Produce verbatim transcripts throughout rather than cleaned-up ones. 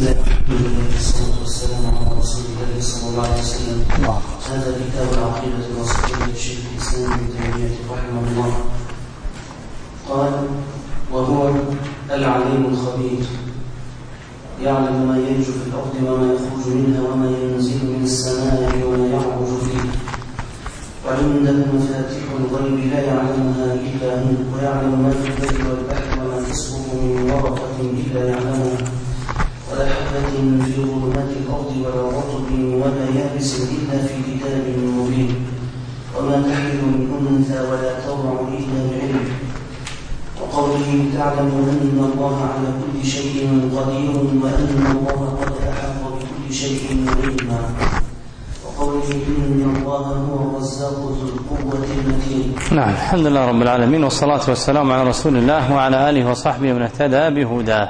والصلاة والسلام على رسول الله صلى الله عليه وسلم. هذا كتاب العقيدة الوسطية للشيخ الإسلام ابن تيمية رحمه الله. قال: وهو العليم الخبير، يعلم ما يلج في الأرض وما يخرج منها وما ينزل من السماء وما يعرج فيه، وعنده مفاتيح الغيب لا يعلمها إلا هو، ويعلم ما في البر والبحر وما تسقط من ورقة إلا يعلمها، ولا حبة في ظلمات الأرض ولا رطب ولا يابس إلا في كتاب مبين، وما تحمل من أنثى ولا تضع إلا بعلمه. وقوله: تعلم أن الله على كل شيء قدير وأن الله قد أحاط بكل شيء علما. وقوله: إن الله هو الرزاق ذو القوة المتين. نعم، الحمد لله رب العالمين، والصلاة والسلام على رسول الله وعلى آله وصحبه من اهتدى بهداه.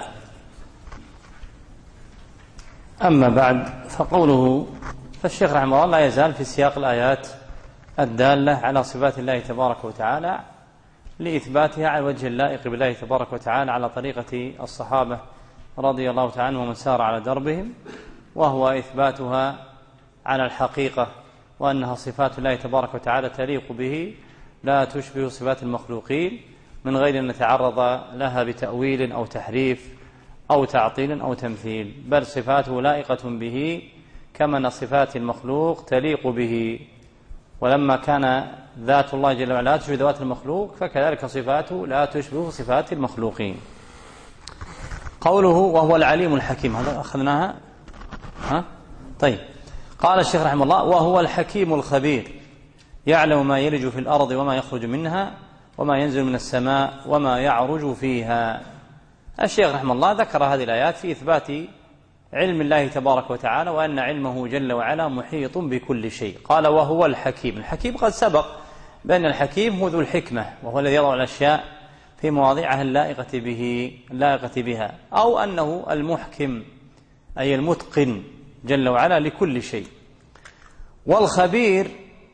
أما بعد، فقوله فالشيخ رحمه الله لا يزال في سياق الآيات الدالة على صفات الله تبارك وتعالى لإثباتها على وجه اللائق بالله تبارك وتعالى على طريقة الصحابة رضي الله تعالى عنهم ومن سار على دربهم، وهو إثباتها على الحقيقة، وأنها صفات الله تبارك وتعالى تليق به لا تشبه صفات المخلوقين، من غير أن نتعرض لها بتأويل أو تحريف أو تعطيل أو تمثيل، بل صفاته لائقة به كما أن صفات المخلوق تليق به. ولما كان ذات الله جل وعلا لا تشبه ذات المخلوق، فكذلك صفاته لا تشبه صفات المخلوقين. قوله: وهو العليم الحكيم، هذا أخذناها ها؟ طيب. قال الشيخ رحمه الله: وهو الحكيم الخبير، يعلم ما يلج في الأرض وما يخرج منها وما ينزل من السماء وما يعرج فيها. الشيخ رحمه الله ذكر هذه الآيات في إثبات علم الله تبارك وتعالى، وأن علمه جل وعلا محيط بكل شيء. قال: وهو الحكيم. الحكيم قد سبق بأن الحكيم هو ذو الحكمة، وهو الذي يضع الأشياء في مواضعها اللائقة به اللائقة بها، أو أنه المحكم أي المتقن جل وعلا لكل شيء. والخبير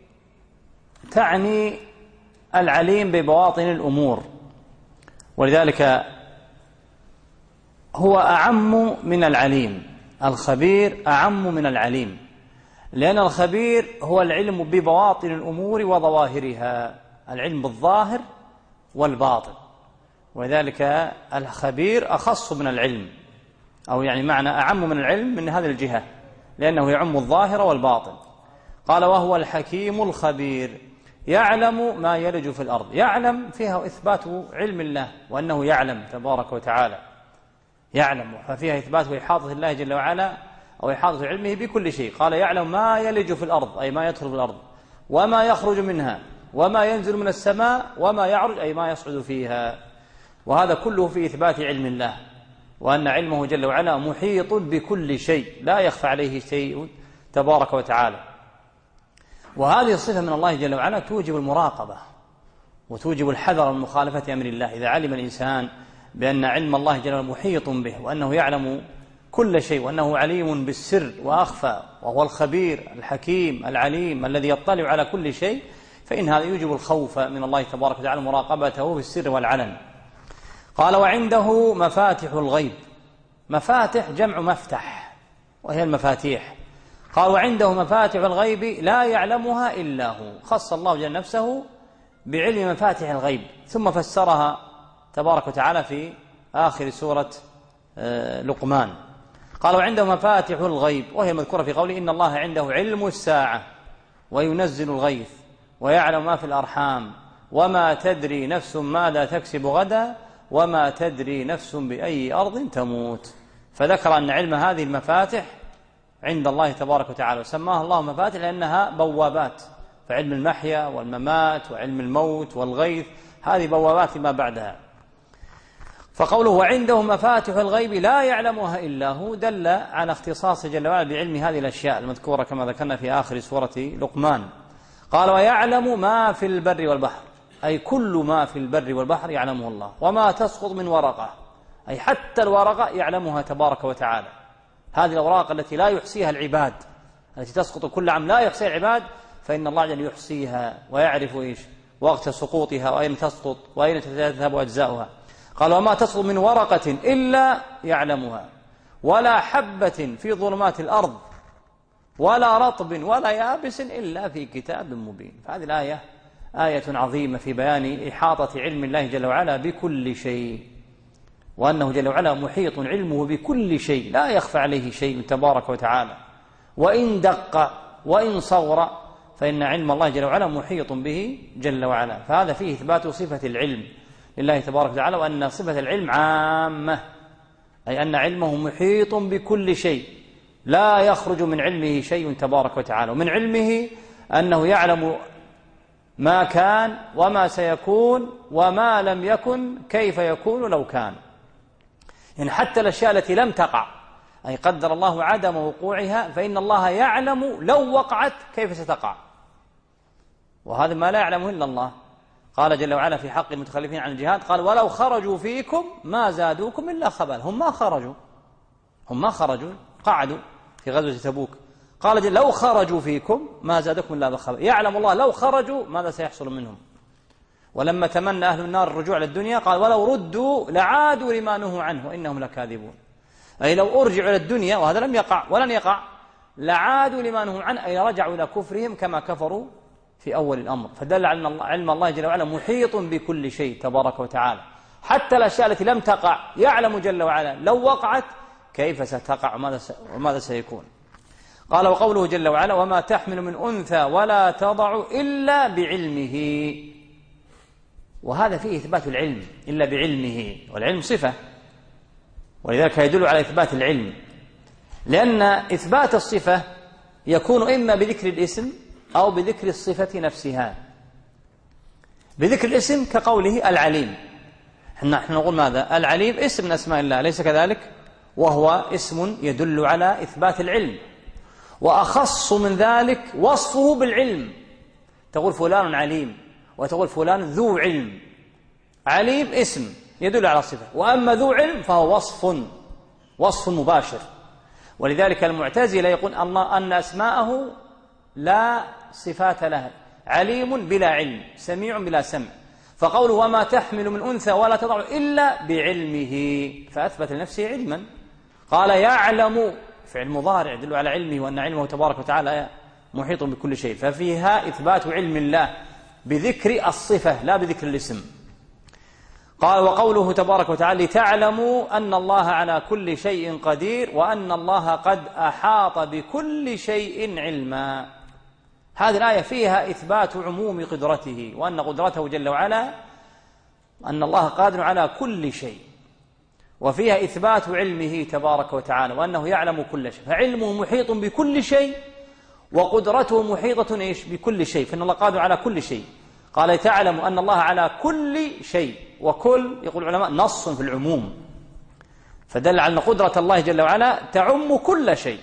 تعني العليم ببواطن الأمور، ولذلك هو أعم من العليم. الخبير أعم من العليم، لأن الخبير هو العلم ببواطن الأمور وظواهرها، العلم بالظاهر والباطن، ولذلك الخبير أخص من العلم، أو يعني معنى أعم من العلم من هذه الجهة، لأنه يعم الظاهر والباطن. قال: وهو الحكيم الخبير، يعلم ما يلج في الأرض. يعلم فيها إثبات علم الله، وأنه يعلم تبارك وتعالى، يعلم، ففيها إثبات إحاطة الله جل وعلا أو إحاطة علمه بكل شيء. قال: يعلم ما يلج في الأرض أي ما يدخل في الأرض، وما يخرج منها، وما ينزل من السماء، وما يعرج أي ما يصعد فيها. وهذا كله في إثبات علم الله، وأن علمه جل وعلا محيط بكل شيء لا يخفى عليه شيء تبارك وتعالى. وهذه الصفة من الله جل وعلا توجب المراقبة وتوجب الحذر من مخالفة أمر الله. إذا علم الإنسان بأن علم الله جل وعلا محيط به، وأنه يعلم كل شيء، وأنه عليم بالسر وأخفى، وهو الخبير الحكيم العليم الذي يطلع على كل شيء، فإن هذا يوجب الخوف من الله تبارك وتعالى، مراقبته في السر والعلن. قال: وعنده مفاتح الغيب. مفاتح جمع مفتح، وهي المفاتيح. قال: وعنده مفاتح الغيب لا يعلمها إلا هو. خص الله جل نفسه بعلم مفاتح الغيب، ثم فسرها تبارك وتعالى في آخر سورة لقمان. قال: وعنده مفاتح الغيب، وهي المذكورة في قوله: إن الله عنده علم الساعة وينزل الغيث ويعلم ما في الأرحام وما تدري نفس ماذا تكسب غدا وما تدري نفس بأي أرض تموت. فذكر أن علم هذه المفاتح عند الله تبارك وتعالى، وسماها الله مفاتح لأنها بوابات، فعلم المحيا والممات وعلم الموت والغيث هذه بوابات ما بعدها. فقوله: وعنده مفاتح الغيب لا يعلمها إلا هو دل على اختصاص جل وعلا بعلم هذه الأشياء المذكورة كما ذكرنا في آخر سورة لقمان. قال: ويعلم ما في البر والبحر، أي كل ما في البر والبحر يعلمه الله، وما تسقط من ورقة، أي حتى الورقة يعلمها تبارك وتعالى. هذه الأوراق التي لا يحصيها العباد، التي تسقط كل عام لا يحصيها العباد، فإن الله جل يحصيها ويعرف إيش وقت سقوطها وأين تسقط وأين تذهب أجزاؤها. قال: وما تسقط من ورقة إلا يعلمها، ولا حبة في ظلمات الأرض ولا رطب ولا يابس إلا في كتاب مبين. فهذه الآية آية عظيمة في بيان إحاطة علم الله جل وعلا بكل شيء، وأنه جل وعلا محيط علمه بكل شيء، لا يخفى عليه شيء تبارك وتعالى، وإن دق وإن صغر فإن علم الله جل وعلا محيط به جل وعلا. فهذا فيه إثبات صفة العلم لله تبارك وتعالى، وأن صفة العلم عامة، أي أن علمه محيط بكل شيء، لا يخرج من علمه شيء تبارك وتعالى. ومن علمه أنه يعلم ما كان وما سيكون وما لم يكن كيف يكون لو كان، يعني حتى الأشياء التي لم تقع، أي قدر الله عدم وقوعها، فإن الله يعلم لو وقعت كيف ستقع، وهذا ما لا يعلمه إلا الله. قال جل وعلا في حق المتخلفين عن الجهاد، قال ولو خرجوا فيكم ما زادوكم إلا خبالا. هم ما خرجوا هم ما خرجوا قعدوا في غزوة تبوك. قال جل لو خرجوا فيكم ما زادكم إلا خبالا. يعلم الله لو خرجوا ماذا سيحصل منهم. ولما تمنى أهل النار الرجوع للدنيا قال ولو ردوا لعادوا لما نهوا عنه وإنهم لكاذبون، أي لو أرجعوا إلى الدنيا، وهذا لم يقع ولن يقع، لعادوا لما نهوا عنه، أي رجعوا إلى كفرهم كما كفروا في أول الأمر. فدل على أن علم الله جل وعلا محيط بكل شيء تبارك وتعالى، حتى الأشياء التي لم تقع يعلم جل وعلا لو وقعت كيف ستقع وماذا سيكون. قال وقوله جل وعلا وما تحمل من أنثى ولا تضع إلا بعلمه، وهذا فيه إثبات العلم إلا بعلمه، والعلم صفة، ولذلك يدل على إثبات العلم، لأن إثبات الصفة يكون إما بذكر الاسم أو بذكر الصفة نفسها. بذكر الاسم كقوله العليم، نحن نقول ماذا؟ العليم اسم من أسماء الله، ليس كذلك؟ وهو اسم يدل على إثبات العلم. وأخص من ذلك وصفه بالعلم، تقول فلان عليم، وتقول فلان ذو علم. عليم اسم يدل على الصفة، وأما ذو علم فهو وصف وصف مباشر. ولذلك المعتزلة يقول الله أن أسماءه لا صفات لها، عليم بلا علم، سميع بلا سمع. فقوله وما تحمل من أنثى ولا تضع إلا بعلمه، فأثبت لنفسه علما. قال يعلم فعل مضارع يدل على علمه، وأن علمه تبارك وتعالى محيط بكل شيء، ففيها إثبات علم الله بذكر الصفة لا بذكر الاسم. قال وقوله تبارك وتعالى لتعلموا أن الله على كل شيء قدير وأن الله قد أحاط بكل شيء علما. هذه الآية فيها إثبات عموم قدرته، وأن قدرته جل وعلا أن الله قادر على كل شيء، وفيها إثبات علمه تبارك وتعالى وأنه يعلم كل شيء، فعلمه محيط بكل شيء وقدرته محيطة إيش بكل شيء، فإن الله قادر على كل شيء. قال تعلم أن الله على كل شيء، وكل يقول العلماء نص في العموم، فدل على أن قدرة الله جل وعلا تعم كل شيء.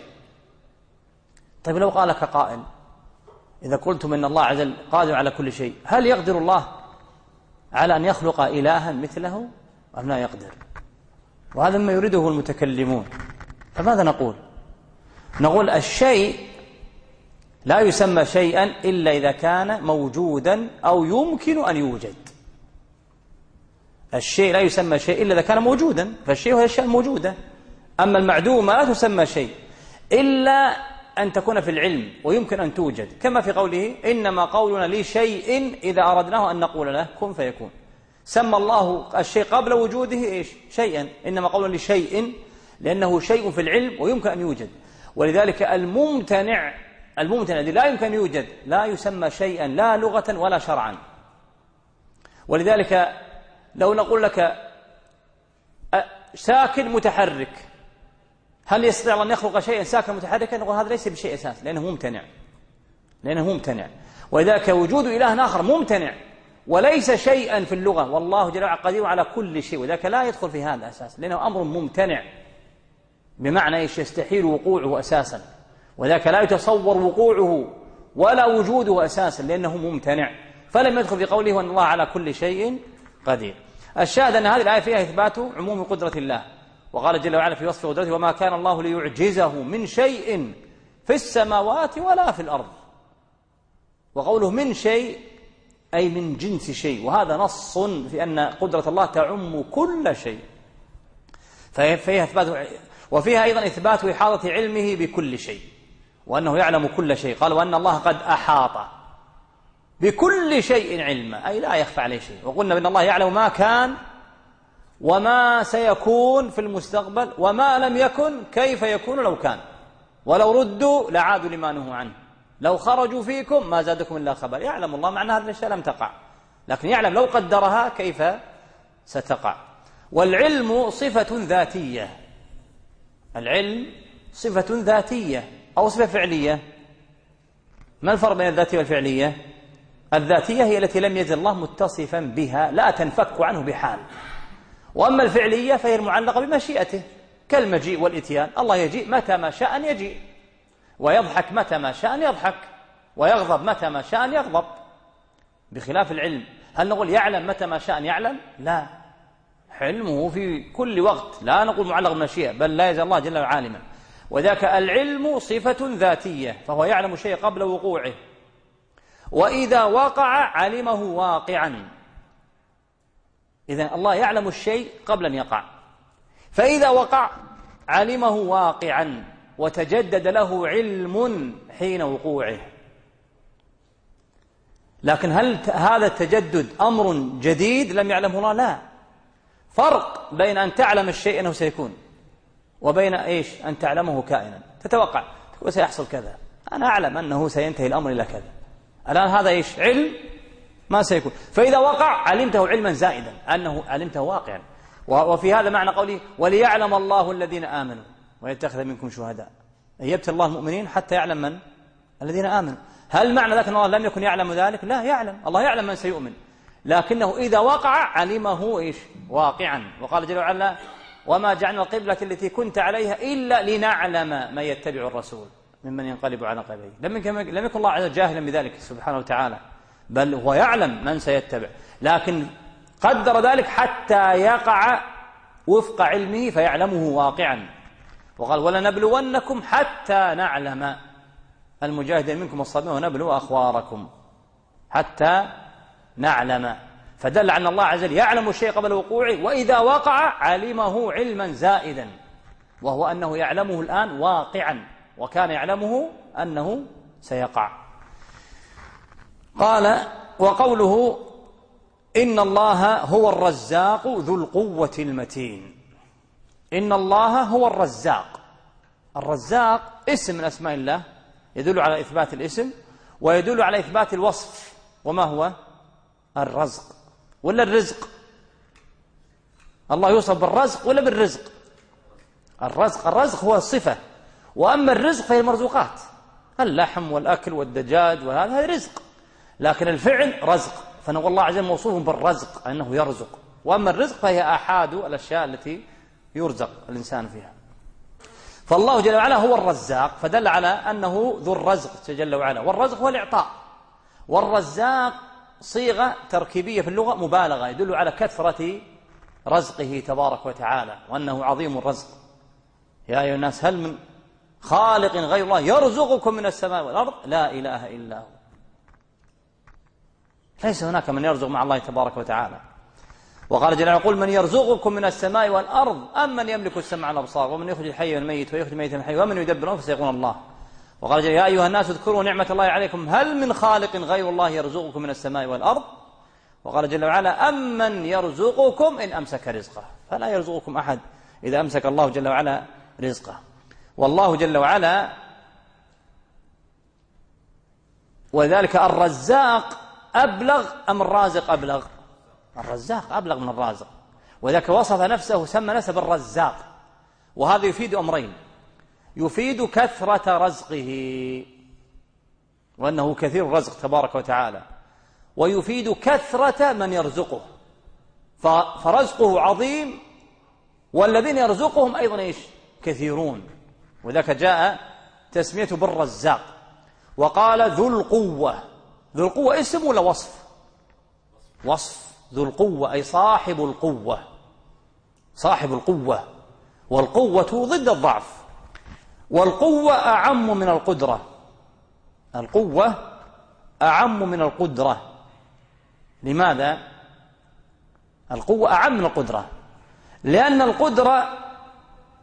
طيب لو قال لك قائل إذا قلتم أن الله عز وجل قادر على كل شيء، هل يقدر الله على أن يخلق إلها مثله أم لا يقدر؟ وهذا ما يريده المتكلمون. فماذا نقول؟ نقول الشيء لا يسمى شيئا إلا إذا كان موجودا أو يمكن أن يوجد. الشيء لا يسمى شيء إلا إذا كان موجودا، فالشيء هو الأشياء الموجودة. أما المعدومة لا تسمى شيء إلا أن تكون في العلم ويمكن أن توجد، كما في قوله إنما قولنا لشيء إذا أردناه أن نقول له كن فيكون. سمى الله الشيء قبل وجوده إيش؟ شيئا. إنما قولنا لشيء لأنه شيء في العلم ويمكن أن يوجد. ولذلك الممتنع الممتنع الذي لا يمكن أن يوجد لا يسمى شيئا لا لغة ولا شرعا. ولذلك لو نقول لك ساكن متحرك، هل يستطيع أن يخلق شيئا ساكن متحركا؟ نقول هذا ليس بشيء أساس، لأنه ممتنع لأنه ممتنع ولذلك وجود إله آخر ممتنع وليس شيئا في اللغة، والله جل وعلا قدير على كل شيء، وذلك لا يدخل في هذا أساس، لأنه أمر ممتنع بمعنى إيش؟ يستحيل وقوعه أساسا، وذلك لا يتصور وقوعه ولا وجوده أساسا لأنه ممتنع، فلم يدخل في قوله وأن الله على كل شيء قدير. الشاهد أن هذه الآية فيها إثبات عموم قدرة الله، وقال جل وعلا في وصف قدرته وما كان الله ليعجزه من شيء في السماوات ولا في الأرض. وقوله من شيء أي من جنس شيء، وهذا نص في أن قدرة الله تعم كل شيء، فهي إثبات. وفيها أيضا إثبات إحاطة علمه بكل شيء، وأنه يعلم كل شيء. قال وأن الله قد أحاط بكل شيء علما، أي لا يخفى عليه شيء. وقلنا بأن الله يعلم ما كان وما سيكون في المستقبل، وما لم يكن كيف يكون لو كان، ولو ردوا لعادوا لما نهوا عنه، لو خرجوا فيكم ما زادكم إلا خبر. يعلم الله معنى هذه الأشياء لم تقع، لكن يعلم لو قدرها كيف ستقع. والعلم صفة ذاتية، العلم صفة ذاتية أو صفة فعلية. ما الفرق بين الذاتية والفعلية؟ الذاتية هي التي لم يزل الله متصفا بها لا تنفك عنه بحال، وأما الفعلية فهي المعلقة بمشيئته، كالمجيء والإتيان. الله يجيء متى ما شاء أن يجيء، ويضحك متى ما شاء أن يضحك، ويغضب متى ما شاء أن يغضب، بخلاف العلم. هل نقول يعلم متى ما شاء أن يعلم؟ لا، علمه في كل وقت، لا نقول معلق بالمشيئة، بل لا يزال الله جل وعلا عالما. وذاك العلم صفة ذاتية، فهو يعلم الشيء قبل وقوعه، وإذا وقع علمه واقعا. إذن الله يعلم الشيء قبل أن يقع، فإذا وقع علمه واقعا، وتجدد له علم حين وقوعه. لكن هل هذا التجدد أمر جديد لم يعلمه الله؟ لا. فرق بين أن تعلم الشيء أنه سيكون، وبين إيش أن تعلمه كائنا. تتوقع تقول سيحصل كذا، أنا أعلم أنه سينتهي الأمر إلى كذا، الآن هذا إيش علم ما سيكون، فإذا وقع علمته علما زائدا، أنه علمته واقعا. وفي هذا معنى قوله وليعلم الله الذين آمنوا ويتخذ منكم شهداء، أن يبتلي الله المؤمنين حتى يعلم من الذين آمنوا. هل معنى ذلك أن الله لم يكن يعلم ذلك؟ لا، يعلم، الله يعلم من سيؤمن، لكنه إذا وقع علمه إيش واقعا. وقال جل وعلا وما جعلنا القبلة التي كنت عليها إلا لنعلم من يتبع الرسول ممن ينقلب على عقبيه. لم يكن لم يكن الله عز جاهلا بذلك سبحانه وتعالى، بل هو يعلم من سيتبع، لكن قدر ذلك حتى يقع وفق علمه فيعلمه واقعا. وقال ولنبلونكم حتى نعلم المجاهدين منكم والصابرين ونبلو أخباركم حتى نعلم. فدل على أن الله عز وجل يعلم الشيء قبل وقوعه، وإذا وقع علمه علما زائدا، وهو أنه يعلمه الآن واقعا، وكان يعلمه أنه سيقع. قال وقوله إن الله هو الرزاق ذو القوة المتين. إن الله هو الرزاق. الرزاق اسم من أسماء الله، يدل على إثبات الاسم ويدل على إثبات الوصف. وما هو الرزق ولا الرزق؟ الله يوصف بالرزق ولا بالرزق؟ الرزق الرزق هو الصفة، وأما الرزق فهي المرزوقات، اللحم والأكل والدجاج وهذا هذا رزق، لكن الفعل رزق، فنقول الله عز وجل موصوف بالرزق أنه يرزق. وأما الرزق فهي أحد الأشياء التي يرزق الإنسان فيها. فالله جل وعلا هو الرزاق، فدل على أنه ذو الرزق جل وعلا، والرزق هو الإعطاء. والرزاق صيغة تركيبية في اللغة مبالغة، يدل على كثرة رزقه تبارك وتعالى، وأنه عظيم الرزق. يا أيها الناس هل من خالق غير الله يرزقكم من السماء والأرض؟ لا إله إلا هو. ليس هناك من يرزق مع الله تبارك وتعالى. وقال جل وعلا قل من يرزقكم من السماء والأرض أم من يملك السمع والأبصار ومن يخرج الحي من الميت ويخرج الميت من الحي ومن يدبر الأمر فسيقولون الله. وقال جل يا أيها الناس اذكروا نعمة الله عليكم هل من خالق غير الله يرزقكم من السماء والأرض. وقال جل وعلا أمن يرزقكم إن أمسك رزقه، فلا يرزقكم أحد إذا أمسك الله جل وعلا رزقه. والله جل وعلا وذلك الرزاق أبلغ أم الرازق أبلغ؟ الرزاق أبلغ من الرازق، وذلك وصف نفسه سمى نفسه بالرزاق. وهذا يفيد أمرين، يفيد كثرة رزقه وأنه كثير الرزق تبارك وتعالى، ويفيد كثرة من يرزقه، فرزقه عظيم والذين يرزقهم أيضا إيش؟ كثيرون، وذلك جاء تسميته بالرزاق. وقال ذو القوة. ذو القوة اسم ولا وصف؟ وصف. ذو القوة أي صاحب القوة، صاحب القوة، والقوة ضد الضعف، والقوة أعم من القدرة. القوة أعم من القدرة. لماذا؟ القوة أعم من القدرة، لأن القدرة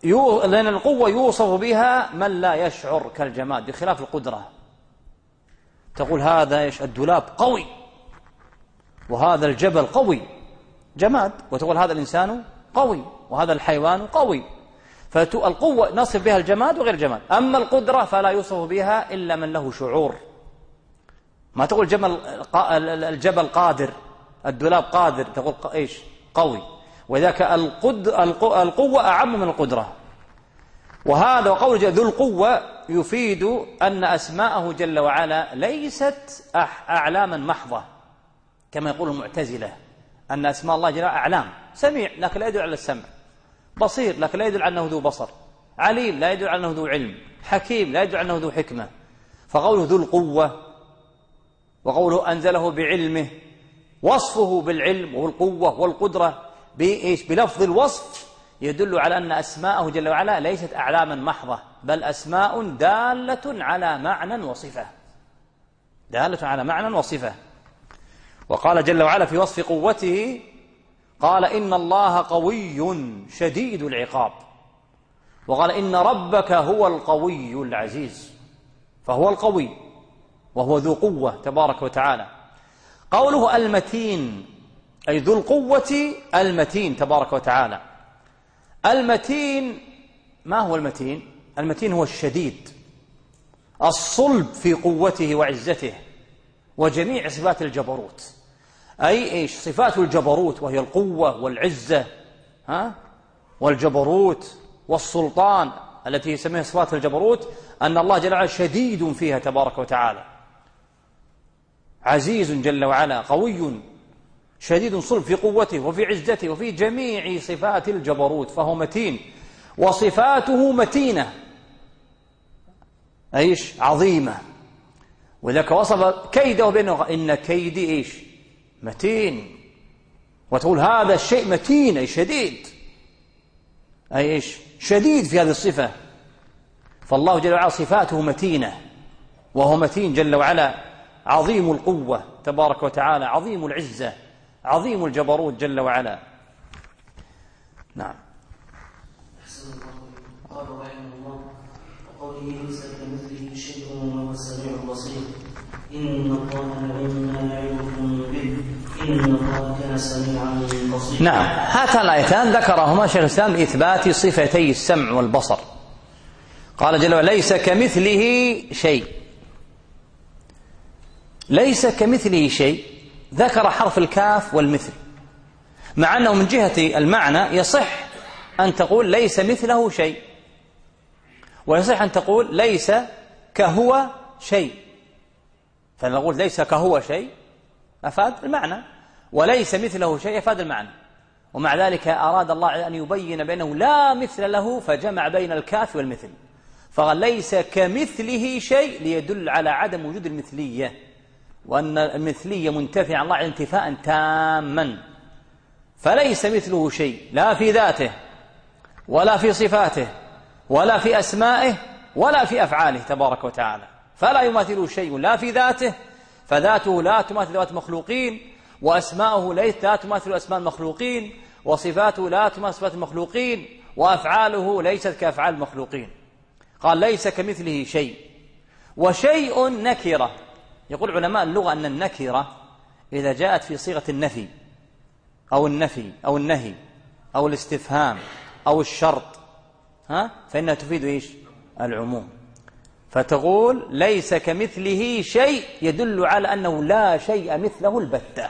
يو... لأن القوة يوصف بها من لا يشعر كالجماد بخلاف القدرة. تقول هذا إيش الدولاب قوي وهذا الجبل قوي جماد، وتقول هذا الإنسان قوي وهذا الحيوان قوي، فالقوة نصف بها الجماد وغير الجماد. أما القدرة فلا يوصف بها إلا من له شعور. ما تقول جمل الجبل قادر، الدولاب قادر، تقول إيش قوي، وذاك القد... القوة أعم من القدرة. وهذا وقول ذو القوة يفيد أن أسماءه جل وعلا ليست أعلاما محضة كما يقول المعتزلة، أن أسماء الله جل وعلا أعلام، سميع لكن لا يدل على السمع، بصير لكن لا يدل على أنه ذو بصر، عليم لا يدل على أنه ذو علم، حكيم لا يدل على أنه ذو حكمة. فقوله ذو القوة وقوله أنزله بعلمه، وصفه بالعلم والقوة والقدرة بإيش؟ بلفظ الوصف، يدل على أن أسماءه جل وعلا ليست أعلاما محضة، بل أسماء دالة على معنى وصفة، دالة على معنى وصفة. وقال جل وعلا في وصف قوته قال إن الله قوي شديد العقاب، وقال إن ربك هو القوي العزيز، فهو القوي وهو ذو قوة تبارك وتعالى. قوله المتين أي ذو القوة المتين تبارك وتعالى. المتين ما هو المتين؟ المتين هو الشديد الصلب في قوته وعزته وجميع صفات الجبروت، أي إيش؟ صفات الجبروت وهي القوة والعزة ها؟ والجبروت والسلطان التي يسميها صفات الجبروت، أن الله جل وعلا شديد فيها تبارك وتعالى، عزيز جل وعلا، قوي شديد صلب في قوته وفي عزته وفي جميع صفات الجبروت، فهو متين وصفاته متينة أيش؟ عظيمة. وذاك وصف كيده بأنه إن كيدي إيش؟ متين، وتقول هذا الشيء متين أي شديد، أي إيش؟ شديد في هذه الصفة. فالله جل وعلا صفاته متينة وهو متين جل وعلا، عظيم القوة تبارك وتعالى، عظيم العزة، عظيم الجبروت جل وعلا. نعم. قال رحمه الله وقوله ليس كمثله شيء وهو السميع البصير إن الله لما يعظكم به إن الله كان سميعا بصيرا. نعم، هاتان الآيتان ذكرهما شيخ الإسلام لإثبات صفتي السمع والبصر. قال جل وعلا ليس كمثله شيء، ليس كمثله شيء، ذكر حرف الكاف والمثل، مع أنه من جهة المعنى يصح أن تقول ليس مثله شيء، ويصح أن تقول ليس كهو شيء، فنقول ليس كهو شيء أفاد المعنى، وليس مثله شيء أفاد المعنى. ومع ذلك أراد الله أن يبين بأنه لا مثل له فجمع بين الكاف والمثل، فقال ليس كمثله شيء ليدل على عدم وجود المثلية، وأن المثلية منتفعة عن الله انتفاء تاما، فليس مثله شيء لا في ذاته ولا في صفاته ولا في أسمائه ولا في أفعاله تبارك وتعالى، فلا يماثله شيء لا في ذاته، فذاته لا تماثل ذات المخلوقين، وأسماءه لا تماثل أسماء المخلوقين، وصفاته لا تماثل صفات المخلوقين، وأفعاله ليست كأفعال المخلوقين. قال ليس كمثله شيء. وشيء نكرة، يقول علماء اللغة أن النكرة إذا جاءت في صيغة النفي أو النفي أو النهي أو الاستفهام أو الشرط ها فإنها تفيد إيش؟ العموم. فتقول ليس كمثله شيء يدل على أنه لا شيء مثله البتة،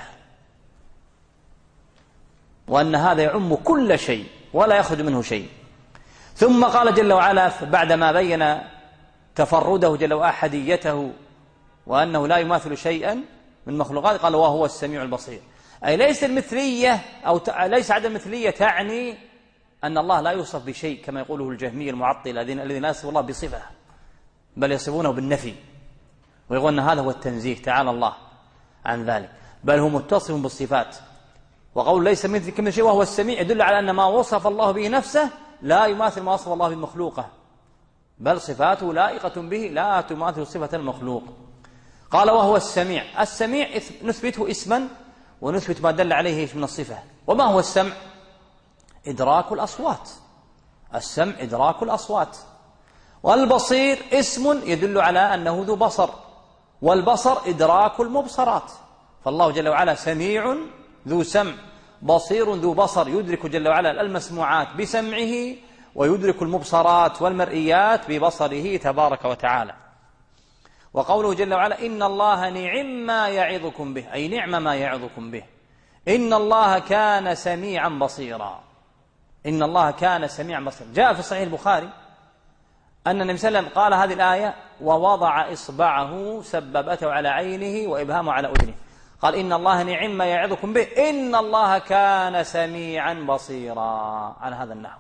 وأن هذا يعم كل شيء ولا يخرج منه شيء. ثم قال جل وعلا بعدما بين تفرده جل وعلا أحديته وأنه لا يماثل شيئا من مخلوقات، قال وهو السميع البصير، أي ليس المثلية أو ليس عدم المثلية تعني أن الله لا يوصف بشيء كما يقوله الجهمية المعطلة الذين لا يصف الله بصفة، بل يصفونه بالنفي، ويقولون هذا هو التنزيه تعالى الله عن ذلك، بل هو متصف بالصفات. وقول ليس مثل كل شيء وهو السميع يدل على أن ما وصف الله به نفسه لا يماثل ما وصف الله بمخلوقه، بل صفاته لائقة به لا تماثل صفة المخلوق. قال وهو السميع، السميع نثبته اسما ونثبت ما دل عليه من الصفة. وما هو السمع؟ إدراك الأصوات، السمع إدراك الأصوات، والبصير اسم يدل على أنه ذو بصر، والبصر إدراك المبصرات. فالله جل وعلا سميع ذو سمع، بصير ذو بصر، يدرك جل وعلا المسموعات بسمعه، ويدرك المبصرات والمرئيات ببصره تبارك وتعالى. وقوله جل وعلا إن الله نعم ما يعظكم به، أي نعم ما يعظكم به، إن الله كان سميعا بصيرا، إن الله كان سميعا بصيرا. جاء في صحيح البخاري أن النبي صلى الله عليه وسلم قال هذه الآية ووضع إصبعه سببته على عينه وإبهامه على أذنه، قال إن الله نعم ما يعظكم به إن الله كان سميعا بصيرا، على هذا النحو.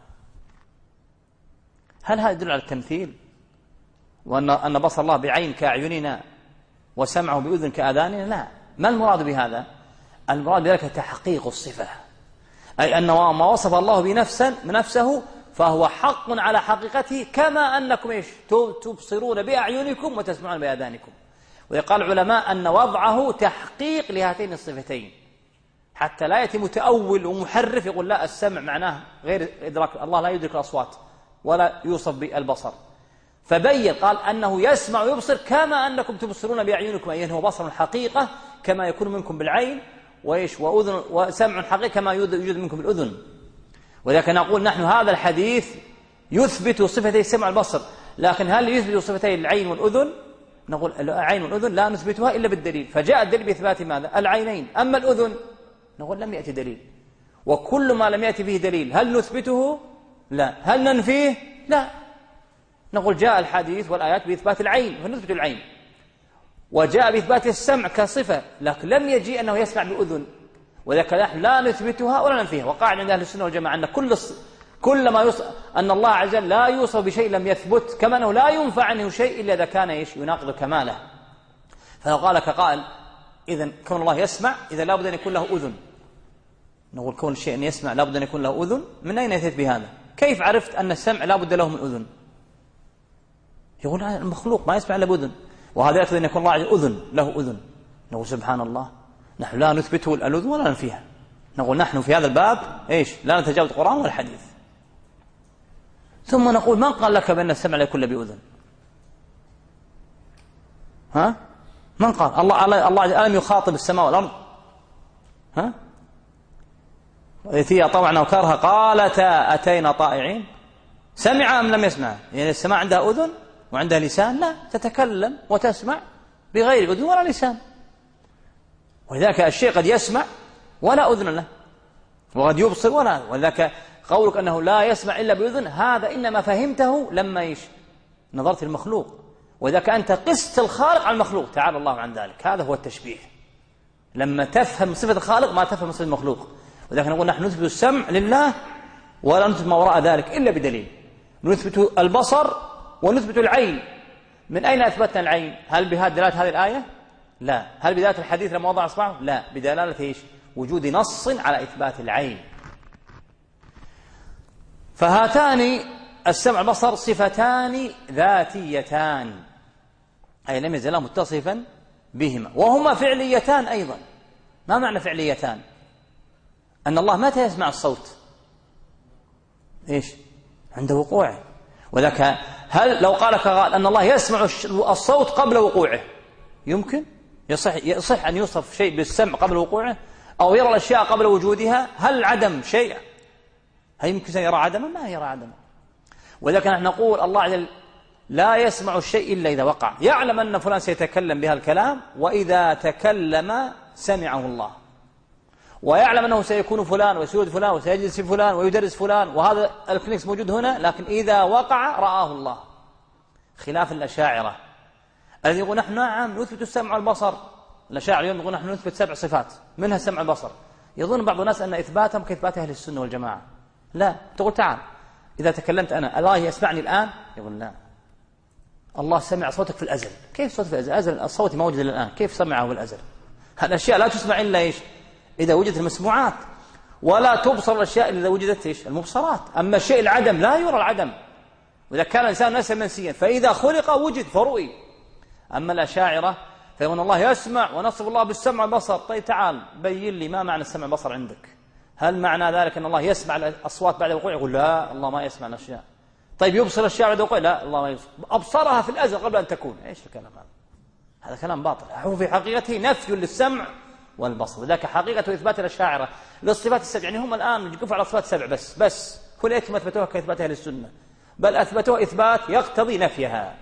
هل هذا يدل على التمثيل وأن أن بصر الله بعين كأعيننا وسمعه بأذن كآذاننا؟ لا، ما المراد بهذا؟ المراد بذلك تحقيق الصفة، أي أن ما وصف الله بنفسه بنفسه فهو حق على حقيقته، كما أنكم إيش تبصرون بأعينكم وتسمعون بآذانكم. ويقال العلماء أن وضعه تحقيق لهاتين الصفتين، حتى لا يأتي متأول ومحرف يقول لا السمع معناه غير إدراك، الله لا يدرك الأصوات ولا يوصف بالبصر، فبين قال أنه يسمع ويبصر كما أنكم تبصرون بأعينكم، أي أنه بصر الحقيقة كما يكون منكم بالعين، وإيش وأذن وسمع حقيقي كما يوجد منكم بالأذن. ولذلك نقول نحن هذا الحديث يثبت صفتي السمع والبصر، لكن هل يثبت صفتي العين والأذن؟ نقول العين والأذن لا نثبتها إلا بالدليل، فجاء الدليل بإثبات ماذا؟ العينين. أما الأذن نقول لم يأتي دليل، وكل ما لم يأتي به دليل هل نثبته؟ لا. هل ننفيه؟ لا. نقول جاء الحديث والآيات بإثبات العين فنثبت العين، وجاء بإثبات السمع كصفة، لكن لم يجي أنه يسمع بأذن، وذلك نحن لا نثبتها ولا ننفيها. وقاعد عند أهل السنة والجماعة أن كل كل ما يوصف أن الله عز وجل لا يوصف بشيء لم يثبت، كما أنه لا ينفع عنه شيء إلا إذا كان إيش يناقض كماله. فلو قال كقائل إذن كون الله يسمع إذا لابد أن يكون له أذن، نقول كون شيء يسمع لابد أن يكون له أذن، من أين يثبت بهذا؟ كيف عرفت أن السمع لابد له من أذن؟ يقول المخلوق ما يسمع إلا بأذن، وهذا يقتضي أن يكون الله عز وجل أذن له أذن. نقول سبحان الله، نحن لا نثبته الأذن ولا ننفيها. نقول نحن في هذا الباب إيش لا نتجاوز القرآن والحديث. ثم نقول من قال لك بأن السمع لا يكون بأذن؟ ها؟ من قال؟ الله الله ألم يخاطب السماء والأرض؟ ها؟ وإذ طوعنا وكرها قالتا أتينا طائعين. سمع أم لم يسمع؟ يعني السماء عندها أذن وعندها لسان؟ لا، تتكلم وتسمع بغير أذن ولا لسان. ولذلك الشيء قد يسمع ولا أذن له، وقد يبصر ولا، ولذلك قولك أنه لا يسمع إلا بأذن هذا إنما فهمته لما إيش نظرت المخلوق، وذلك أنت قست الخالق على المخلوق، تعالى الله عن ذلك. هذا هو التشبيه، لما تفهم صفة الخالق ما تفهم صفة المخلوق. وذلك نقول نحن نثبت السمع لله ولا نثبت ما وراء ذلك إلا بدليل، نثبت البصر ونثبت العين. من أين أثبتنا العين؟ هل بهذه دلالة هذه الآية؟ لا. هل بدلالة الحديث لما وضع أصبعه؟ لا، بدلالة إيش؟ وجود نص على إثبات العين. فهاتان السمع والبصر صفتان ذاتيتان، أي لم يزلا متصفا بهما، وهما فعليتان أيضا. ما معنى فعليتان؟ أن الله متى يسمع الصوت؟ إيش؟ عند وقوعه. وذاك هل لو قال قال أن الله يسمع الصوت قبل وقوعه يمكن؟ يصح, يصح أن يوصف شيء بالسمع قبل وقوعه، أو يرى الأشياء قبل وجودها؟ هل عدم شيء هل يمكن أن يرى عدما؟ ما يرى عدما. وذلك نحن نقول الله عز وجل لا يسمع الشيء إلا إذا وقع، يعلم أن فلان سيتكلم بها الكلام، وإذا تكلم سمعه الله، ويعلم أنه سيكون فلان وسيود فلان وسيجلس فلان ويدرس فلان، وهذا الكليكس موجود هنا، لكن إذا وقع رآه الله، خلاف الأشاعرة الذي يقول نحن نعم نثبت السمع والبصر. الأشاعرة اليوم يقول نحن نثبت سبع صفات منها السمع والبصر. يظن بعض الناس أن إثباتهم كإثبات أهل السنة والجماعة. لا، تقول تعال إذا تكلمت أنا الله يسمعني الآن؟ يقول لا، الله سمع صوتك في الأزل. كيف صوت في الأزل؟ أزل الصوت موجود الآن، كيف سمعه في الأزل؟ هالأشياء لا تسمع إلا إيش؟ إذا وجدت المسموعات، ولا تبصر الأشياء إذا وجدت إيش؟ المبصرات. أما الشيء العدم لا يرى العدم، وإذا كان الإنسان نسيا منسيا فإذا خلق وجد فرؤي. أما الأشاعرة فيقولون الله يسمع ونصف الله بالسمع والبصر. طيب تعال بين لي ما معنى السمع والبصر عندك، هل معنى ذلك أن الله يسمع الأصوات بعد وقوعها؟ يقول لا، الله ما يسمع الأشياء. طيب يبصر الأشياء بعد وقوعها؟ لا، الله ما يبصر. أبصرها في الأزل قبل أن تكون. إيش الكلام هذا؟ هذا كلام باطل. هو في حقيقته نفي للسمع والبصر. وذاك حقيقة إثبات الأشاعرة للصفات السبع. يعني هم الآن يقفوا على الصفات السبع بس بس كل أيتم أثبتوها كإثباتها للسنة، بل أثبتوها إثبات يقتضي نفيها.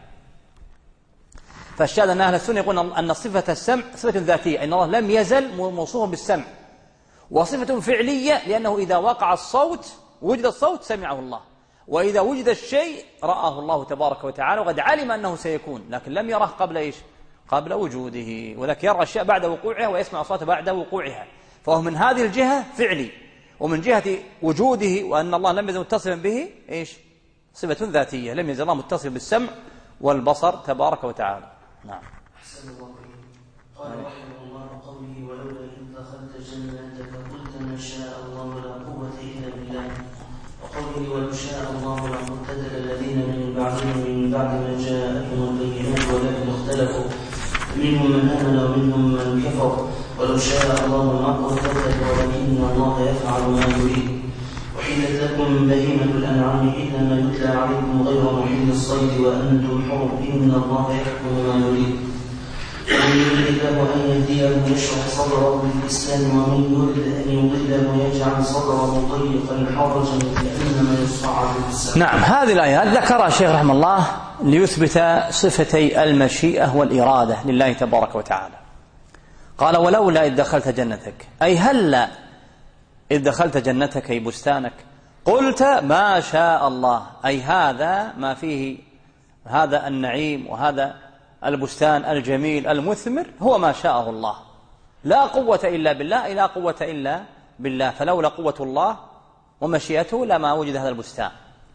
فالشاهد أن أهل السنة يقولون أن صفة السمع صفة ذاتية، أن الله لم يزل موصوفا بالسمع، وصفة فعلية لأنه إذا وقع الصوت وجد الصوت سمعه الله، وإذا وجد الشيء رآه الله تبارك وتعالى، وقد علم أنه سيكون لكن لم يره قبل إيش؟ قبل وجوده. ولكن يرى الشيء بعد وقوعها ويسمع أصواته بعد وقوعها، فهو من هذه الجهة فعلي، ومن جهة وجوده وأن الله لم يزل متصلا به إيش؟ صفة ذاتية، لم يزل الله متصل بالسمع والبصر تبارك وتعالى. نعم. أحسن الله إليك. قال رحمه الله قوله ولولا إن دخلت جنتك قلت ما شاء الله لا قوة إلا بالله، وقوله ولو شاء الله لمقتتل الذين من بعدهم من بعد ما جاءتهم البينات ولكن اختلفوا منهم من آمن ومنهم من كفر ولو شاء الله ما قتتل ولكن الله يفعل ما يريد. وحلت لكم بهيمة الأنعام إلا ما يتلى عليكم غير محل الصيد وأنتم حرم إن الله يحكم ما يريد. ومن يريد الله أن يهديه يشرح صدره للإسلام ومن يريد أن يضله يجعل صدره ضيقا حرجا كأنما يصعد في السماء. نعم. هذه الآيات ذكرها الشيخ رحمه الله ليثبت صفتي المشيئة والإرادة لله تبارك وتعالى. قال ولولا إذ دخلت جنتك، أي هلا إذ دخلت جنتك أي بستانك قلت ما شاء الله، أي هذا ما فيه هذا النعيم وهذا البستان الجميل المثمر هو ما شاءه الله، لا قوة إلا بالله، لا قوة إلا بالله، فلولا قوة الله ومشيئته لما وجد هذا البستان.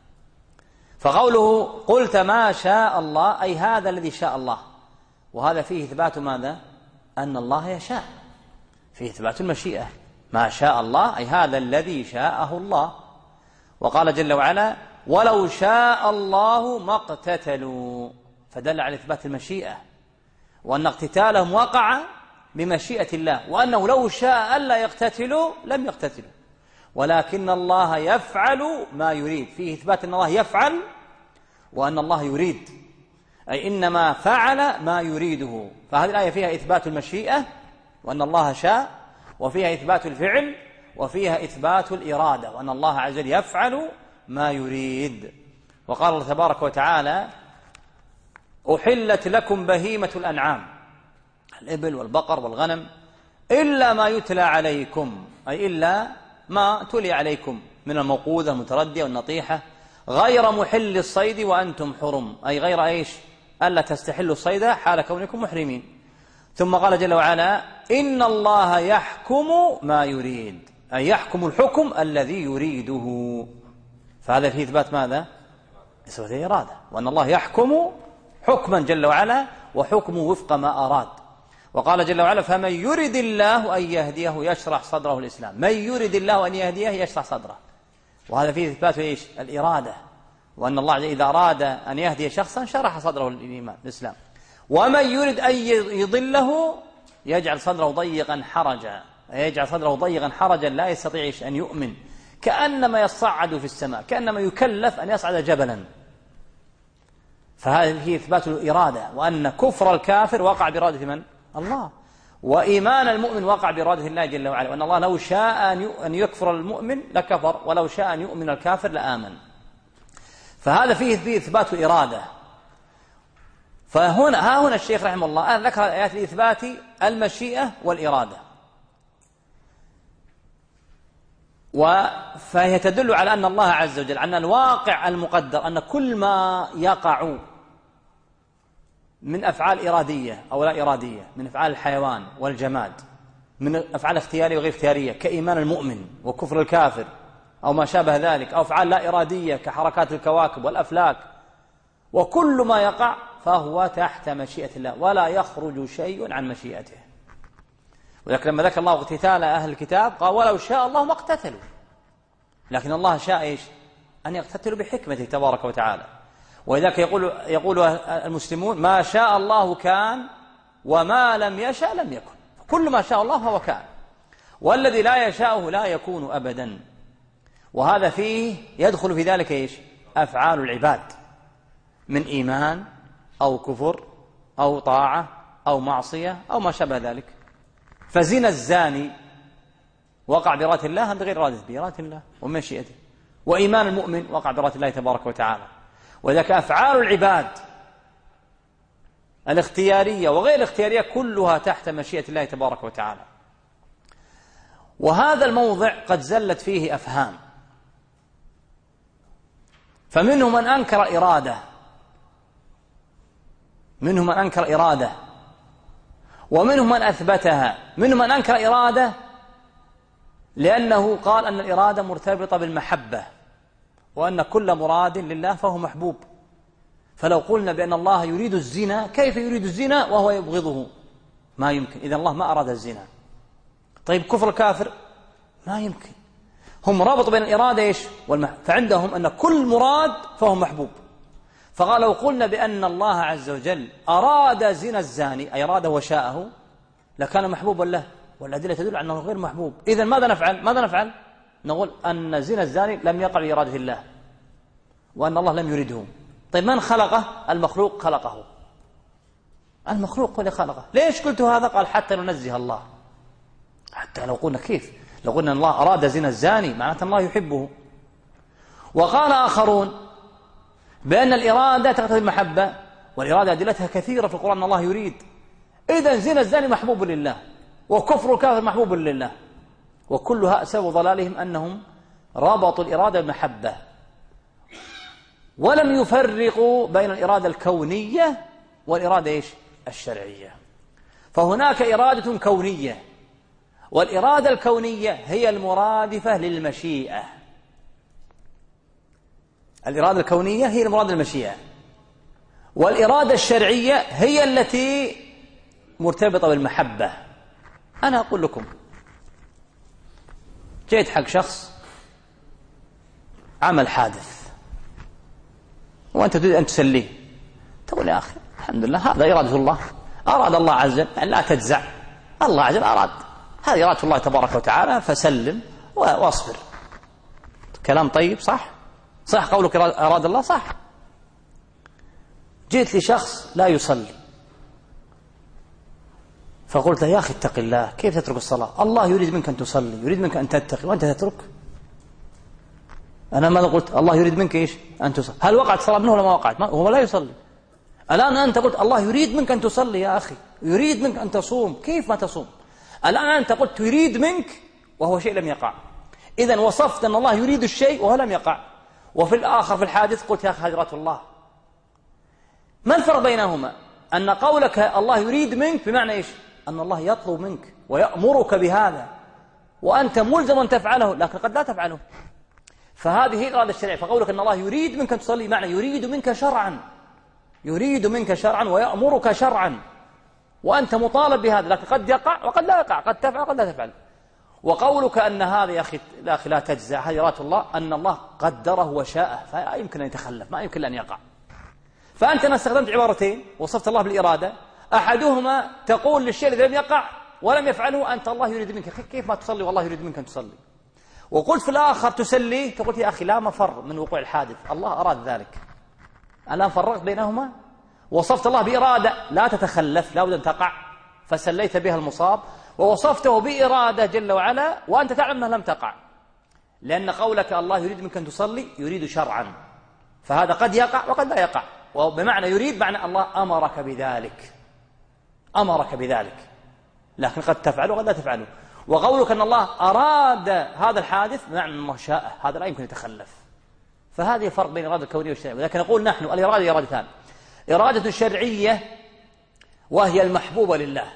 فقوله قلت ما شاء الله أي هذا الذي شاء الله، وهذا فيه إثبات ماذا؟ أن الله يشاء، فيه إثبات المشيئة، ما شاء الله أي هذا الذي شاءه الله. وقال جل وعلا ولو شاء الله ما اقتتلوا، فدل على إثبات المشيئة، وأن اقتتالهم وقع بمشيئة الله، وأنه لو شاء ألا يقتتلوا لم يقتتلوا، ولكن الله يفعل ما يريد، فيه إثبات أن الله يفعل وأن الله يريد، أي إنما فعل ما يريده. فهذه الآية فيها إثبات المشيئة وأن الله شاء، وفيها إثبات الفعل، وفيها إثبات الإرادة وأن الله عز وجل يفعل ما يريد. وقال الله تبارك وتعالى أحلت لكم بهيمة الأنعام، الإبل والبقر والغنم، إلا ما يتلى عليكم، أي إلا ما تلي عليكم من الموقوذة المتردية والنطيحة، غير محل الصيد وأنتم حرم، أي غير إيش؟ ألا تستحلوا الصيد حال كونكم محرمين. ثم قال جل وعلا إن الله يحكم ما يريد، أي يحكم الحكم الذي يريده، فهذا فيه إثبات ماذا؟ إثبات الإرادة، وأن الله يحكم حكما جل وعلا وحكمه وفق ما أراد. وقال جل وعلا فمن يرد الله أن يهديه يشرح صدره الإسلام، من يرد الله أن يهديه يشرح صدره، وهذا فيه إثبات إيش؟ الإرادة، وأن الله إذا أراد أن يهدي شخصا شرح صدره الإيمان الإسلام. ومن يرد أن يضله يجعل صدره ضيقا حرجا، يجعل صدره ضيقا حرجا لا يستطيع أن يؤمن، كأنما يصعد في السماء، كأنما يكلف أن يصعد جبلا. فهذا فيه إثبات الإرادة، وأن كفر الكافر وقع بإرادة من؟ الله، وإيمان المؤمن وقع بإرادة الله جل وعلا، وأن الله لو شاء أن يكفر المؤمن لكفر، ولو شاء أن يؤمن الكافر لآمن. فهذا فيه إثبات إرادة. فهنا ها هنا الشيخ رحمه الله ذكر الآيات لإثبات المشيئة والإرادة، فهي تدل على أن الله عز وجل، أن الواقع المقدر، أن كل ما يقع من أفعال إرادية أو لا إرادية، من أفعال الحيوان والجماد، من أفعال اختيارية وغير اختيارية كإيمان المؤمن وكفر الكافر أو ما شابه ذلك، أو أفعال لا إرادية كحركات الكواكب والأفلاك، وكل ما يقع فهو تحت مشيئة الله ولا يخرج شيء عن مشيئته. ولكن لما ذكر الله اقتتال أهل الكتاب قال ولو شاء الله ما اقتتلوا، لكن الله شاء إيش؟ أن يقتتلوا بحكمته تبارك وتعالى. ولذلك يقول, يقول المسلمون ما شاء الله كان وما لم يشاء لم يكن، كل ما شاء الله هو كان. والذي لا يشاءه لا يكون أبدا. وهذا فيه يدخل في ذلك إيش؟ أفعال العباد من إيمان أو كفر أو طاعة أو معصية أو ما شابه ذلك. فزنا الزاني وقع بإرادة الله عند غير إرادته، بإرادة الله ومشيئته. وإيمان المؤمن وقع بإرادة الله تبارك وتعالى. وذلك أفعال العباد الاختيارية وغير الاختيارية كلها تحت مشيئة الله تبارك وتعالى. وهذا الموضع قد زلت فيه أفهام، فمنهم من أنكر إرادة منهم من أنكر إرادة ومنهم من أثبتها. منهم من أنكر إرادة لأنه قال أن الإرادة مرتبطة بالمحبة، وأن كل مراد لله فهو محبوب. فلو قلنا بأن الله يريد الزنا، كيف يريد الزنا وهو يبغضه؟ ما يمكن. إذن الله ما أراد الزنا. طيب كفر الكافر ما يمكن. هم رابطوا بين الإرادة إيش والمحبة، فعندهم أن كل مراد فهو محبوب. فقال لو قلنا بأن الله عز وجل أراد زنا الزاني، أي أراده وشاءه، لكان محبوبا له، والأدلة تدل على أنه غير محبوب. إذن ماذا نفعل؟ ماذا نفعل؟ نقول أن زنا الزاني لم يقع بإرادة الله، وأن الله لم يريده. طيب من خلقه؟ المخلوق خلقه. المخلوق هو اللي خلقه. ليش قلت هذا؟ قال حتى ننزه الله. حتى لو قلنا كيف؟ لو قلنا أن الله أراد زنا الزاني معناته الله يحبه. وقال آخرون بأن الإرادة تقتضي المحبة، والإرادة أدلتها كثيرة في القرآن أن الله يريد. إذن زنا الزاني محبوب لله، وكفر الكافر محبوب لله. وكلها سبب ضلالهم أنهم ربطوا الإرادة بالمحبة، ولم يفرقوا بين الإرادة الكونية والإرادة إيش؟ الشرعية. فهناك إرادة كونية، والإرادة الكونية هي المرادفة للمشيئة. الإرادة الكونية هي المرادفة للمشيئة، والإرادة الشرعية هي التي مرتبطة بالمحبة. أنا أقول لكم، جيت حق شخص عمل حادث وأنت تريد أن تسليه، تقول يا أخي الحمد لله هذا إرادة الله، أراد الله عز وجل، لا تجزع، الله عز وجل أراد، هذه إرادة الله تبارك وتعالى، فسلم واصبر. كلام طيب، صح؟ صح قولك أراد الله، صح. جيت لشخص لا يصلي، فقلت يا أخي اتق الله، كيف تترك الصلاة؟ الله يريد منك أن تصلي، يريد منك أن تتقي، وأنت تترك. أنا ماذا قلت؟ الله يريد منك إيش؟ أن تصلي. هل وقعت الصلاة منه ولا ما وقعت؟ ما هو لا يصلي. الآن أنت قلت الله يريد منك أن تصلي يا أخي، يريد منك أن تصوم، كيف ما تصوم؟ الآن أنت قلت يريد منك وهو شيء لم يقع. إذن وصفت أن الله يريد الشيء وهو لم يقع. وفي الآخر في الحادث قلت يا أخي هذه إرادة الله. ما الفرق بينهما؟ أن قولك الله يريد منك بمعنى إيش؟ أن الله يطلب منك ويأمرك بهذا، وأنت ملزم أن تفعله، لكن قد لا تفعله. فهذه هي الإرادة الشرعية. فقولك أن الله يريد منك أن تصلي معنى يريد منك شرعا، يريد منك شرعا ويأمرك شرعا، وأنت مطالب بهذا، لكن قد يقع وقد لا يقع، قد تفعل وقد لا تفعل. وقولك أن هذا يا أخي لا, أخي لا تجزع، هذه إرادة الله، أن الله قدره وشاءه، فلا يمكن أن يتخلف، ما يمكن أن يقع. فأنت أنا استخدمت عبارتين وصفت الله بالإرادة، أحدهما تقول للشيء الذي لم يقع ولم يفعله أنت الله يريد منك، كيف ما تصلي والله يريد منك أن تصلي. وقلت في الآخر تسلي، تقول يا أخي لا مفر من وقوع الحادث، الله أراد ذلك. الآن فرقت بينهما، وصفت الله بإرادة لا تتخلف لا بد أن تقع، فسليت بها المصاب، ووصفته بإرادة جل وعلا وأنت تعلم أنها لم تقع، لأن قولك الله يريد منك أن تصلي يريد شرعا، فهذا قد يقع وقد لا يقع. وبمعنى يريد معنى الله أمرك بذلك، أمرك بذلك، لكن قد تفعله وقد لا تفعله. وقولك أن الله أراد هذا الحادث بمعنى أن الله شاء، هذا لا يمكن يتخلف. فهذه فرق بين الإرادة الكونية والشرعية. ولكن نقول نحن الإرادة إرادتان، إرادة شرعية وهي المحبوبة لله،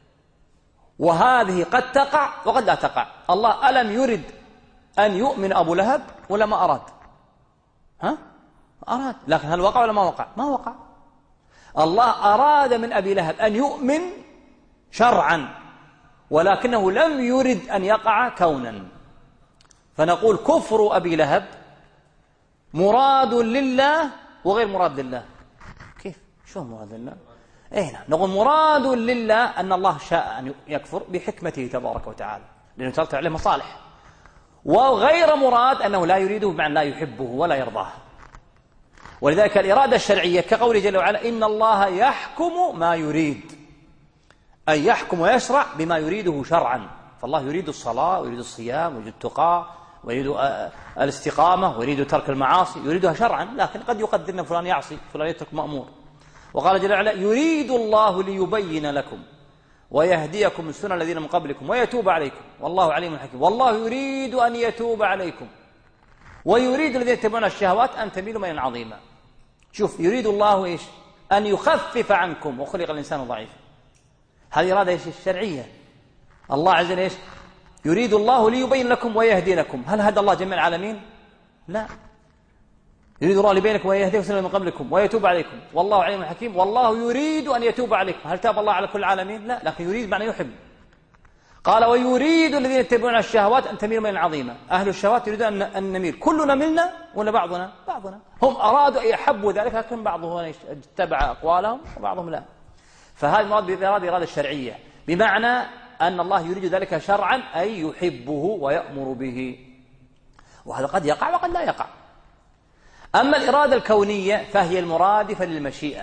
وهذه قد تقع وقد لا تقع. الله ألم يرد أن يؤمن أبو لهب ولا ما أراد؟ ها؟ أراد، لكن هل وقع ولا ما وقع؟ ما وقع. الله أراد من أبي لهب أن يؤمن شرعا، ولكنه لم يرد أن يقع كونا. فنقول كفر أبي لهب مراد لله وغير مراد لله. كيف؟ شو مراد لله؟ إيه نعم، نقول مراد لله أن الله شاء أن يكفر بحكمته تبارك وتعالى، لأنه ترتب عليه مصالح. وغير مراد أنه لا يريده بمعنى لا يحبه ولا يرضاه. ولذلك الإرادة الشرعية كقوله جل وعلا إن الله يحكم ما يريد، أي يحكم ويشرع بما يريده شرعا. فالله يريد الصلاة ويريد الصيام ويريد التقى ويريد الاستقامة ويريد ترك المعاصي، يريدها شرعا، لكن قد يقدر أن فلان يعصي فلان يترك مأمور. وقال جل وعلا يريد الله ليبين لكم ويهديكم السنن الذين من قبلكم ويتوب عليكم والله عليم حكيم. والله يريد أن يتوب عليكم ويريد الذين يتبعون الشهوات أن تميلوا ميلا عظيما. شوف، يريد الله إيش؟ أن يخفف عنكم وخلق الإنسان ضعيفا. هذه إرادة إيش؟ الشرعية. الله عز وجل إيش؟ يريد الله ليبين لكم ويهدي لكم. هل هدى الله جميع العالمين؟ لا. يريد الله ليبين لكم ويهديكم السنن من قبلكم ويتوب عليكم والله عليم حكيم. والله يريد أن يتوب عليكم. هل تاب الله على كل العالمين؟ لا، لكن يريد معنى يحب. قال ويريد الذين يتبعون الشهوات أن تميلوا ميلا عظيما. أهل الشهوات يريدون أن نميل. كلنا ملنا ولا بعضنا؟ بعضنا. هم أرادوا أن يحبوا ذلك، لكن بعضهم اتبع أقوالهم وبعضهم لا. فهذا المراد بالإرادة إرادة الشرعية، بمعنى أن الله يريد ذلك شرعا أي يحبه ويأمر به، وهذا قد يقع وقد لا يقع. أما الإرادة الكونية فهي المرادفة للمشيئة،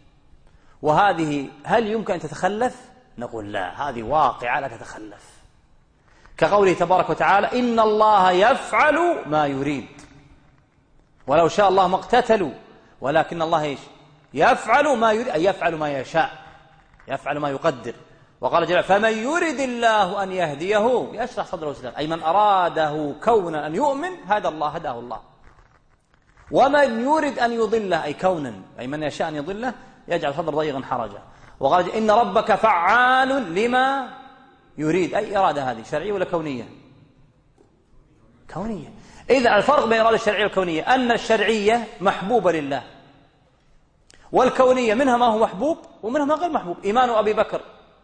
وهذه هل يمكن أن تتخلف؟ نقول لا، هذه واقعة لا تتخلف، كقوله تبارك وتعالى إن الله يفعل ما يريد ولو شاء الله ما اقتتلوا ولكن الله إيش؟ يفعل ما يريد، أي يفعل ما يشاء، يفعل ما يقدر. وقال جل فمن يريد الله أن يهديه يشرح صدره إسلام، أي من أراده كونا أن يؤمن هذا الله هداه الله. ومن يريد أن يضله أي كونا، أي من يشاء أن يضله يجعل صدر ضيقا حرجا. وقال إن ربك فعال لما يريد، أي إرادة هذه شرعية ولا كونية؟ كونية. إذا الفرق بين الإرادة الشرعية والكونية أن الشرعية محبوبة لله، والكونية منها ما هو محبوب ومنها ما غير محبوب. إيمان أبي بكر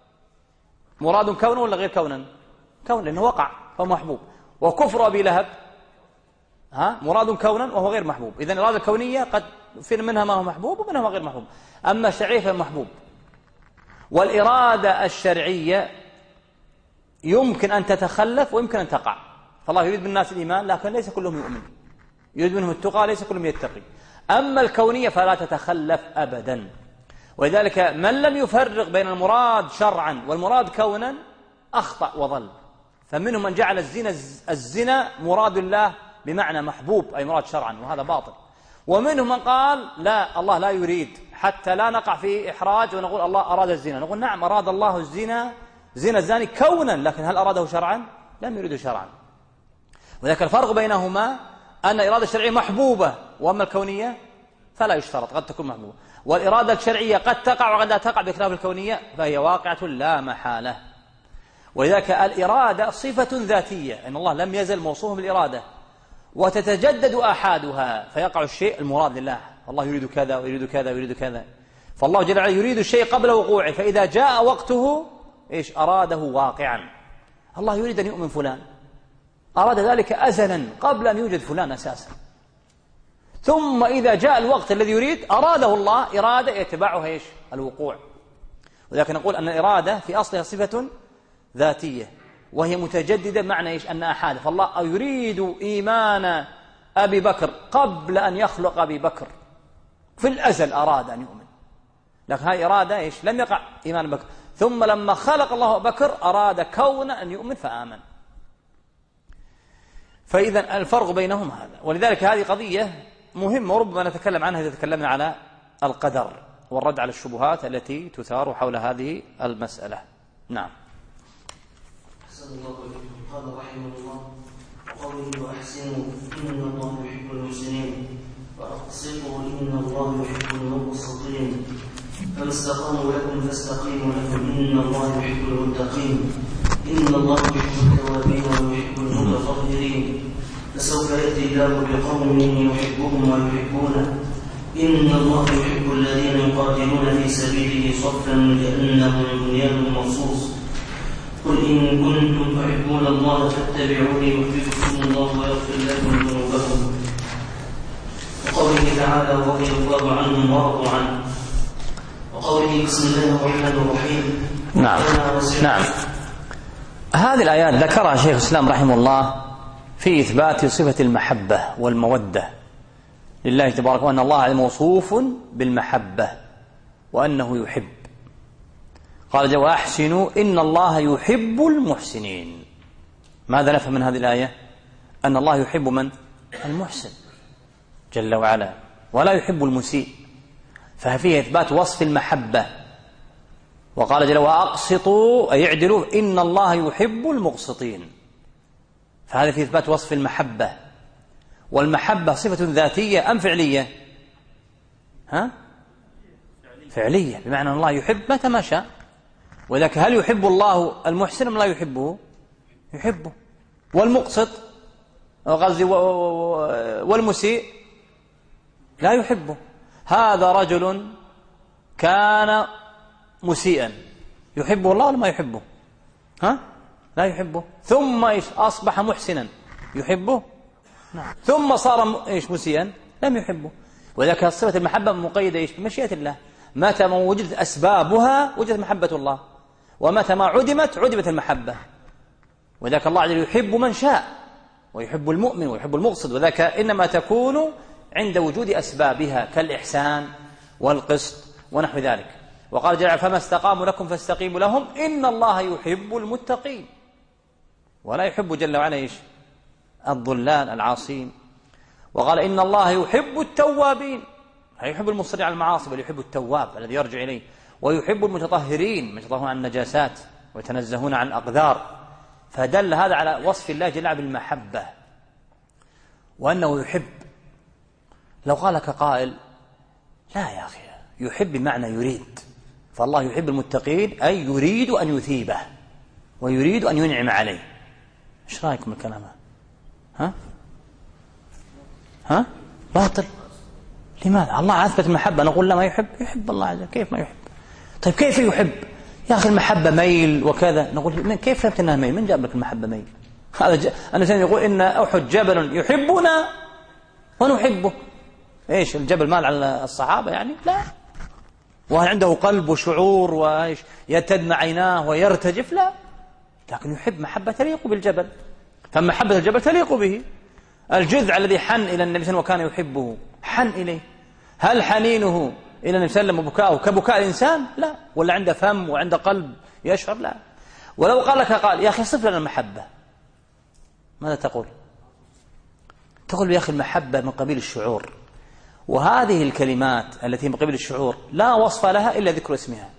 مراد كونا ولا غير كونا؟ كون، لأنه وقع فهو محبوب. وكفر أبي لهب ها مراد كونا وهو غير محبوب. إذن الإرادة الكونية قد في منها ما هو محبوب ومنها ما غير محبوب. أما الشرعية فهو محبوب. والإرادة الشرعية يمكن أن تتخلف ويمكن أن تقع. فالله يريد بالناس الإيمان لكن ليس كلهم يؤمن، يريد منهم التقى ليس كلهم يتقي. أما الكونية فلا تتخلف أبدا. ولذلك من لم يفرق بين المراد شرعا والمراد كونا أخطأ وضل. فمنهم من جعل الزنا الزنا مراد الله بمعنى محبوب أي مراد شرعا، وهذا باطل. ومنهم من قال لا، الله لا يريد، حتى لا نقع في إحراج ونقول الله أراد الزنا. نقول نعم أراد الله الزنا زنا الزاني كونا، لكن هل أراده شرعا؟ لم يريده شرعا. وذلك الفرق بينهما أن الإرادة الشرعية محبوبة، وأما الكونية فلا يشترط، قد تكون محبوبة. والإرادة الشرعية قد تقع وقد لا تقع بخلاف الكونية، فهي واقعة لا محالة. ولذلك الإرادة صفة ذاتية، أن الله لم يزل موصوفا بالإرادة، وتتجدد آحادها فيقع الشيء المراد لله. الله يريد كذا ويريد كذا ويريد كذا، فالله جل وعلا يريد الشيء قبل وقوعه، فإذا جاء وقته إيش أراده واقعا. الله يريد أن يؤمن فلان، أراد ذلك أزلا قبل أن يوجد فلان أساسا، ثم إذا جاء الوقت الذي يريد أراده الله إرادة يتبعها إيش الوقوع. ولكن نقول أن الإرادة في أصلها صفة ذاتية، وهي متجددة، معنى إيش أن أحد. فالله يريد إيمان أبي بكر قبل أن يخلق أبي بكر، في الأزل أراد أن يؤمن، لكن هذه إرادة إيش لم يقع إيمان بكر، ثم لما خلق الله بكر أراد كون أن يؤمن فآمن. فإذا الفرق بينهم هذا. ولذلك هذه قضية مهمة وربما نتكلم عنها إذا تكلمنا على القدر والرد على الشبهات التي تثار حول هذه المسألة. نعم. أحسن الله إليكم. قال رحمه الله وقوله وأحسنوا إن الله يحب المحسنين وأقسطوا إن الله يحب المقسطين فما استقاموا لكم فاستقيموا لكم إن الله يحب المتقين إن الله يحب التوابين ويحب المتطهرين فسوف يأتي الله بقوم يحبهم ويحبونه إن الله يحب الذين يقاتلون في سبيله صفا كأنهم بنيان مرصوص قل إن كنتم تحبون الله فاتبعوني يحببكم الله ويغفر لكم ذنوبكم. وقوله تعالى رضي الله عنهم ورضوا عنه. وقوله بسم الله الرحمن الرحيم. نعم نعم. هذه الآيات ذكرها شيخ الإسلام رحمه الله في إثبات صفة المحبة والمودة لله تبارك وأن الله موصوف بالمحبة وأنه يحب. قال جل وأحسنوا إن الله يحب المحسنين. ماذا نفهم من هذه الآية؟ أن الله يحب من؟ المحسن جل وعلا، ولا يحب المسيء، ففيه إثبات وصف المحبة. وقال جل وأقسطوا أي اعدلوا إن الله يحب المقسطين، فهذا فيه إثبات وصف المحبة. والمحبة صفة ذاتية أم فعلية؟ ها؟ فعلية، بمعنى أن الله يحب متى ما شاء. وذلك هل يحب الله المحسن أم لا يحبه؟ يحبه. والمقسط والمسيء لا يحبه. هذا رجل كان مسيئا يحبه الله ولا ما يحبه؟ ها؟ لا يحبه. ثم إيش أصبح محسنا يحبه؟ نعم. ثم صار إيش مسيئا لم يحبه. وذلك صفة المحبة مقيدة إيش بمشيئة الله. متى ما وجدت أسبابها وجدت محبة الله، ومتى ما عدمت عدمت المحبة. وذلك الله عز وجل يحب من شاء ويحب المؤمن ويحب المقصد، وذلك إنما تكون عند وجود أسبابها كالإحسان والقسط ونحو ذلك. وقال جل فما استقاموا لكم فاستقيموا لهم إن الله يحب المتقين، ولا يحب جل وعلا إيش الضلال العاصين. وقال إن الله يحب التوابين، لا يحب المصر على المعاصي بل يحب التواب الذي يرجع إليه، ويحب المتطهرين من يتطهرون عن النجاسات ويتنزهون عن الأقدار. فدل هذا على وصف الله جل وعلا بالمحبة وأنه يحب. لو قال لك قائل لا يا أخي يحب بمعنى يريد، فالله يحب المتقين أي يريد أن يثيبه ويريد أن ينعم عليه. إيش رأيكم الكلام؟ ها؟ ها؟ باطل. لماذا؟ الله أثبت المحبة نقول لا ما يحب؟ يحب الله عز وجل. كيف ما يحب؟ طيب كيف يحب؟ يا أخي المحبة ميل وكذا. نقول كيف فهمت أنها ميل؟ من جاب لك المحبة ميل؟ هذا ج... أنا يقول إن أحد جبل يحبنا ونحبه. إيش الجبل مال على الصحابة يعني؟ لا. وهل عنده قلب وشعور وإيش يتدمع عيناه ويرتجف؟ لا، لكن يحب محبة تليق بالجبل. فمحبة الجبل تليق به. الجذع الذي حن إلى النبي صلى الله عليه وسلم وكان يحبه حن إليه. هل حنينه إلى النبي صلى الله عليه وسلم وبكاؤه كبكاء الإنسان؟ لا. ولا عنده فم وعنده قلب يشعر؟ لا. ولو قال لك قال يا أخي صف لنا المحبة، ماذا تقول؟ تقول يا أخي المحبة من قبيل الشعور، وهذه الكلمات التي من قبيل الشعور لا وصف لها إلا ذكر اسمها.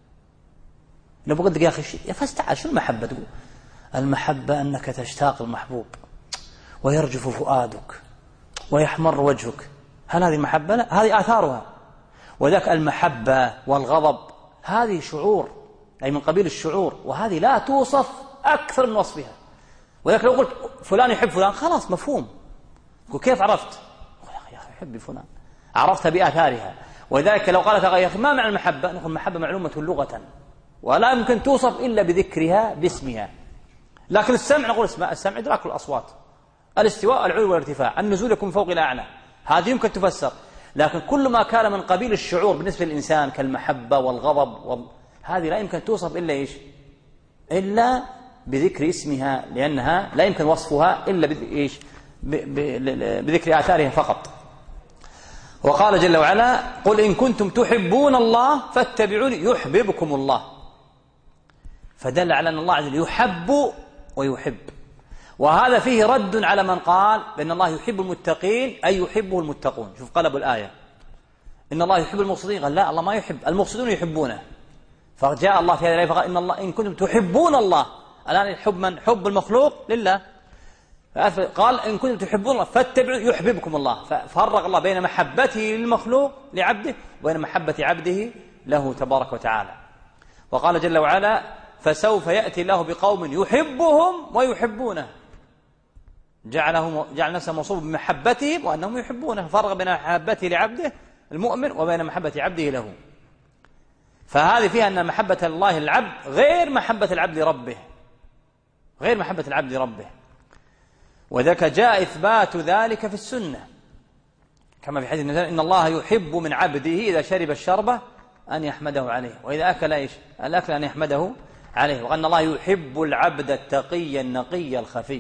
لو بقول لك يا أخي يا فاستعال شو المحبة؟ تقول المحبة أنك تشتاق المحبوب ويرجف فؤادك ويحمر وجهك. هل هذه المحبة؟ لا، هذه آثارها. وذاك المحبة والغضب هذه شعور، أي من قبيل الشعور، وهذه لا توصف أكثر من وصفها. وذاك لو قلت فلان يحب فلان خلاص مفهوم. وكيف عرفت؟ يا أخي يحب فلان، عرفت بآثارها. وذلك لو قالت يا أخي ما معنى المحبة؟ نقول المحبة معلومة لغة ولا يمكن توصف إلا بذكرها باسمها. لكن السمع نقول اسمع السمع إدراك الأصوات، الاستواء العلو والارتفاع، النزول يكون فوق إلى أعلى، هذه يمكن تفسر. لكن كل ما كان من قبيل الشعور بالنسبة للإنسان كالمحبة والغضب وال... هذه لا يمكن توصف إلا إيش؟ إلا بذكر اسمها، لأنها لا يمكن وصفها إلا بذ... إيش؟ ب... ب... بذكر آثارها فقط. وقال جل وعلا قل إن كنتم تحبون الله فاتبعوني يحببكم الله. فدل على أن الله عز وجل يحب ويحب. وهذا فيه رد على من قال بأن الله يحب المتقين أي يحبه المتقون. شوف قلبوا الآية، إن الله يحب المقصدين، قال لا الله ما يحب، المقصدون يحبونه. فجاء الله في هذه الآية فقال إن الله إن كنتم تحبون الله. الآن الحب من؟ حب المخلوق لله. قال إن كنتم تحبون الله فاتبعوا يحببكم الله. ففرق الله بين محبته للمخلوق لعبده وبين محبة عبده له تبارك وتعالى. وقال جل وعلا فسوف يأتي الله بقوم يحبهم ويحبونه. جعله جعل نفسه موصوف بمحبتهم وأنهم يحبونه، فرق بين محبته لعبده المؤمن وبين محبة عبده له. فهذه فيها أن محبة الله للعبد غير محبة العبد لربه، غير محبة العبد لربه. وذلك جاء إثبات ذلك في السنة كما في حديث إن الله يحب من عبده إذا شرب الشربة أن يحمده عليه، وإذا أكل إيش الأكل أن يحمده عليه، وأن الله يحب العبد التقي النقي الخفي.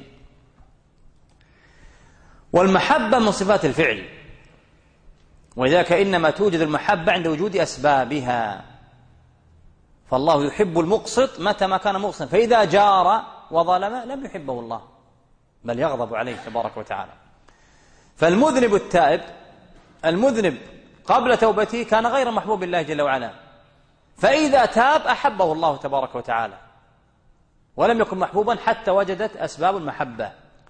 والمحبة من صفات الفعل، ولذلك إنما توجد المحبة عند وجود أسبابها. فالله يحب المقسط متى ما كان مقسطا، فإذا جار وظلم لم يحبه الله بل يغضب عليه تبارك وتعالى. فالمذنب التائب، المذنب قبل توبته كان غير محبوب الله جل وعلا، فإذا تاب أحبه الله تبارك وتعالى، ولم يكن محبوبا حتى وجدت أسباب المحبة.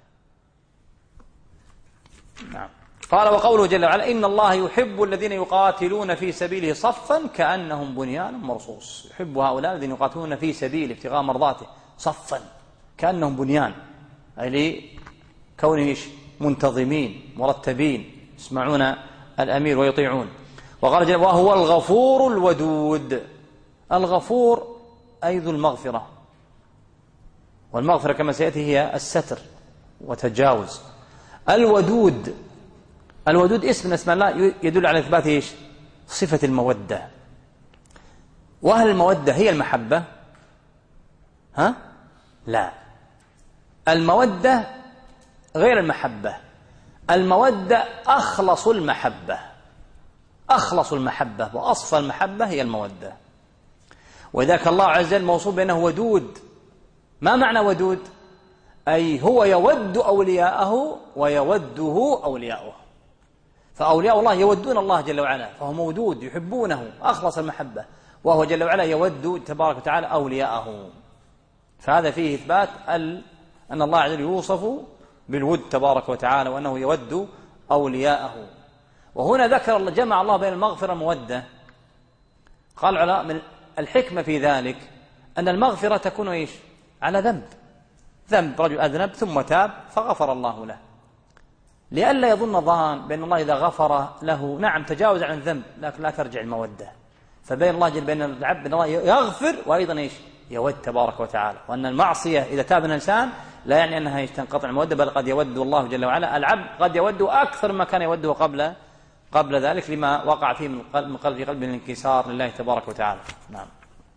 نعم. قال وقوله جل وعلا إن الله يحب الذين يقاتلون في سبيله صفا كأنهم بنيان مرصوص. يحب هؤلاء الذين يقاتلون في سبيله ابتغاء مرضاته صفا كأنهم بنيان، أي لكونهم منتظمين مرتبين يسمعون الأمير ويطيعون. وقال جل وهو الغفور الودود. الغفور أي ذو المغفرة، والمغفرة كما سيأتي هي الستر وتجاوز. الودود، الودود اسم من اسماء الله يدل على إثبات إيش؟ صفة المودة. وهل المودة هي المحبة؟ ها؟ لا، المودة غير المحبة. المودة أخلص المحبة، أخلص المحبة وأصفى المحبة هي المودة. وذاك الله عز وجل موصوف بأنه ودود. ما معنى ودود؟ أي هو يود أولياءه ويوده أولياءه. فأولياء الله يودون الله جل وعلا، فهو مودود يحبونه أخلص المحبة، وهو جل وعلا يود تبارك وتعالى أولياءه. فهذا فيه إثبات أن الله عز وجل يوصف بالود تبارك وتعالى، وأنه يود أولياءه. وهنا ذكر الله جمع الله بين المغفرة والمودة. قال العلماء من الحكمة في ذلك أن المغفرة تكون إيش؟ على ذنب، ذنب رجل أذنب ثم تاب فغفر الله له، لئلا يظن ظان بأن الله إذا غفر له نعم تجاوز عن الذنب لكن لا ترجع المودة. فبين الله جل بين العبد بأن الله يغفر وأيضا إيش؟ يود تبارك وتعالى. وأن المعصية إذا تاب الإنسان لا يعني أنها تنقطع المودة، بل قد يود الله جل وعلا العبد قد يوده أكثر ما كان يوده قبل قبل ذلك، لما وقع فيه من قلب من قلب قلب الانكسار لله تبارك وتعالى. نعم.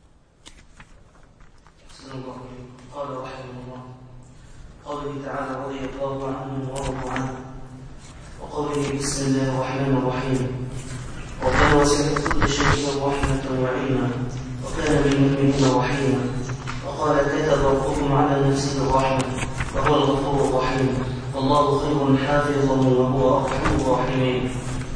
قال رحمه الله قوله تعالى رضي الله عنه ورضوا عنه، وقوله بسم الله الرحمن الرحيم وقد وسعت كل شيء رحمة وعلما وكان بالمؤمنين رحيما. وقال كتب ربكم على نفسه الرحمة وهو الغفور الرحيم والله خير حافظا وهو أرحم الراحمين.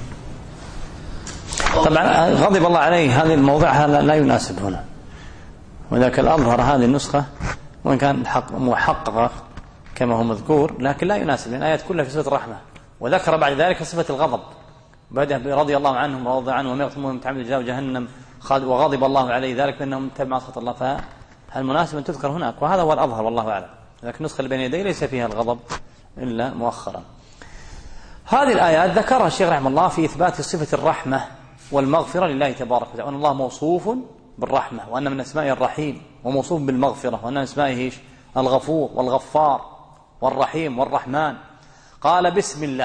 طبعا غضب الله عليه هذه الموضوع هذا لا يناسب هنا، وذاك الأظهر هذه النسخة وإن كان محققة كما هو مذكور لكن لا يناسب، لأن الآيات كلها في صفة الرحمة. وذكر بعد ذلك صفة الغضب، بدأ رضي الله عنهم ورضي عنه ومن يقتلون متعمد جزاء جهنم وغضب الله عليه ذلك بأنهم تبع سخط الله. فالمناسب أن تذكر هناك، وهذا هو الأظهر والله أعلم. لكن النسخة اللي بين يدي ليس فيها الغضب إلا مؤخرا. هذه الآيات ذكرها الشيخ رحمه الله في إثبات صفة الرحمة والمغفرة لله تبارك وتعالى، وأن الله موصوف بالرحمة، وأن من أسمائه الرحيم، وموصوف بالمغفرة، وأن من أسمائه الغفور والغفار والرحيم والرحمن. قال بسم الله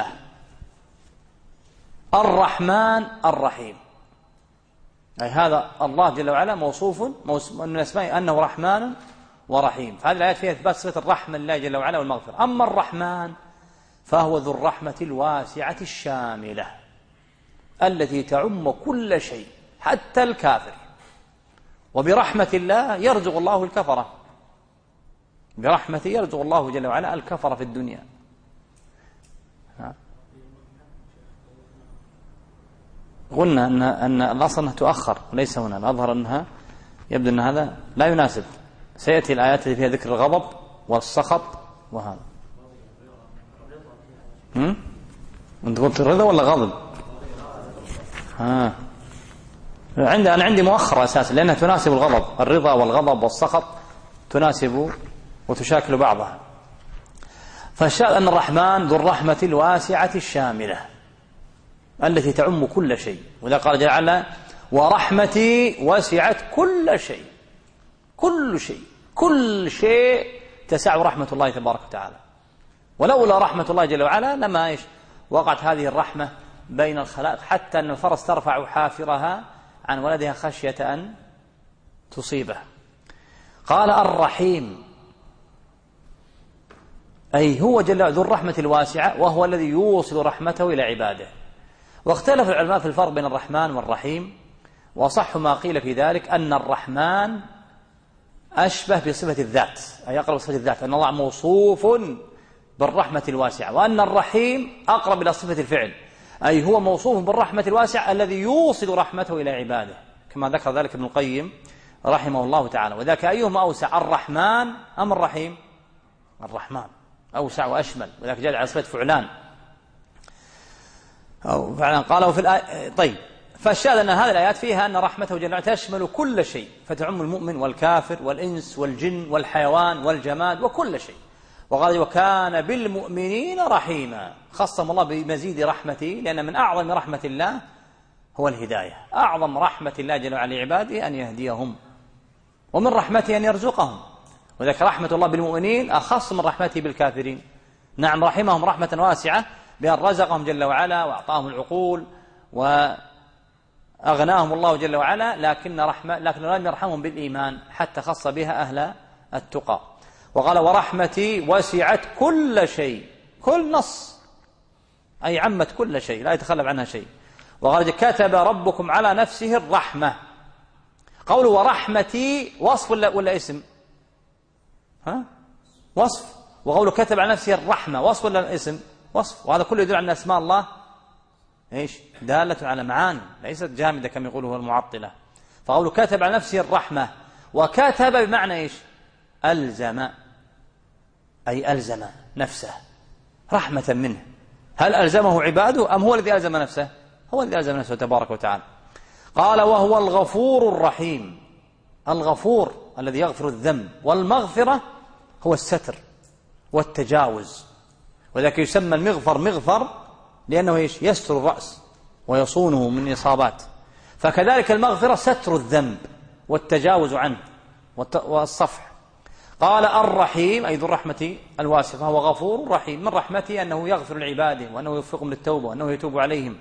الرحمن الرحيم، أي هذا الله جل وعلا موصوف من أسمائه أنه رحمن ورحيم. فهذه الآيات فيها إثبات صفة الرحمة لله جل وعلا والمغفرة. أما الرحمن فهو ذو الرحمة الواسعة الشاملة التي تعم كل شيء حتى الكافر. وبرحمة الله يرزق الله الكفرة، برحمته يرزق الله جل وعلا الكفرة في الدنيا. قلنا أن أن الأصل أنها تؤخر وليس هنا، الأظهر أنها يبدو أن هذا لا يناسب. سيأتي الآيات اللي فيها ذكر الغضب والسخط وهذا. هم؟ أنت قلت الرضا ولا غضب؟ ها. عندي أنا عندي مؤخرة أساسا لأنها تناسب الغضب، الرضا والغضب والسخط تناسب وتشاكل بعضها. فالشأن أن الرحمن ذو الرحمة الواسعة الشاملة التي تعم كل شيء. وإذا قال جل وعلا ورحمتي وسعت كل شيء، كل شيء كل شيء تسع رحمة الله تبارك وتعالى. ولولا رحمة الله جل وعلا لما إيش وقعت هذه الرحمة بين الخلائق، حتى أن الفرس ترفع حافرها عن ولدها خشية أن تصيبه. قال الرحيم، أي هو جل ذو الرحمة الواسعة، وهو الذي يوصل رحمته إلى عباده. واختلف العلماء في الفرق بين الرحمن والرحيم، وصح ما قيل في ذلك أن الرحمن أشبه بصفة الذات، أي أقرب صفة الذات، أن الله موصوف بالرحمة الواسعة، وأن الرحيم أقرب إلى صفة الفعل، أي هو موصوف بالرحمة الواسعة الذي يوصل رحمته إلى عباده، كما ذكر ذلك ابن القيم رحمه الله تعالى. وذاك أيهما أوسع، الرحمن أم الرحيم؟ الرحمن أوسع وأشمل، وذاك جاء على صفة فعلان أو فعلا. قالوا في الآية. طيب، فالشاهد أن هذه الآيات فيها أن رحمته جل وعلا تشمل كل شيء، فتعم المؤمن والكافر والإنس والجن والحيوان والجماد وكل شيء. وقال وكان بالمؤمنين رحيما، خصم الله بمزيد رحمته، لأن من أعظم رحمة الله هو الهداية. أعظم رحمة الله جل وعلا لعباده أن يهديهم، ومن رحمته أن يرزقهم، وذلك رحمة الله بالمؤمنين أخص من رحمته بالكافرين. نعم، رحمهم رحمة واسعة بأن رزقهم جل وعلا وأعطاهم العقول وأغناهم الله جل وعلا، لكن رحمة لكن لم يرحمهم بالإيمان حتى خص بها أهل التقى. وقال ورحمتي وسعت كل شيء، كل نص أي عمت كل شيء لا يتخلف عنها شيء. وقال كتب ربكم على نفسه الرحمة. قوله ورحمتي وصف ولا, ولا اسم؟ ها؟ وصف. وقوله كتب على نفسه الرحمة وصف ولا اسم؟ وصف. وهذا كله يدل على أسماء الله إيش؟ دالة على معاني ليست جامدة كما يقوله المعطلة. فقوله كتب على نفسه الرحمة، وكتب بمعنى إيش؟ ألزم، أي ألزم نفسه رحمة منه. هل ألزمه عباده أم هو الذي ألزم نفسه؟ هو الذي ألزم نفسه تبارك وتعالى. قال وهو الغفور الرحيم. الغفور الذي يغفر الذنب، والمغفرة هو الستر والتجاوز، وذلك يسمى المغفر مغفر لأنه إيش؟ يستر الرأس ويصونه من إصابات. فكذلك المغفرة ستر الذنب والتجاوز عنه والصفح. قال الرحيم أي ذو الرحمة الواسعة، فهو غفور رحيم، من رحمته أنه يغفر لعباده وأنه يوفقهم للتوبة وأنه يتوب عليهم.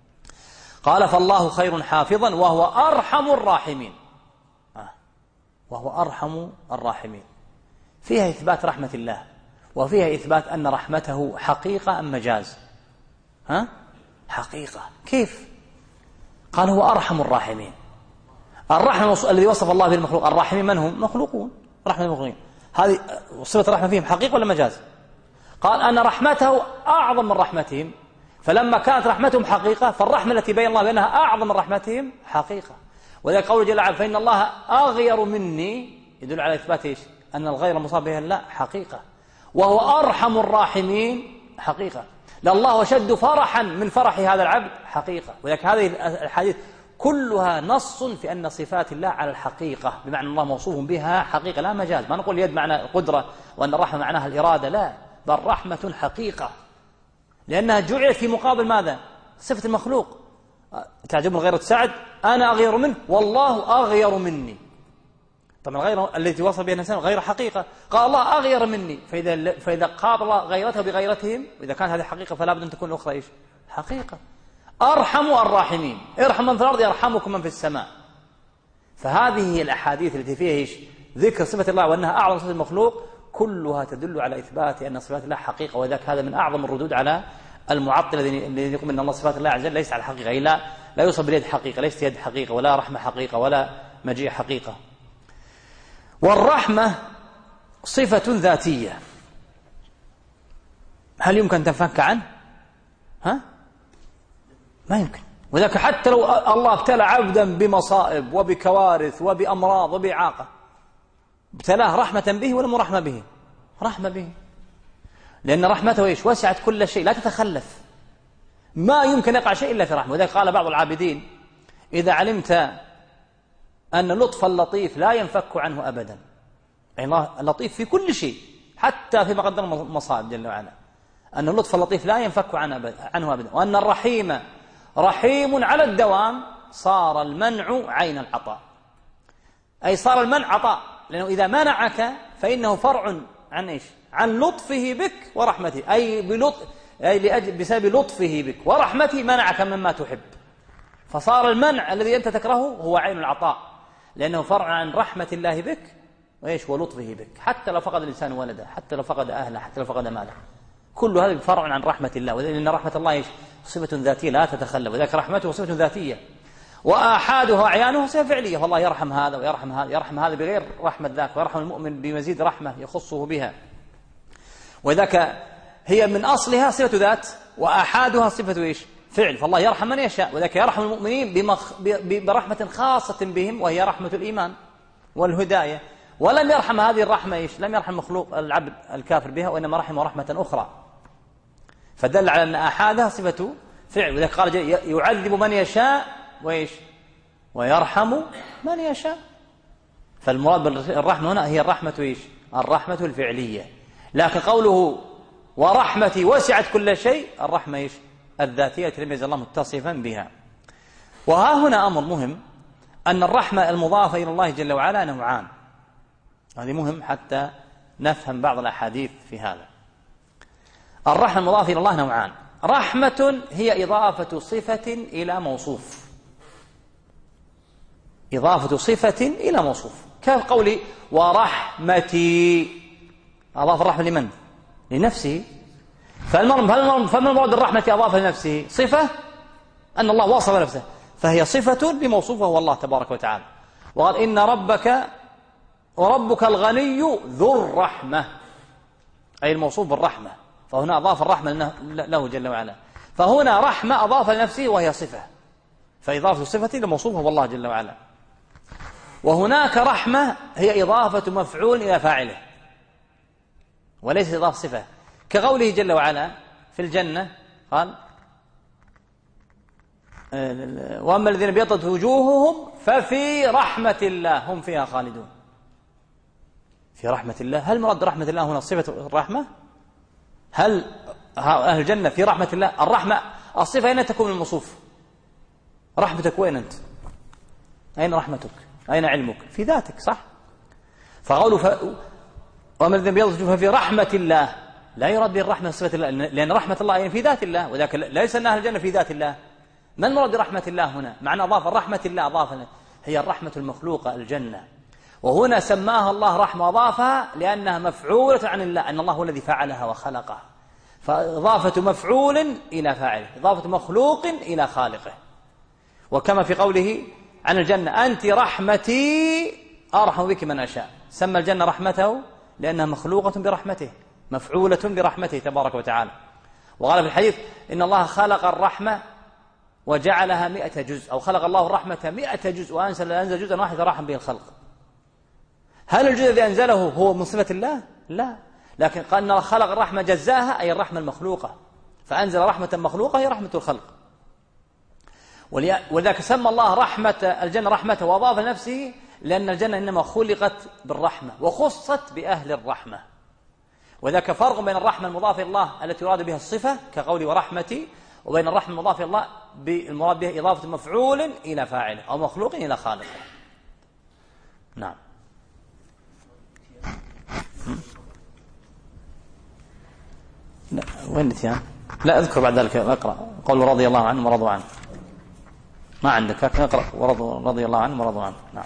قال فالله خير حافظا وهو أرحم الراحمين. آه. وهو أرحم الراحمين، فيها إثبات رحمة الله، وفيها إثبات أن رحمته حقيقة أم مجاز؟ ها؟ حقيقة. كيف؟ قال هو أرحم الراحمين. الرحمة الذي وصف الله به المخلوق، الراحمين من هم؟ مخلوقون، رحمة المخلوقين. هذه صفة الرحمة فيهم حقيقة ولا مجاز؟ قال أن رحمته أعظم من رحمتهم، فلما كانت رحمتهم حقيقة فالرحمة التي بين الله بينها أعظم من رحمتهم حقيقة. وذلك قوله جل وعلا فإن الله أغير مني، يدل على إثبات إيش؟ أن الغير مصاب بها لا حقيقة. وهو أرحم الراحمين حقيقة، لله أشد فرحا من فرح هذا العبد حقيقة. وذلك هذه الحديث كلها نص في أن صفات الله على الحقيقة، بمعنى الله موصوف بها حقيقة لا مجاز. ما نقول اليد معنى قدرة وأن الرحمة معناها الإرادة، لا، بل رحمة حقيقة، لأنها جعلت في مقابل ماذا؟ صفة المخلوق. تعجب من غيرة سعد أنا أغير منه والله أغير مني. طبعا الغير التي وصل بها الإنسان غير حقيقة، قال الله أغير مني، فإذا فإذا قابل الله غيرته بغيرتهم، وإذا كان هذه حقيقة فلا بد أن تكون الأخرى إيش؟ حقيقة. أرحموا الراحمين، ارحم من في الأرض يرحمكم من في السماء. فهذه هي الأحاديث التي فيها إيش؟ ذكر صفة الله وأنها أعظم صفة المخلوق، كلها تدل على إثبات أن صفات الله حقيقة. وذلك هذا من أعظم الردود على المعطل الذي يقول أن الله صفات الله عز وجل ليس على الحقيقة، أي لا لا يوصف باليد حقيقة، ليست يد حقيقة ولا رحمة حقيقة ولا مجيء حقيقة. والرحمة صفة ذاتية، هل يمكن تنفك عنه؟ ها؟ ما يمكن. وذلك حتى لو الله ابتلى عبدا بمصائب وبكوارث وبأمراض وبإعاقة، ابتلاه رحمة به ولا مو رحمة به؟ رحمة به، لأن رحمته إيش؟ وسعت كل شيء لا تتخلف، ما يمكن يقع شيء إلا في رحمة. وذلك قال بعض العابدين إذا علمت أن لطف اللطيف لا ينفك عنه أبدا، يعني الله اللطيف في كل شيء حتى في مقدر المصائب جل وعلا، أن اللطف اللطيف لا ينفك عنه أبدا، وأن الرحيم رحيم على الدوام، صار المنع عين العطاء، أي صار المنع عطاء، لأنه إذا منعك فإنه فرع عن إيش؟ عن لطفه بك ورحمته، أي بلطف أي لأجل بسبب لطفه بك ورحمته منعك مما تحب، فصار المنع الذي أنت تكرهه هو عين العطاء، لأنه فرع عن رحمة الله بك وإيش ولطفه بك، حتى لو فقد الإنسان ولده، حتى لو فقد أهله، حتى لو فقد ماله، كل هذا فرع عن رحمة الله. لأن رحمة الله إيش؟ صفة ذاتية لا تتخلف، وذلك رحمته صفة ذاتية، وآحادها أعيانه صفة فعلية. فالله يرحم هذا ويرحم هذا، يرحم هذا بغير رحمة ذاك، ويرحم المؤمن بمزيد رحمة يخصه بها. وذاك هي من أصلها صفة ذات، وآحادها صفة إيش؟ فعل. فالله يرحم من يشاء، وذلك يرحم المؤمنين بمخ... برحمة خاصة بهم، وهي رحمة الإيمان والهداية. ولم يرحم هذه الرحمة إيش؟ لم يرحم مخلوق العبد الكافر بها، وإنما رحمه رحمة أخرى. فدل على أن آحادها صفة فعل. وذلك قال يعذب من يشاء وإيش؟ ويرحم من يشاء. فالمراد بالرحمة هنا هي الرحمة إيش؟ الرحمة الفعلية. لكن قوله ورحمتي وسعت كل شيء، الرحمة إيش؟ الذاتية لم يزل الله متصفا بها. وها هنا أمر مهم، أن الرحمة المضافة إلى الله جل وعلا نوعان. هذه مهم حتى نفهم بعض الأحاديث في هذا. الرحمة المضافة إلى الله نوعان: رحمة هي إضافة صفة إلى موصوف، إضافة صفة إلى موصوف، كقولي ورحمتي، أضاف الرحمة لمن؟ لنفسه. فما المراد الرحمة أضاف لنفسه؟ صفة، أن الله وصف نفسه، فهي صفة لموصوفه هو الله تبارك وتعالى. وقال إن ربك وربك الغني ذو الرحمة، أي الموصوف بالرحمة، فهنا أضاف الرحمة له جل وعلا. فهنا رحمة أضاف لنفسه وهي صفة، فإضافة الصفة لموصوفه هو الله جل وعلا. وهناك رحمة هي إضافة مفعول إلى فاعله، وليس إضافة صفة، كقوله جل وعلا في الجنة قال وأما الذين ابيضت وجوههم ففي رحمة الله هم فيها خالدون. في رحمة الله، هل مراد رحمة الله هنا صفة الرحمة؟ هل أهل الجنة في رحمة الله؟ الرحمة الصفة أين تكون الموصوف؟ رحمتك وين أنت؟ أين رحمتك؟ أين علمك؟ في ذاتك، صح؟ فقولوا ف... وأما الذين ابيضت وجوههم ففي رحمة الله، لا يراد به الرحمة صفة الله، لأن رحمة الله يعني في ذات الله، وذاك ليس أن أهل الجنة في ذات الله. ما المراد برحمة الله هنا؟ معنى أضاف الرحمة الله، أضاف هي الرحمة المخلوقة الجنة، وهنا سماها الله رحمة، أضافها لأنها مفعولة عن الله، أن الله هو الذي فعلها وخلقها، فإضافة مفعول إلى فاعله، إضافة مخلوق إلى خالقه. وكما في قوله عن الجنة أنت رحمتي أرحم بك من أشاء، سمى الجنة رحمته لأنها مخلوقة برحمته، مفعولة برحمته تبارك وتعالى. وقال في الحديث إن الله خلق الرحمة وجعلها مئة جزء، أو خلق الله الرحمة مئة جزء وأنزل أنزل جزءا واحدا رحم به الخلق. هل الجزء الذي أنزله هو من صفة الله؟ لا، لكن قال أن خلق الرحمة جزاها، أي الرحمة المخلوقة، فأنزل رحمة مخلوقة هي رحمة الخلق. ولذلك سمى الله رحمة الجنة رحمته وأضاف لنفسه، لأن الجنة إنما خلقت بالرحمة وخصت بأهل الرحمة. وذاك فرق بين الرحمة المضافة إلى الله التي يراد بها الصفة كقول ورحمتي، وبين الرحمة المضافة إلى الله بالمراد بها إضافة مفعول إلى فاعله أو مخلوق إلى خالقه. نعم. لا وين نتيان؟ لا أذكر بعد ذلك أقرأ قول رضي الله عنه ورضوا عنه. ما عندك، لكن أقرأ ورضوا رضي الله عنه ورضوا عنه. نعم.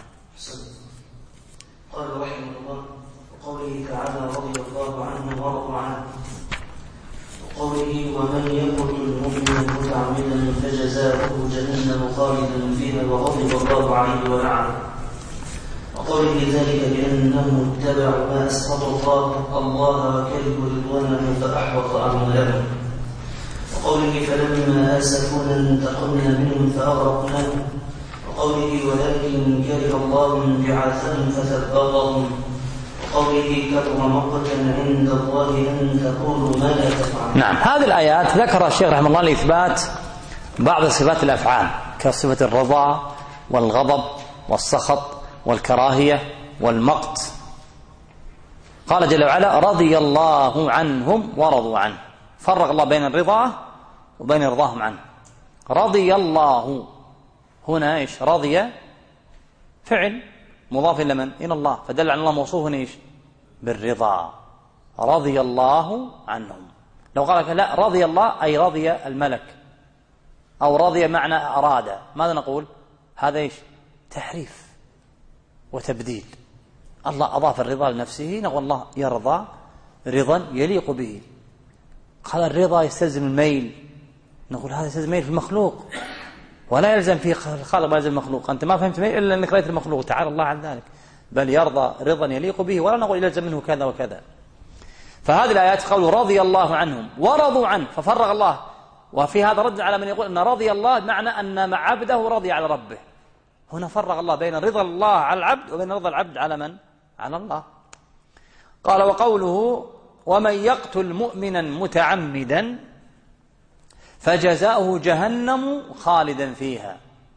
قال رحمه الله وقوله تعالى رضي الله عنه ورضوا عنه، وقوله ومن يقتل مؤمنا متعمدا فجزاؤه جهنم خالدا فيها وغضب الله عليه ولعنه، وقوله ذلك بأنهم اتبعوا ما أسخط الله الله وكرهوا رضوانه فأحبط أعمالهم، وقوله فلما آسفونا انتقمنا منهم فأغرقناهم، وقوله ولكن كره الله بعاثهم فثبطهم، وقوله كبر مقتا عند الله أن تقولوا ما لا تفعلون. نعم، هذه الآيات ذكر الشيخ رحمه الله لإثبات بعض صفات الأفعال كصفة الرضا والغضب والسخط والكراهية والمقت. قال جل وعلا رضي الله عنهم ورضوا عنه، فرق الله بين الرضا وبين رضاهم عنه. رضي الله هنا إيش؟ رضي فعل مضاف إلى من؟ إلى الله، فدل على الله موصوف إيش؟ بالرضا. رضي الله عنهم. لو قال لك لا رضي الله أي رضي الملك، أو رضي معنى أراد، ماذا نقول؟ هذا إيش؟ تحريف وتبديل. الله أضاف الرضا لنفسه، نقول الله يرضى رضا يليق به. قال الرضا يستلزم الميل، نقول هذا يستلزم الميل في المخلوق ولا يلزم في الخالق ولا يلزم المخلوق. أنت ما فهمت ميل إلا أنك رأيت المخلوق، تعالى الله عن ذلك، بل يرضى رضا يليق به، ولا نقول يلزم منه كذا وكذا. فهذه الآيات قالوا رضي الله عنهم ورضوا عنه، ففرغ الله. وفي هذا رد على من يقول أن رضي الله معنى أن مع عبده رضي على ربه. هنا فرغ الله بين رضا الله على العبد وبين رضا العبد على من؟ على الله. قال وقوله ومن يقتل مؤمنا متعمدا فجزاؤه جهنم خالدا فيها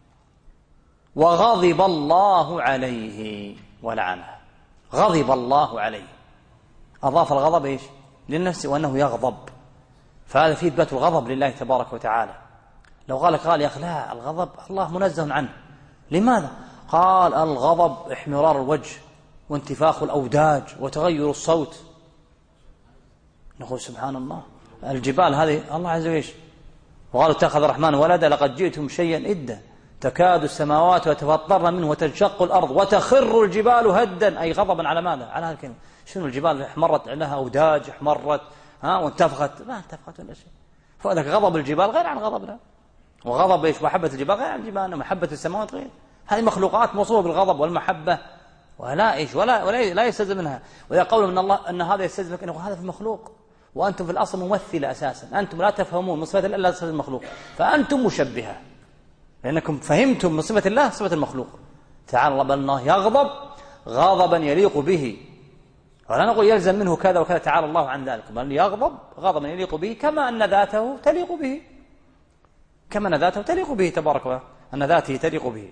وغضب الله عليه ولعنه. غضب الله عليه، أضاف الغضب إيش؟ للنفس، وأنه يغضب، فهذا فيه إثبات الغضب لله تبارك وتعالى. لو قال قال يا أخي لا، الغضب الله منزه عنه. لماذا؟ قال الغضب احمرار الوجه وانتفاخ الأوداج وتغير الصوت. نقول سبحان الله، الجبال هذه الله عز وجل، وقالوا اتخذ الرحمن ولدا لقد جئتم شيئا إدا تكاد السماوات يتفطرن منه وتنشق الأرض وتخر الجبال هدا، أي غضبا على ماذا؟ على هذه الكلمة. شنو الجبال احمرت لها أوداج، احمرت ها وانتفخت؟ ما انتفخت ولا شيء. فذلك غضب الجبال غير عن غضبنا، وغضب ايش؟ محبة الجبال غير عن الجبال، محبة السماوات غير. هذه مخلوقات موصوفة بالغضب والمحبة، ولا ايش ولا ولا لا يستلزم منها. وإذا قولوا من الله أن هذا يستلزم أنه هذا في المخلوق، وأنتم في الأصل ممثلة أساسا، أنتم لا تفهمون من صفة الله إلا صفة المخلوق، فأنتم مشبهة لأنكم فهمتم من صفة الله صفة المخلوق. تعالى الله، بل الله يغضب غضبا يليق به، ولا نقول يلزم منه كذا وكذا، تعالى الله عن ذلك، بل يغضب غضبا يليق به كما أن ذاته تليق به، كما أن ذاته تليق به تبارك وتعالى، أن ذاته تليق به.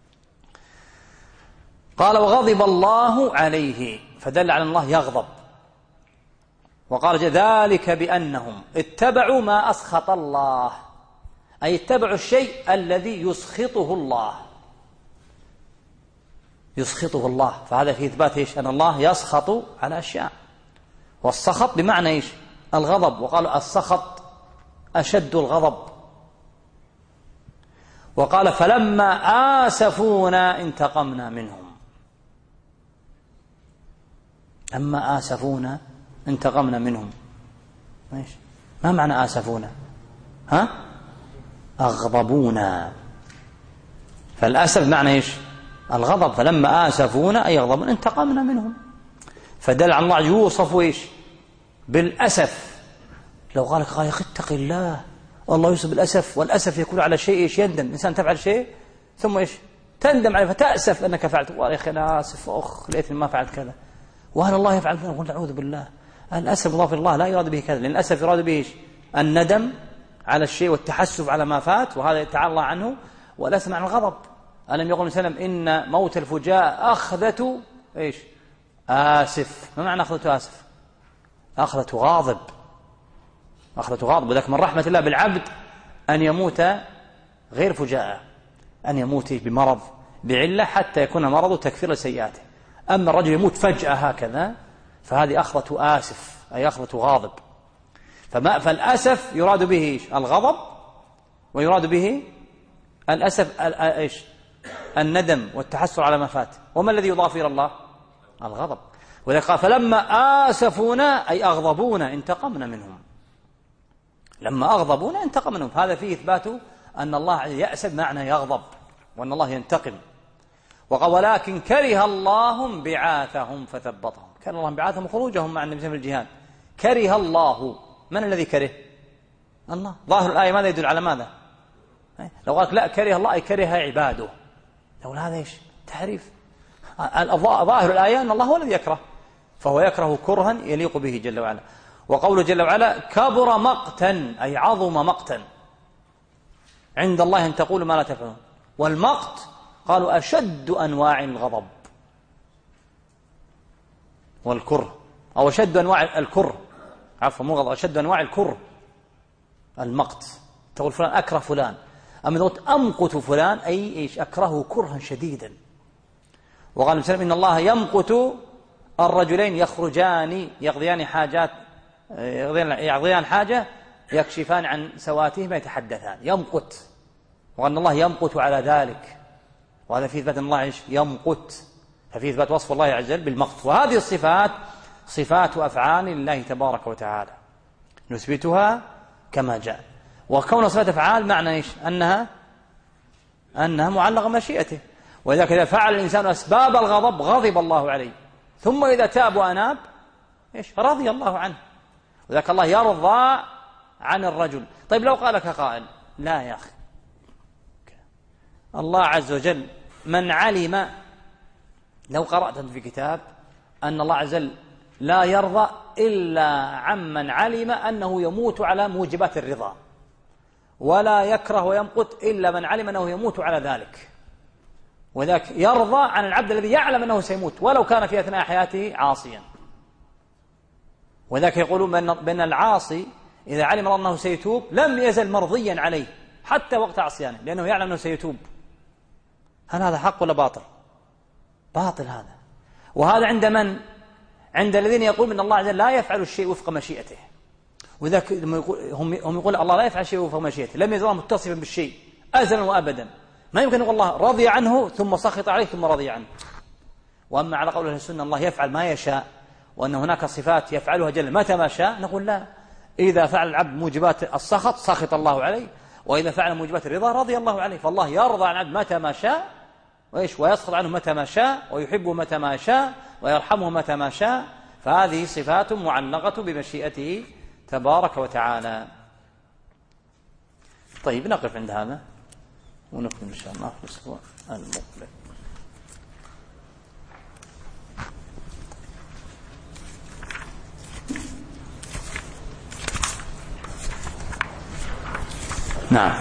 قال وغضب الله عليه، فدل على الله يغضب. وقال ذلك بأنهم اتبعوا ما أسخط الله، أي اتبعوا الشيء الذي يسخطه الله، يسخطه الله. فهذا في إثبات إيش؟ أن الله يسخط على أشياء، والسخط بمعنى إيش؟ الغضب. وقالوا السخط أشد الغضب. وقال فلما آسفونا انتقمنا منهم. أما آسفونا انتقمنا منهم، إيش؟ ما معنى آسفونا؟ ها؟ أغضبونا. فالأسف معنى إيش؟ الغضب. فلما آسفونا أي غضبنا انتقمنا منهم. فدل على الله يوصف إيش؟ بالأسف. لو قال لك يا أخي اتق الله، والله يوصف بالأسف، والأسف يكون على شيء إيش؟ يندم. إنسان تفعل شيء ثم إيش؟ تندم عليه فتأسف أنك فعلت. يا أخي أنا آسف، أخ ليتني ما فعلت كذا، وهل الله يفعل كذا؟ نقول نعوذ بالله. الأسف مضاف الله لا يراد به كذا، لأن الأسف يراد به إيش؟ الندم على الشيء والتحسف على ما فات، وهذا تعالى الله عنه. والأسف عن الغضب. ألم يقول وسلم إن موت الفجاء أخذة إيش؟ آسف. ما معنى أخذة آسف؟ أخذة غاضب، أخذة غاضب. وذلك من رحمة الله بالعبد أن يموت غير فجاء، أن يموت بمرض بعلة حتى يكون مرضه تكفير لسيئاته. أما الرجل يموت فجأة هكذا فهذه أخذة آسف، أي أخذة غاضب. فما فالأسف يراد به إيش؟ الغضب، ويراد به الأسف إيش؟ الندم والتحسر على ما فات. وما الذي يضاف إلى الله؟ الغضب. ولذلك قال فلما آسفونا أي أغضبونا انتقمنا منهم. لما أغضبونا انتقمنا منهم. هذا فيه إثبات أن الله يأسف معنى يغضب، وأن الله ينتقم. وقال ولكن كره الله انبعاثهم فثبطهم. كره الله انبعاثهم وخروجهم مع النبي في الجهاد. كره الله، من الذي كره؟ الله. ظاهر الآية ماذا يدل على ماذا؟ لو قالك لا كره الله أي كره عباده، لو هذا إيش؟ تحريف. ظاهر الآية أن الله هو الذي يكره، فهو يكره كرها يليق به جل وعلا. وقوله جل وعلا كبر مقتا أي عظم مقتا عند الله أن تقول ما لا تفعلون. والمقت قالوا أشد أنواع الغضب والكره، أو أشد أنواع الكره، عفوا مو غضب، أشد أنواع الكره المقت. تقول فلان أكره فلان. أما تقول أمقت فلان أي إيش؟ أكرهه كرها شديدا. وقال النبي إن الله يمقت الرجلين يخرجان يقضيان حاجات، يقضيان حاجة يكشفان عن سواتهما يتحدثان. يمقت، وأن الله يمقت على ذلك. وهذا في إثبات الله إيش؟ يمقت. ففي إثبات وصف الله عز وجل بالمقت. وهذه الصفات صفات وأفعال لله تبارك وتعالى نثبتها كما جاء. وكون صفات أفعال معنى إيش؟ أنها أنها معلقة مشيئته. وإذا كذا فعل الإنسان أسباب الغضب غضب الله عليه، ثم إذا تاب وأناب إيش؟ رضي الله عنه. وذاك الله يرضى عن الرجل. طيب لو قال لك قائل لا يا أخي، الله عز وجل من علم، لو قرأت في كتاب أن الله عز وجل لا يرضى إلا عمن علم أنه يموت على موجبات الرضا، ولا يكره ويمقت إلا من علم أنه يموت على ذلك، وذاك يرضى عن العبد الذي يعلم أنه سيموت ولو كان في أثناء حياته عاصيا. وذاك يقولون بأن العاصي إذا علم الله أنه سيتوب لم يزل مرضيا عليه حتى وقت عصيانه، لأنه يعلم أنه سيتوب. هل هذا حق ولا باطل؟ باطل هذا. وهذا عند من؟ عند الذين يقولون أن الله عز وجل لا يفعل الشيء وفق مشيئته. وذاك هم يقول الله لا يفعل شيء وفق مشيئته، لم يزال متصفا بالشيء أزلا وأبدا. ما يمكن يقول الله رضي عنه ثم سخط عليه ثم رضي عنه. وأما على قول أهل السنة الله يفعل ما يشاء، وأن هناك صفات يفعلها جل متى ما شاء، نقول لا، إذا فعل العبد موجبات السخط سخط الله عليه، وإذا فعل موجبات الرضا رضي الله عليه. فالله يرضى عن العبد متى ما شاء، وإيش؟ ويسخط عنه متى ما شاء، ويحبه متى ما شاء، ويرحمه متى ما شاء. فهذه صفات معلقة بمشيئته تبارك وتعالى. طيب نقف عند هذا ونكمل إن شاء الله في الأسبوع المقبل. نعم.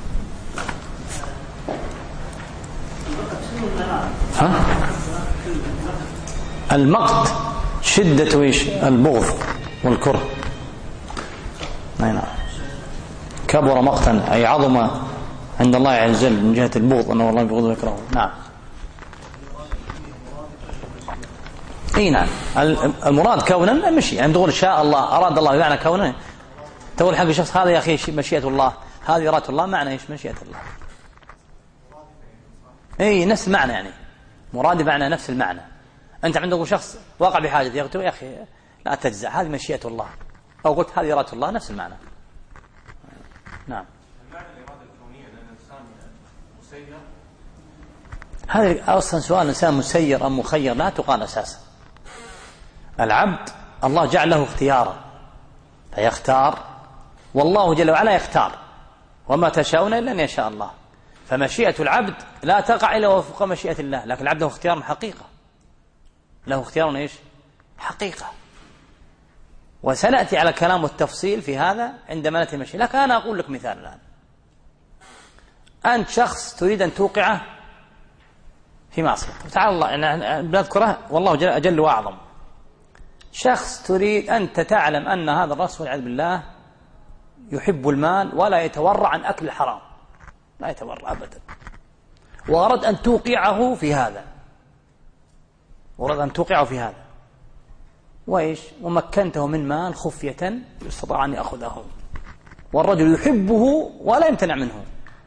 ها؟ المقت شدة إيش؟ البغض والكره. نعم. كبر مقتا أي عظم عند الله عز وجل من جهة البغض، أنه الله يبغض ويكرهه. نعم. اي نعم. المراد كونا مشي، يعني تقول شاء الله أراد الله بمعنى كونا، تقول حق الشخص هذا يا أخي مشيئة الله، هذه إرادة الله، معنى إيش؟ مشيئة الله. اي نفس المعنى، يعني مراد معنى نفس المعنى. أنت عندك شخص واقع بحاجة يقول يا أخي لا تجزع، هذه مشيئة الله، أو قلت هذه إرادة الله، نفس المعنى. نعم. المعنى الإرادة الكونية أن الإنسان مسير، هذا أصلا سؤال الإنسان مسير أم مخير لا تقال أساسا. العبد الله جعل له اختيارا فيختار، والله جل وعلا يختار، وما تشاءون إلا أن يشاء الله. فمشيئة العبد لا تقع إلا وفق مشيئة الله، لكن العبد له اختيار حقيقة، له اختيار إيش؟ حقيقة. وسنأتي على كلام والتفصيل في هذا عندما نأتي المشيئة. لكن أنا أقول لك مثال الآن. أنت شخص تريد أن توقعه في معصية، تعالى الله يعني بنذكره والله جل أجل وأعظم. شخص تريد أنت تعلم أن هذا الرسول والعياذ بالله يحب المال ولا يتورع عن أكل الحرام، لا يتورع أبدا، وأرد أن توقعه في هذا، وأرد أن توقعه في هذا، وإيش؟ ومكنته من مال خفية يستطيع أن يأخذه، والرجل يحبه ولا يمتنع منه،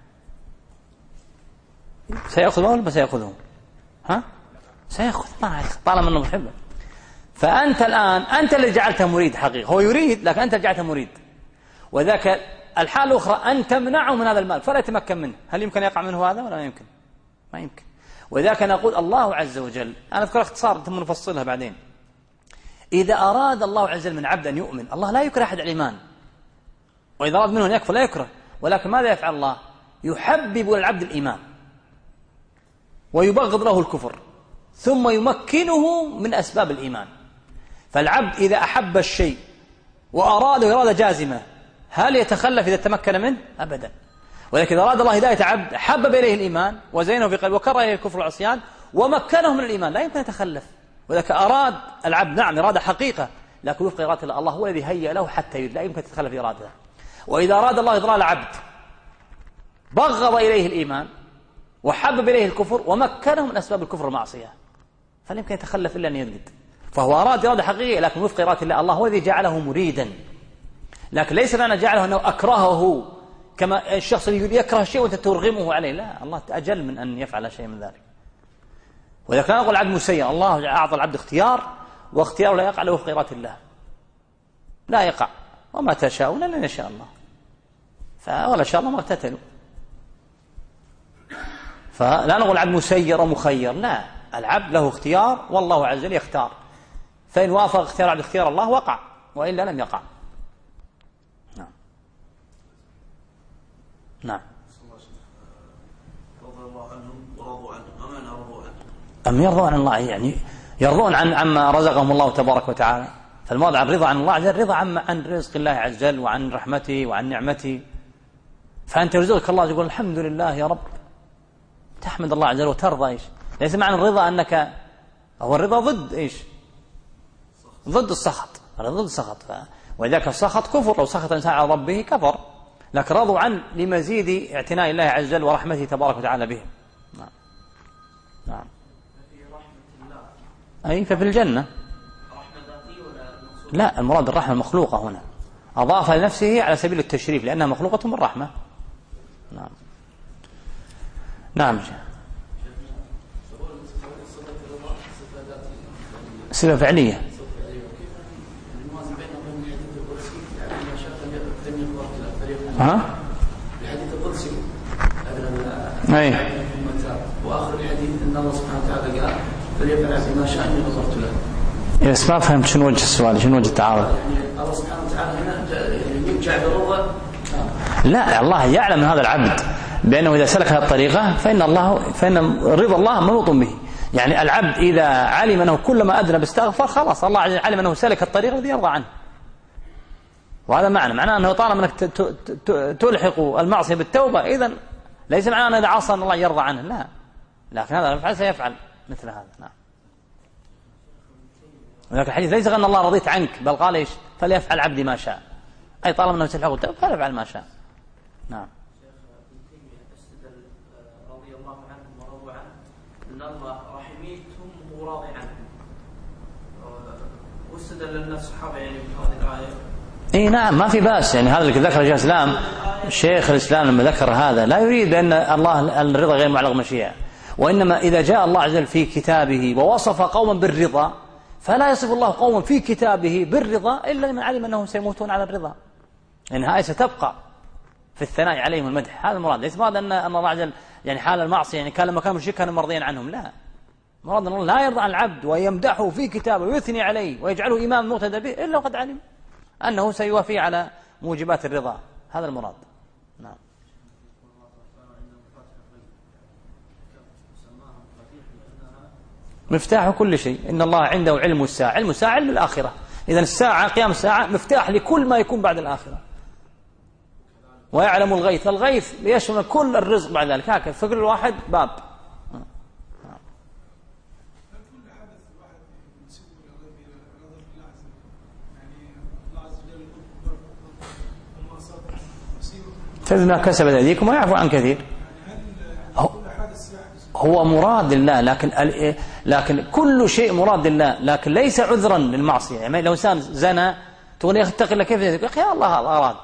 سيأخذه ولا سيأخذه؟ ها؟ سيأخذ، ما طالما أنه يحبه. فأنت الآن أنت اللي جعلته مريد حقيقة، هو يريد لكن أنت جعلته مريد. وذاك الحالة الأخرى أن تمنعه من هذا المال فلا يتمكن منه. هل يمكن يقع منه هذا ولا يمكن؟ ما يمكن. وذاك نقول الله عز وجل، أنا أذكر اختصار ثم نفصلها بعدين. إذا أراد الله عز وجل من عبد أن يؤمن، الله لا يكره أحد الإيمان، وإذا أراد منه أن يكفر لا يكره، ولكن ماذا يفعل الله؟ يحبب العبد الإيمان ويبغض له الكفر، ثم يمكنه من أسباب الإيمان. فالعبد إذا أحب الشيء وأراده إرادة جازمة هل يتخلف إذا تمكن منه؟ أبدا. ولكن إذا أراد الله هداية عبد حبب إليه الإيمان وزينه في قلبه وكره إليه الكفر والعصيان ومكنه من الإيمان، لا يمكن يتخلف. ولذلك أراد العبد نعم إرادة حقيقة، لكن وفق إرادة الله، الله هو الذي هيأ له حتى يريد، لا يمكن تتخلف إرادته. وإذا أراد الله إضلال عبد بغض إليه الإيمان وحبب إليه الكفر ومكنه من أسباب الكفر والمعصية، فلا يمكن يتخلف إلا أن يرد. فهو أراد إرادة حقيقية لكن وفق إرادة الله، الله هو الذي جعله مريدا، لكن ليس معنى جعله أنه أكرهه كما الشخص اللي يكره الشيء وأنت ترغمه عليه، لا، الله أجل من أن يفعل شيء من ذلك. وإذا كان نقول العبد مسير، الله أعطى العبد اختيار، واختياره لا يقع له في خيرات الله، لا يقع، وما تشاءون إلا إن يشاء الله، فولا شاء الله ما اقتتلوا. فلا نقول العبد مسير أو مخير، لا، العبد له اختيار والله عز وجل يختار، فإن وافق اختيار عبد اختيار الله وقع، وإلا لم يقع. نعم. نعم. رضي الله عنهم ورضوا عنه، أما أنا رضوا عنه أم يرضون عن الله، يعني يرضون عن عما رزقهم الله تبارك وتعالى. فالموضع الرضا عن الله عز وجل رضا عن عن رزق الله عز وجل وعن رحمته وعن نعمته. فأنت يرزقك الله تقول الحمد لله يا رب، تحمد الله عز وجل وترضى. إيش ليس معنى الرضا أنك هو الرضا ضد إيش؟ ضد السخط، ضد السخط. ف... وذاك السخط كفر، لو سخط الإنسان على ربه كفر، لكن رضوا عنه لمزيد اعتناء الله عز وجل ورحمته تبارك وتعالى بهم. نعم. نعم. أي ففي الجنة. لا، المراد الرحمة المخلوقة هنا، أضاف لنفسه على سبيل التشريف لأنها مخلوقة بالرحمة. نعم. نعم. صفة فعلية. ها؟ الحديث القدسي أي. وآخر الحديث أن الله سبحانه وتعالى قال فليفعل بما شاء إني غفرت له. يس ما فهمت شنو وجه السؤال، شنو وجه التعارض؟ يعني الله سبحانه وتعالى هنا يعني يرجع برضا. لا، الله يعلم من هذا العبد بأنه إذا سلك هذه الطريقة فإن الله فإن رضا الله منوط به. يعني العبد إذا علم أنه كلما أذنب استغفر خلاص الله علم أنه سلك الطريق الذي يرضى عنه. وهذا معنى معناه أنه طالما أنك تلحق المعصية بالتوبة إذن ليس معناه أن إذا عصى أن الله يرضى عنه، لا، لكن هذا الفعل سيفعل مثل هذا. نعم. ولكن الحديث ليس أن الله رضيت عنك، بل قال إيش؟ فليفعل عبدي ما شاء، أي طالما أنه تلحق التوبة فليفعل ما شاء. نعم. رضي الله عنهم ورضوا عنه أن الله رحميتهم وراضي عنهم، واستدل لنا الصحابة يعني بهذه الآية. اي نعم، ما في باس. يعني هذا اللي ذكر شيخ الاسلام شيخ الاسلام لما ذكر هذا لا يريد ان الله الرضا غير معلق مشيئة، وانما اذا جاء الله عز وجل في كتابه ووصف قوما بالرضا فلا يصف الله قوما في كتابه بالرضا الا لمن علم انهم سيموتون على الرضا. يعني هاي ستبقى في الثناء عليهم المدح، هذا المراد. ليس مراد ان الله عز وجل يعني حال المعصيه يعني كان لما كانوا مشركين كانوا مرضيا عنهم، لا، مراد ان الله لا يرضى عن العبد ويمدحه في كتابه ويثني عليه ويجعله امام مقتدى به الا وقد علم أنه سيوافي على موجبات الرضا، هذا المراد. نعم. مفتاح كل شيء، إن الله عنده علم الساعة، علم الساعة علم الآخرة، إذن الساعة قيام الساعة مفتاح لكل ما يكون بعد الآخرة. ويعلم الغيث، الغيث يشمل كل الرزق بعد ذلك، هكذا فكل واحد باب. فبما كسبت أيديكم ويعفو عن كثير. هو مراد الله، لكن لكن كل شيء مراد الله، لكن ليس عذرا للمعصية. يعني لو إنسان زنى تقول يا أخي اتق الله، كيف يا أخي الله أراد.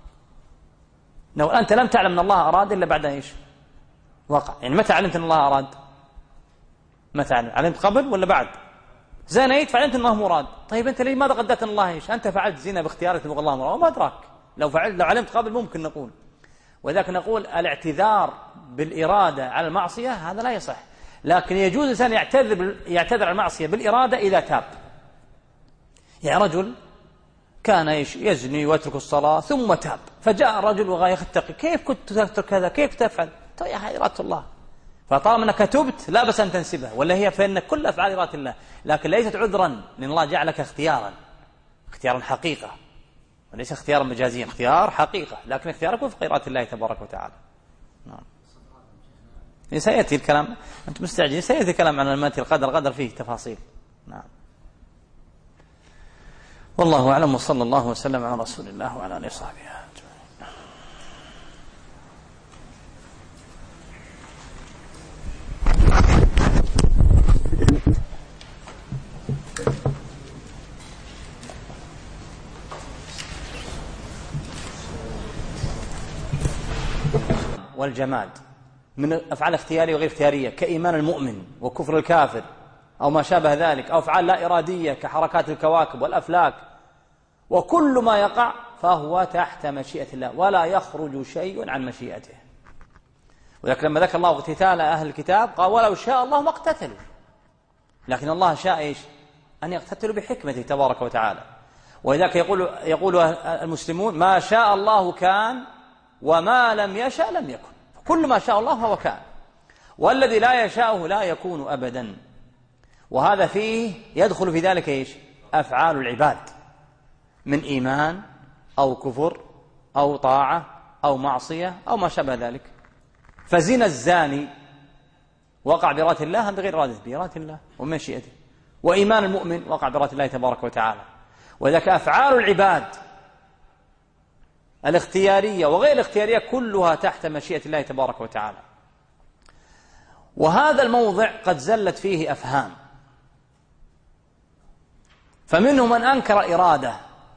لو أنت لم تعلم أن الله أراد إلا بعد إيش وقع. يعني متى علمت أن الله أراد؟ متى علمت؟ علمت قبل ولا بعد؟ زنيت فعلمت أنه مراد. طيب أنت ليه ماذا قدرت أن الله إيش؟ أنت فعلت زنا باختيارك تبغى الله مراد وما أدراك. لو فعلت لو علمت قبل ممكن نقول. وذاك نقول الاعتذار بالإرادة على المعصية هذا لا يصح، لكن يجوز الإنسان يعتذر يعتذر على المعصية بالإرادة إذا تاب. يعني رجل كان يزني ويترك الصلاة ثم تاب، فجاء رجل وقال يختقي كيف كنت تترك كذا، كيف تفعل؟ طيب يا إرادة الله. فطالما أنك تبت لا بس أن تنسبها، ولا هي فإن كل أفعال إرادة الله، لكن ليست عذرا، لأن الله جعلك اختيارا، اختيارا حقيقة، وليس اختيارا مجازيا، اختيار حقيقة، لكن اختيارك وفق إرادة الله تبارك وتعالى. نعم. سيأتي الكلام، أنت مستعجل، سيأتي الكلام عن المات القدر، القدر فيه تفاصيل. نعم. والله أعلم، وصلى الله وسلم على رسول الله وعلى آله وصحبه أجمعين. والجماد من أفعال اختيارية وغير اختيارية كإيمان المؤمن وكفر الكافر أو ما شابه ذلك، أو أفعال لا إرادية كحركات الكواكب والأفلاك، وكل ما يقع فهو تحت مشيئة الله ولا يخرج شيء عن مشيئته. ولكن لما ذكر الله اقتتال أهل الكتاب قال ولو شاء الله ما اقتتلوا، لكن الله شاء إيش؟ أن يقتتلوا بحكمته تبارك وتعالى. ولذلك يقول يقول المسلمون ما شاء الله كان وما لم يشاء لم يكن، كل ما شاء الله هو كان، والذي لا يشاءه لا يكون أبدا. وهذا فيه يدخل في ذلك إيش؟ أفعال العباد من إيمان أو كفر أو طاعة أو معصية أو ما شابه ذلك. فزنا الزاني وقع بإرادة الله أم بغير إرادة؟ بإرادة الله ومشيئته. وإيمان المؤمن وقع بإرادة الله تبارك وتعالى. وذلك أفعال العباد الاختيارية وغير الاختيارية كلها تحت مشيئة الله تبارك وتعالى. وهذا الموضع قد زلت فيه أفهام، فمنهم من أنكر إرادة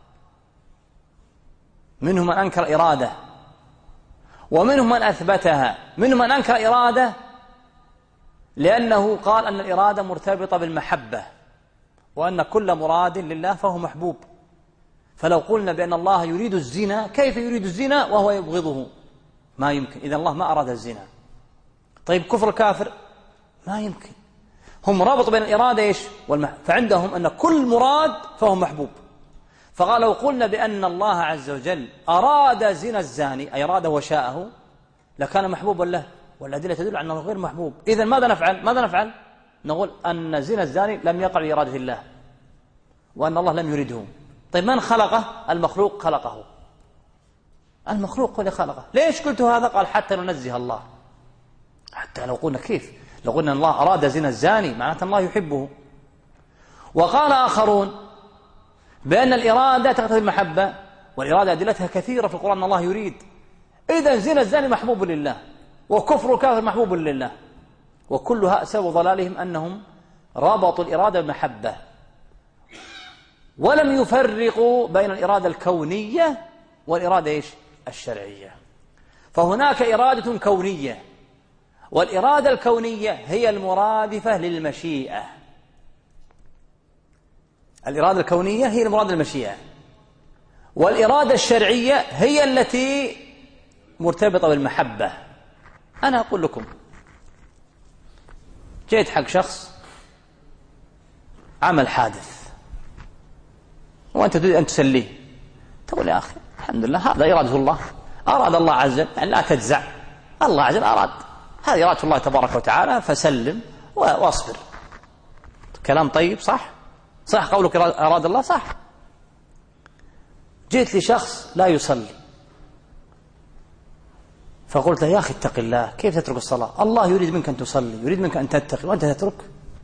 منهم من أنكر إرادة ومنهم من أثبتها. منهم من أنكر إرادة لأنه قال أن الإرادة مرتبطة بالمحبة، وأن كل مراد لله فهو محبوب. فلو قلنا بأن الله يريد الزنا، كيف يريد الزنا وهو يبغضه؟ ما يمكن، إذا الله ما أراد الزنا. طيب كفر الكافر ما يمكن. هم ربطوا بين الإرادة إيش والمحبة، فعندهم أن كل مراد فهو محبوب. فقال لو قلنا بأن الله عز وجل أراد زنا الزاني أي أراده وشاءه لكان محبوبا له، والأدلة تدل على أنه غير محبوب. إذن ماذا نفعل؟ ماذا نفعل؟ نقول أن زنا الزاني لم يقع بإرادة الله وأن الله لم يريده. طيب من خلقه؟ المخلوق خلقه، المخلوق هو اللي خلقه. ليش قلت هذا؟ قال حتى ننزه الله. حتى لو قلنا كيف؟ لو قلنا الله أراد زنا الزاني معناته الله يحبه. وقال آخرون بأن الإرادة تقتضي المحبة، والإرادة أدلتها كثيرة في القرآن أن الله يريد. إذا زنا الزاني محبوب لله وكفر الكافر محبوب لله، وكلها سبب ضلالهم أنهم ربطوا الإرادة بالمحبة ولم يفرقوا بين الإرادة الكونية والإرادة إيش؟ الشرعية. فهناك إرادة كونية، والإرادة الكونية هي المرادفة للمشيئة. الإرادة الكونية هي المرادفة للمشيئة، والإرادة الشرعية هي التي مرتبطة بالمحبة. أنا أقول لكم جيت حق شخص عمل حادث وأنت تريد أن تسليه، تقول يا أخي الحمد لله هذا إرادة الله، أراد الله عز وجل، يعني لا تجزع، الله عز وجل أراد، هذه إرادة الله تبارك وتعالى فسلم واصبر. كلام طيب صح؟ صح قولك أراد الله صح. جيت لشخص لا يصلي فقلت له يا أخي اتق الله، كيف تترك الصلاة؟ الله يريد منك أن تصلي، يريد منك أن تتقي وأنت تترك.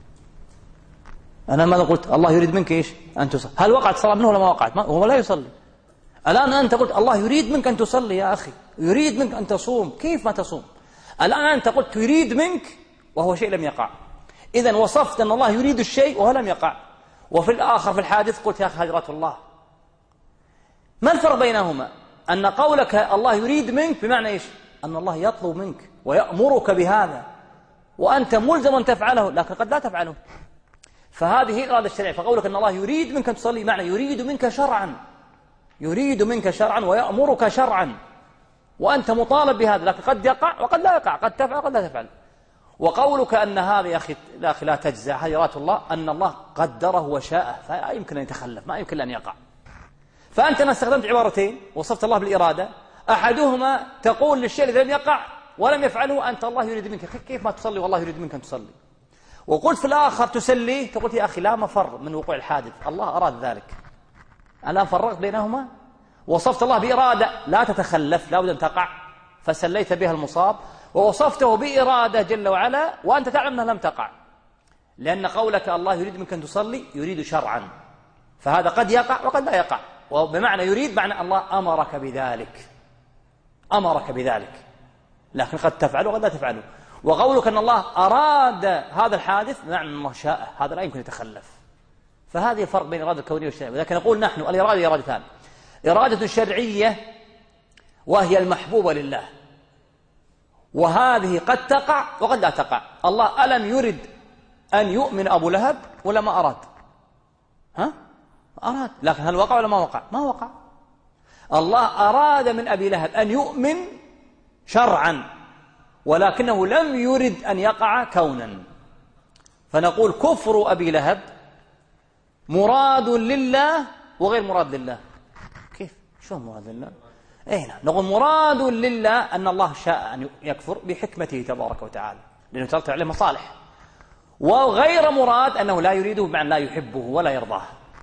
أنا ماذا قلت؟ الله يريد منك إيش؟ أن تصلي. هل وقعت الصلاة منه ولا ما وقعت؟ هو لا يصلي. الآن أنت قلت الله يريد منك أن تصلي يا أخي، يريد منك أن تصوم، كيف ما تصوم؟ الآن أنت قلت يريد منك وهو شيء لم يقع. إذن وصفت أن الله يريد الشيء وهو لم يقع. وفي الآخر في الحادث قلت يا أخي هذه إرادة الله. ما الفرق بينهما؟ أن قولك الله يريد منك بمعنى إيش؟ أن الله يطلب منك ويأمرك بهذا وأنت ملزم أن تفعله، لكن قد لا تفعله. فهذه هي الإرادة الشرعية. فقولك أن الله يريد منك أن تصلي معنى يريد منك شرعا، يريد منك شرعا ويأمرك شرعا، وأنت مطالب بهذا، لكن قد يقع وقد لا يقع، قد تفعل وقد لا تفعل. وقولك أن هذا يا أخي لا, لا تجزع، هذه إرادة الله، أن الله قدره وشاءه فلا يمكن أن يتخلف، ما يمكن أن يقع. فأنت ما استخدمت عبارتين وصفت الله بالإرادة، أحدهما تقول للشيء الذي لم يقع ولم يفعله أنت الله يريد منك، كيف ما تصلي والله يريد منك أن تصلي. وقلت في الآخر تسليه، تقول يا أخي لا مفر من وقوع الحادث، الله أراد ذلك. الآن فرقت بينهما، وصفت الله بإرادة لا تتخلف لا بد أن تقع فسليت بها المصاب، ووصفته بإرادة جل وعلا وأنت تعلم أنها لم تقع، لأن قولك الله يريد منك أن تصلي يريد شرعا، فهذا قد يقع وقد لا يقع. وبمعنى يريد معنى الله أمرك بذلك، أمرك بذلك، لكن قد تفعله وقد لا تفعله. وقولك أن الله أراد هذا الحادث معنى الله شاء، هذا لا يمكن يتخلف. فهذه الفرق بين الإرادة الكونية والشرعية. لكن نقول نحن الإرادة إرادتان، إرادة شرعية وهي المحبوبة لله، وهذه قد تقع وقد لا تقع. الله ألم يرد أن يؤمن أبو لهب ولا ما أراد؟ ها؟ أراد، لكن هل وقع ولا ما وقع؟ ما وقع. الله أراد من أبي لهب أن يؤمن شرعا، ولكنه لم يرد أن يقع كونا. فنقول كفر أبي لهب مراد لله وغير مراد لله. كيف؟ شو مراد لله؟ أين؟ نقول مراد لله أن الله شاء أن يكفر بحكمته تبارك وتعالى، لأنه ترتب عليه مصالح. وغير مراد أنه لا يريده بمعنى لا يحبه ولا يرضاه.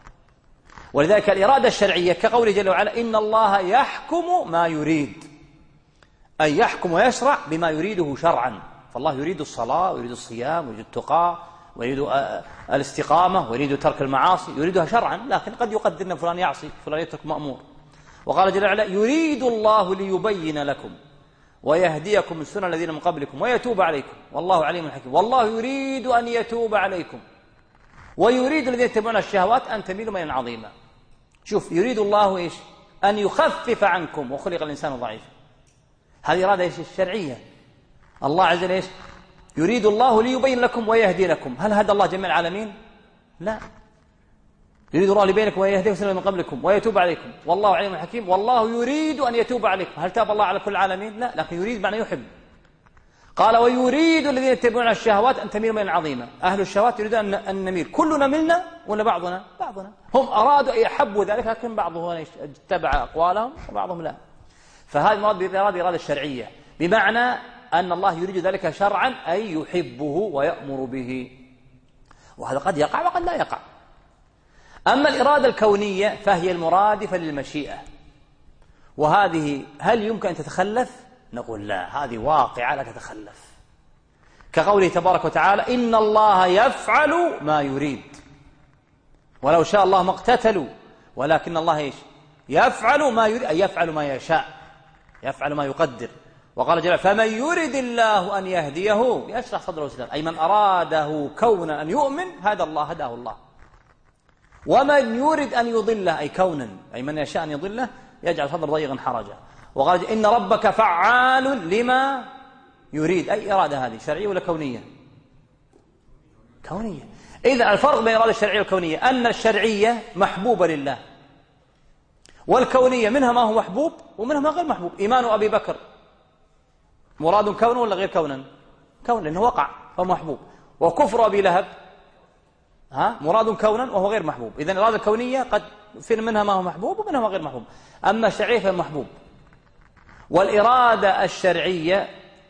ولذلك الإرادة الشرعية كقوله جل وعلا إن الله يحكم ما يريد، أي يحكم ويشرع بما يريده شرعا. فالله يريد الصلاة ويريد الصيام ويريد التقى ويريد الاستقامة ويريد ترك المعاصي، يريدها شرعا، لكن قد يقدر أن فلان يعصي فلان يترك مأمور. وقال جل وعلا يريد الله ليبين لكم ويهديكم من سنن الذين من قبلكم ويتوب عليكم والله عليم حكيم. والله يريد أن يتوب عليكم ويريد الذين يتبعون الشهوات أن تميلوا ميلا عظيما. شوف، يريد الله إيش؟ أن يخفف عنكم وخلق الإنسان ضعيفا. هذه إرادة إيش؟ الشرعية. الله عز وجل إيش؟ يريد الله ليبين لكم ويهدي لكم. هل هدى الله جميع العالمين؟ لا. يريد الله ليبينكم ويهديكم سنة من قبلكم ويتوب عليكم والله عليم حكيم. والله يريد أن يتوب عليكم. هل تاب الله على كل العالمين؟ لا، لكن يريد معنى يحب. قال ويريد الذين يتبعون الشهوات أن تميلوا ميلا عظيما. أهل الشهوات يريدون أن نميل، كلنا ملنا ولا بعضنا؟ بعضنا. هم أرادوا أن يحبوا ذلك، لكن بعضهم اتبع أقوالهم وبعضهم لا. فهذه مراد بإرادة إرادة الشرعية، بمعنى أن الله يريد ذلك شرعا أي يحبه ويأمر به، وهذا قد يقع وقد لا يقع. أما الإرادة الكونية فهي المرادفة للمشيئة، وهذه هل يمكن أن تتخلف؟ نقول لا، هذه واقعة لا تتخلف. كقوله تبارك وتعالى إن الله يفعل ما يريد، ولو شاء الله ما اقتتلوا ولكن الله إيش؟ يفعل ما يريد، أي يفعل ما يشاء، يفعل ما يقدر. وقال جل فمن يريد الله أن يهديه يشرح صدره إسلام، أي من أراده كونا أن يؤمن هذا الله هداه الله. ومن يريد أن يضله أي كونا، أي من يشاء أن يضله يجعل صدر ضيقا حرجا. وقال إن ربك فعال لما يريد، أي إرادة هذه شرعية ولا كونية؟ كونية. إذا الفرق بين الإرادة الشرعية والكونية أن الشرعية محبوبة لله، والكونية منها ما هو محبوب ومنها ما غير محبوب. إيمان أبي بكر مراد كون ولا غير كونا؟ كون، لأنه وقع فهو محبوب. وكفر أبي لهب ها مراد كونا وهو غير محبوب. إذن الإرادة الكونية قد في منها ما هو محبوب ومنها ما غير محبوب، أما الشرعية فهي محبوب. والإرادة الشرعية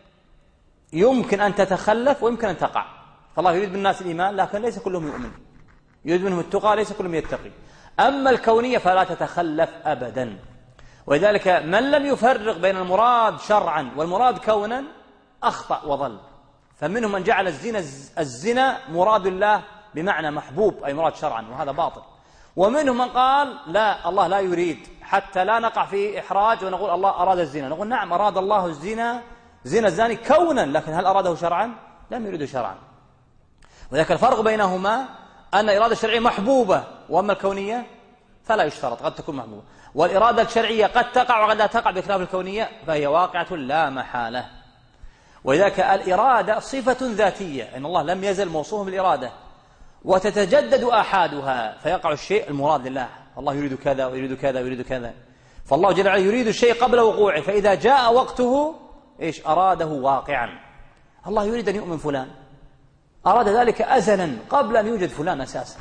يمكن أن تتخلف ويمكن أن تقع. فالله يريد بالناس الإيمان لكن ليس كلهم يؤمن، يريد منهم التقى ليس كلهم يتقي. أما الكونية فلا تتخلف أبدا. ولذلك من لم يفرق بين المراد شرعا والمراد كونا أخطأ وضل. فمنهم من جعل الزنا الزنا مراد الله بمعنى محبوب أي مراد شرعا، وهذا باطل. ومنهم من قال لا، الله لا يريد، حتى لا نقع في إحراج ونقول الله أراد الزنا. نقول نعم أراد الله الزنا زنا الزاني كونا، لكن هل أراده شرعا؟ لم يريده شرعا. وذلك الفرق بينهما أن الإرادة الشرعية محبوبة، وأما الكونية فلا يشترط، قد تكون محبوبة. والإرادة الشرعية قد تقع وقد لا تقع بخلاف الكونية، فهي واقعة لا محالة. ولذلك الإرادة صفة ذاتية، أن الله لم يزل موصوفا بالإرادة، وتتجدد آحادها فيقع الشيء المراد لله. الله يريد كذا ويريد كذا ويريد كذا، فالله جل وعلا يريد الشيء قبل وقوعه، فإذا جاء وقته إيش أراده واقعا. الله يريد أن يؤمن فلان، أراد ذلك أزلا قبل أن يوجد فلان أساسا،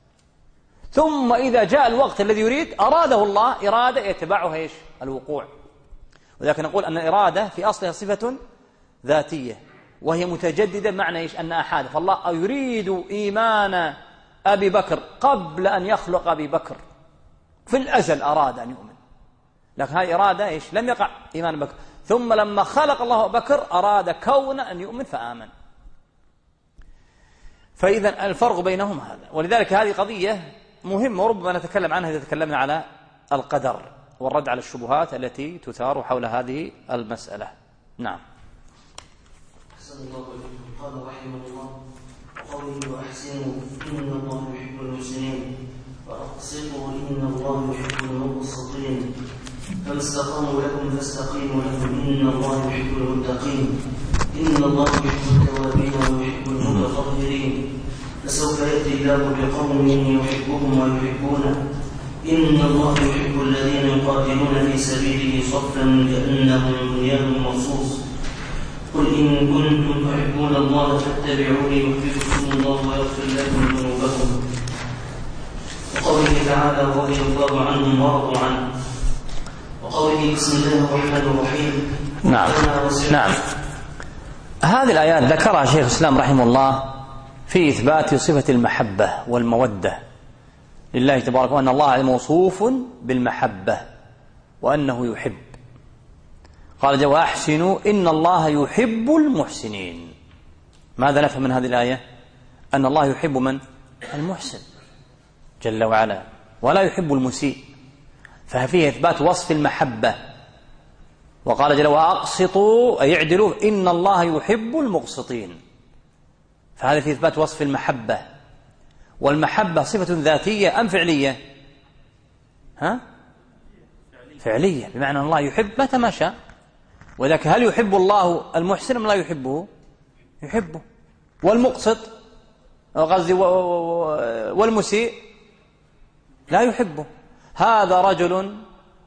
ثم إذا جاء الوقت الذي يريد أراده الله إرادة يتبعها إيش الوقوع. ولذلك نقول أن الإرادة في أصلها صفة ذاتية وهي متجددة، معنى إيش أن أحد. فالله يريد إيمان أبي بكر قبل أن يخلق أبي بكر، في الأزل أراد أن يؤمن، لكن هذه إرادة إيش لم يقع إيمان بكر، ثم لما خلق الله بكر أراد كون أن يؤمن فآمن. فإذا الفرق بينهم هذا. ولذلك هذه قضية مهمة وربما نتكلم عنها إذا تكلمنا على القدر والرد على الشبهات التي تثار حول هذه المسألة. نعم. أحسن الله إليكم. قال رحمه الله وقوله وأحسنوا إن الله يحب المحسنين وأقسطوا إن الله يحب المقسطين. فما استقاموا لكم فاستقيموا لهم إن الله يحب المتقين إن الله يحب التوابين ويحب المتطهرين فسوف يأتي الله بقوم يحبهم ويحبونه إن الله يحب الذين يقاتلون في سبيله صفا كأنهم بنيان مرصوص قل إن كنتم تحبون الله فاتبعوني يحببكم الله ويغفر لكم ذنوبكم وقوله تعالى رضي الله عنهم ورضوا عنه وقوله بسم الله الرحمن الرحيم. نعم نعم هذه الآيات ذكرها شيخ الإسلام رحمه الله في إثبات صفة المحبة والمودة لله تبارك وأن الله موصوف بالمحبة وأنه يحب. قال جل وأحسنوا إن الله يحب المحسنين. ماذا نفهم من هذه الآية؟ أن الله يحب من؟ المحسن جل وعلا ولا يحب المسيء، ففيه إثبات وصف المحبة. وقال جل وأقسطوا أي اعدلوا إن الله يحب المقسطين، فهذا في إثبات وصف المحبة. والمحبة صفة ذاتية أم فعلية؟ ها؟ فعلية، بمعنى الله يحب متى ما شاء. وذلك هل يحب الله المحسن أم لا يحبه؟ يحبه. والمقسط قصدي والمسيء لا يحبه. هذا رجل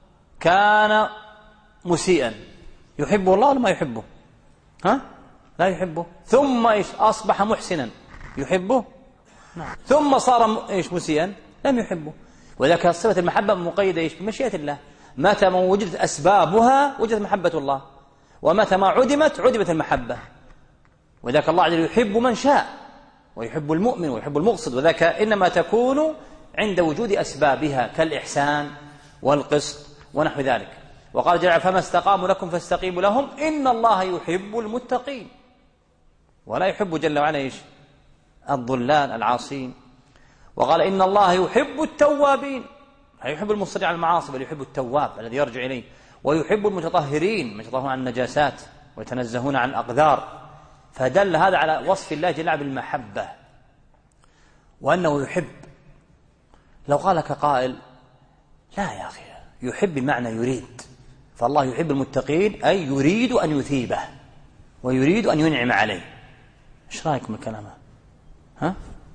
كان مسيئا يحبه الله ولا ما يحبه؟ ها؟ لا يحبه. ثم إيش أصبح محسنا يحبه؟ نعم. ثم صار إيش مسيئا لم يحبه. وذلك صفة المحبة مقيدة إيش بمشيئة الله. متى ما وجدت أسبابها وجدت محبة الله، ومتى ما عدمت عدمت المحبة. وذلك الله عز وجل يحب من شاء ويحب المؤمن ويحب المقصد، وذلك إنما تكون عند وجود أسبابها كالإحسان والقسط ونحو ذلك. وقال جل فما استقاموا لكم فاستقيموا لهم إن الله يحب المتقين ولا يحب جل وعلا إيش الضلال العاصين. وقال إن الله يحب التوابين، لا يحب المصر على المعاصي بل يحب التواب الذي يرجع إليه، ويحب المتطهرين من يتطهرون عن النجاسات ويتنزهون عن الأقدار. فدل هذا على وصف الله جل وعلا بالمحبة وأنه يحب. لو قال لك قائل لا يا أخي يحب بمعنى يريد، فالله يحب المتقين أي يريد أن يثيبه ويريد أن ينعم عليه. إيش رأيكم الكلام؟ ها؟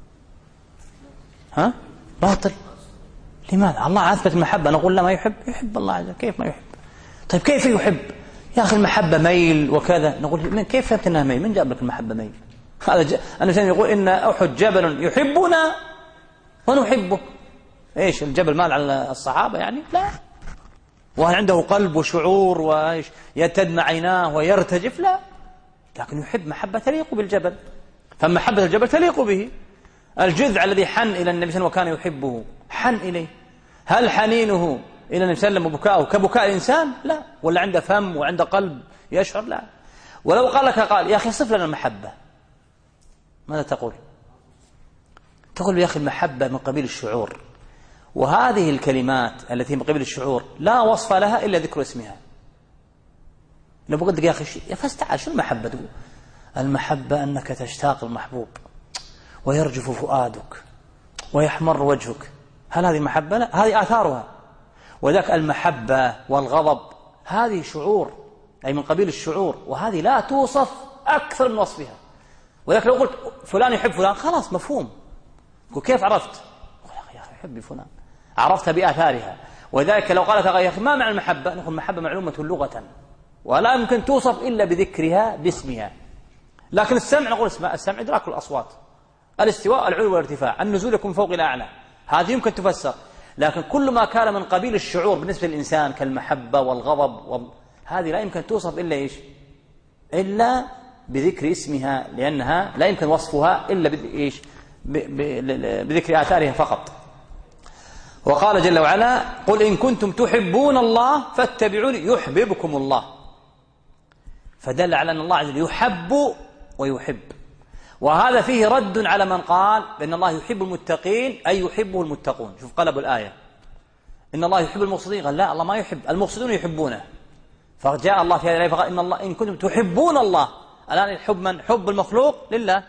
ها؟ باطل. لماذا؟ الله أثبت المحبة نقول لا ما يحب؟ يحب الله عز وجل. كيف ما يحب؟ طيب كيف يحب؟ يا أخي المحبة ميل وكذا. نقول من كيف فهمت أنها ميل؟ من جاب لك المحبة ميل؟ هذا ج... الإنسان يقول إن أحد جبل يحبنا ونحبه. إيش الجبل مال على الصحابة يعني؟ لا. وهل عنده قلب وشعور وإيش يتدمع عيناه ويرتجف؟ لا، لكن يحب محبة تليق بالجبل، فمحبة الجبل تليق به. الجذع الذي حن إلى النبي صلى الله عليه وسلم وكان يحبه حن إليه، هل حنينه إلى النبي صلى الله عليه وسلم وبكاؤه كبكاء الإنسان؟ لا. ولا عنده فم وعنده قلب يشعر؟ لا. ولو قال لك قال يا أخي صف لنا المحبة، ماذا تقول؟ تقول يا أخي المحبة من قبيل الشعور، وهذه الكلمات التي من قبيل الشعور لا وصف لها إلا ذكر اسمها. لو قلت يا أخي يا فاستعال شو المحبة؟ تقول المحبة أنك تشتاق المحبوب ويرجف فؤادك ويحمر وجهك. هل هذه محبة؟ لا، هذه آثارها. وذاك المحبة والغضب هذه شعور أي من قبيل الشعور، وهذه لا توصف أكثر من وصفها. وذاك لو قلت فلان يحب فلان خلاص مفهوم. كيف عرفت؟ يا أخي يحب فلان، عرفتها بآثارها. وذلك لو قالت يا أخي ما معنى المحبة؟ نقول المحبة معلومة لغة ولا يمكن توصف إلا بذكرها باسمها. لكن السمع نقول اسمع السمع إدراك الأصوات، الاستواء العلو والارتفاع، النزول يكون فوق إلى أعلى، هذه يمكن تفسر. لكن كل ما كان من قبيل الشعور بالنسبة للإنسان كالمحبة والغضب وال... هذه لا يمكن توصف إلا إيش؟ إلا بذكر اسمها، لأنها لا يمكن وصفها إلا بإيش؟ ب... ب... بذكر آثارها فقط. وقال جل وعلا قل إن كنتم تحبون الله فاتبعوني يحببكم الله. فدل على أن الله عز وجل يحب ويحب. وهذا فيه رد على من قال بأن الله يحب المتقين أي يحبه المتقون. شوف قلبوا الآية، إن الله يحب المقصدين، قال لا الله ما يحب، المقصدون يحبونه. فجاء الله في هذه الآية فقال إن الله إن كنتم تحبون الله. الآن الحب من؟ حب المخلوق لله.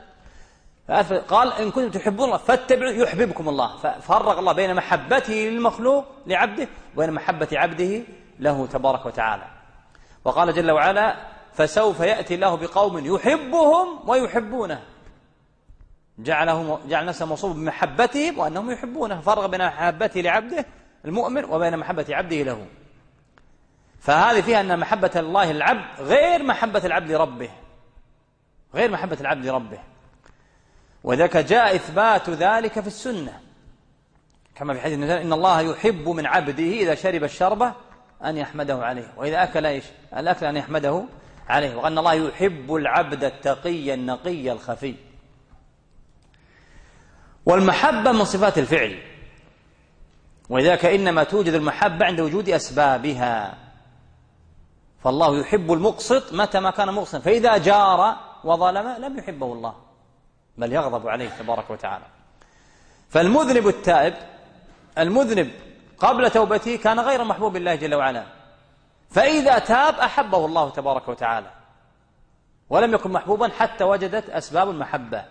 قال إن كنتم تحبون الله فاتبعوا يحببكم الله. ففرق الله بين محبته للمخلوق لعبده وبين محبة عبده له تبارك وتعالى. وقال جل وعلا: فسوف يأتي الله بقوم يحبهم ويحبونه. جعله جعل نفسه موصوف بمحبتهم وأنهم يحبونه، فرق بين محبته لعبده المؤمن وبين محبة عبده له. فهذه فيها أن محبة الله للعبد غير محبة العبد لربه، غير محبة العبد لربه. وذلك جاء إثبات ذلك في السنة، كما في حديث النبي: إن الله يحب من عبده إذا شرب الشربة أن يحمده عليه، وإذا أكل إيش الأكل أن يحمده عليه، وأن الله يحب العبد التقي النقي الخفي. والمحبة من صفات الفعل، وذلك إنما توجد المحبة عند وجود أسبابها. فالله يحب المقسط متى ما كان مقسطا، فإذا جار وظلم لم يحبه الله بل يغضب عليه تبارك وتعالى. فالمذنب التائب، المذنب قبل توبته كان غير محبوب الله جل وعلا، فإذا تاب أحبه الله تبارك وتعالى، ولم يكن محبوبا حتى وجدت أسباب المحبة.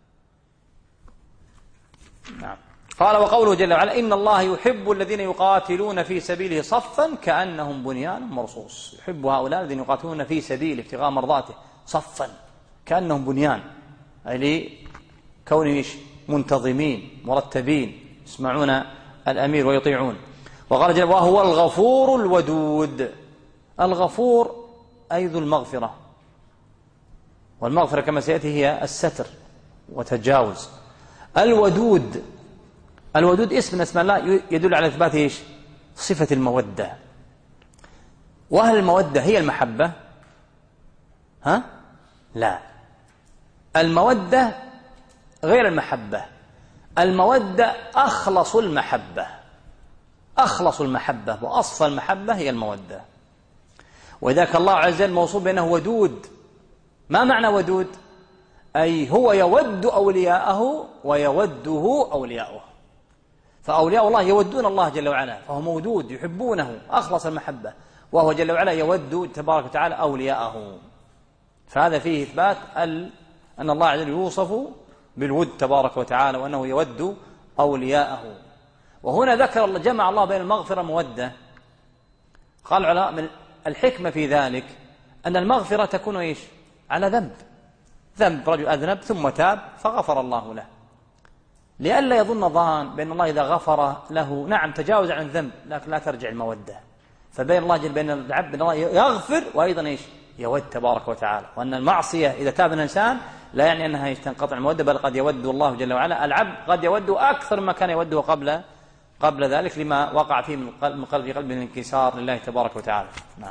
نعم. قال: وقوله جل وعلا: إن الله يحب الذين يقاتلون في سبيله صفا كأنهم بنيان مرصوص. يحب هؤلاء الذين يقاتلون في سبيله ابتغاء مرضاته صفا كأنهم بنيان، أي لكونهم منتظمين مرتبين يسمعون الأمير ويطيعون. وقال جل: وهو الغفور الودود. الغفور أي ذو المغفرة، والمغفرة كما سيأتي هي الستر وتجاوز. الودود، الودود اسم من اسماء الله يدل على إثبات إيش؟ صفة المودة. وهل المودة هي المحبة؟ ها؟ لا، المودة غير المحبة. المودة أخلص المحبة، أخلص المحبة وأصفى المحبة هي المودة. وذاك الله عز وجل موصوف بأنه ودود. ما معنى ودود؟ أي هو يود أولياءه ويوده أولياؤه. فأولياء الله يودون الله جل وعلا، فهو مودود يحبونه أخلص المحبة، وهو جل وعلا يود تبارك وتعالى أولياءه. فهذا فيه إثبات أن الله عز وجل يوصف بالود تبارك وتعالى، وأنه يود أولياءه. وهنا ذكر جمع الله بين المغفرة والمودة. قال العلماء من الحكمة في ذلك أن المغفرة تكون إيش؟ على ذنب، ذنب رجل أذنب ثم تاب فغفر الله له، لئلا يظن ظان بأن الله إذا غفر له نعم تجاوز عن الذنب لكن لا ترجع المودة. فبين الله جل بين العبد أن الله يغفر وأيضا إيش؟ يود تبارك وتعالى. وأن المعصية إذا تاب الإنسان لا يعني أنها تنقطع المودة، بل قد يود الله جل وعلا العبد قد يود أكثر مما كان يوده قبل قبل ذلك، لما وقع فيه من قلب في قلبه الانكسار لله تبارك وتعالى. نعم.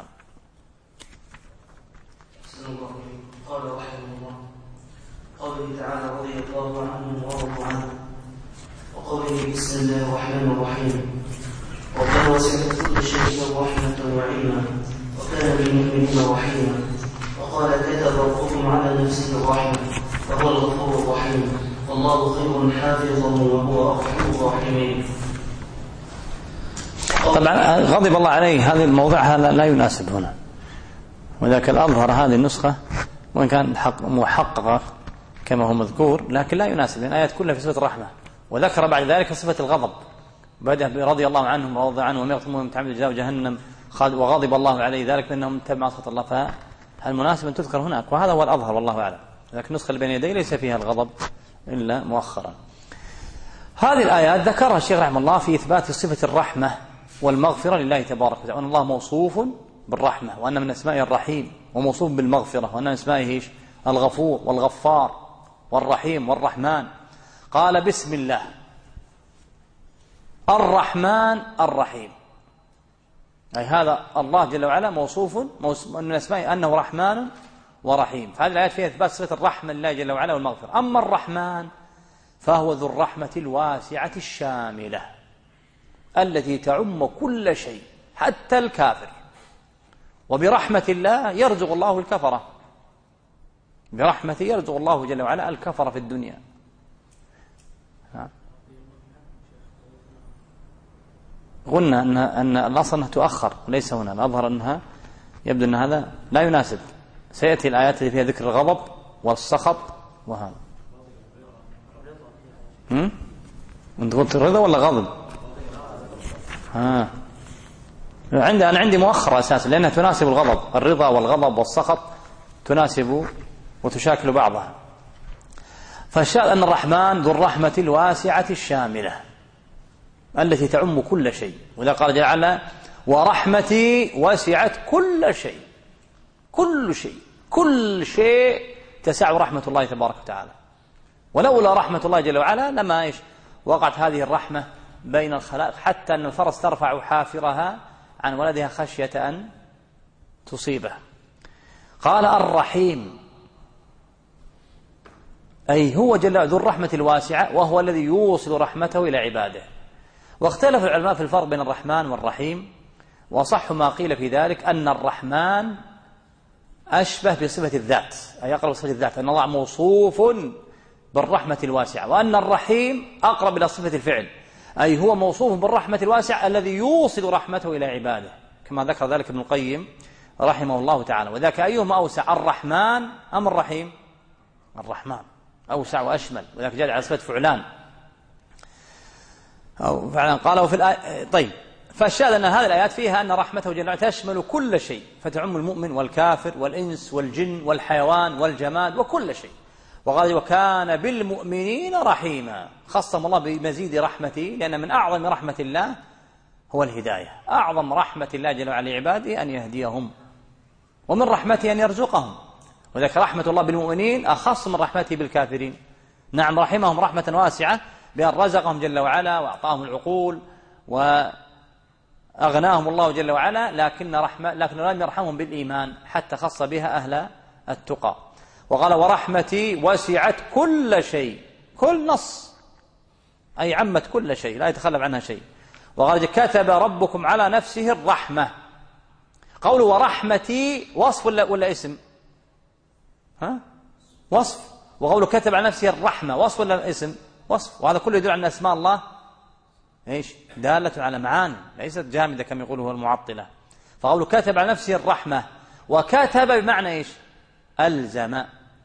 قال رحمه الله: قوله تعالى: رضي الله عنهم ورضوا عنه. وقوله: بسم الله الرحمن الرحيم. وقد وسعت كل شيء رحمة وعلما وكان بالمؤمنين رحيما. وقال: كتب ربكم على نفسه الرحمة وهو الغفور الرحيم والله خير حافظا وهو أرحم الراحمين. طبعا غضب الله عليه هذا الموضوع هذا لا يناسب هنا، وذاك الأظهر هذه النسخة وإن كان محققة كما هو مذكور لكن لا يناسب، لأن الآيات كلها في صفة الرحمة. وذكر بعد ذلك صفة الغضب، بدأ برضي الله عنهم ورضي عنهم ومن يغفر منهم متعمد جزاء جهنم وغضب الله عليه ذلك بأنهم تبعوا صفة الله، فالمناسب أن تذكر هناك، وهذا هو الأظهر والله أعلم. لكن النسخة اللي بين يدي ليس فيها الغضب إلا مؤخرا. هذه الآيات ذكرها الشيخ رحمه الله في إثبات صفة الرحمة والمغفرة لله تبارك وتعالى، وأن الله موصوف بالرحمة، وأن من أسمائه الرحيم، وموصوف بالمغفرة، وأن من أسمائه الغفور والغفار والرحيم والرحمن. قال: بسم الله الرحمن الرحيم، أي هذا الله جل وعلا موصوف من أسمائه أنه رحمن ورحيم. فهذه الآيات فيها إثبات صفة الرحمة لله جل وعلا والمغفرة. أما الرحمن فهو ذو الرحمة الواسعة الشاملة التي تعم كل شيء حتى الكافر. وبرحمة الله يرزق الله الكفرة، برحمته يرزق الله جل وعلا الكفرة في الدنيا. قلنا أن أن الأصل أنها تؤخر وليس هنا، الأظهر أنها يبدو أن هذا لا يناسب. سيأتي الآيات اللي فيها ذكر الغضب والسخط وهذا. هم؟ أنت قلت الرضا ولا غضب؟ ها عندي أنا عندي مؤخرة أساسا لأنها تناسب الغضب، الرضا والغضب والسخط تناسب وتشاكل بعضها. فالشاهد أن الرحمن ذو الرحمة الواسعة الشاملة التي تعم كل شيء، وإذا قال جل وعلا ورحمتي وسعت كل شيء، كل شيء كل شيء تسع رحمة الله تبارك وتعالى، ولولا رحمة الله جل وعلا لما إيش وقعت هذه الرحمة بين الخلائق، حتى أن الفرس ترفع حافرها عن ولدها خشية أن تصيبه. قال الرحيم أي هو جل ذو الرحمة الواسعة، وهو الذي يوصل رحمته إلى عباده. واختلف العلماء في الفرق بين الرحمن والرحيم، وصح ما قيل في ذلك أن الرحمن أشبه بصفة الذات، أي أقرب بصفة الذات، أن الله موصوف بالرحمة الواسعة، وأن الرحيم أقرب إلى صفة الفعل، أي هو موصوف بالرحمة الواسعة الذي يوصل رحمته إلى عباده، كما ذكر ذلك ابن القيم رحمه الله تعالى. وذاك أيهما أوسع، الرحمن أم الرحيم؟ الرحمن أوسع وأشمل، وذاك جاء على صفة فعلان أو فعلان. قالوا في الآية. طيب، فالشاهد أن هذه الآيات فيها أن رحمته جل وعلا تشمل كل شيء، فتعم المؤمن والكافر والإنس والجن والحيوان والجماد وكل شيء. وقال وكان بالمؤمنين رحيما، خصم الله بمزيد رحمته، لأن من أعظم رحمة الله هو الهداية. أعظم رحمة الله جل وعلا لعباده أن يهديهم، ومن رحمته أن يرزقهم، وذلك رحمة الله بالمؤمنين أخص من رحمته بالكافرين. نعم رحمهم رحمة واسعة بأن رزقهم جل وعلا وأعطاهم العقول وأغناهم الله جل وعلا، لكن رحمة لكن لم يرحمهم بالإيمان حتى خص بها أهل التقى. وقال ورحمتي وسعت كل شيء، كل نص أي عمت كل شيء لا يتخلف عنها شيء. وقال كتب ربكم على نفسه الرحمة. قوله ورحمتي وصف ولا, ولا اسم؟ ها؟ وصف. وقوله كتب على نفسه الرحمة وصف ولا اسم؟ وصف. وهذا كله يدل على أسماء الله إيش؟ دالة على معاني ليست جامدة كما يقوله المعطلة. فقوله كتب على نفسه الرحمة، وكتب بمعنى إيش؟ ألزم،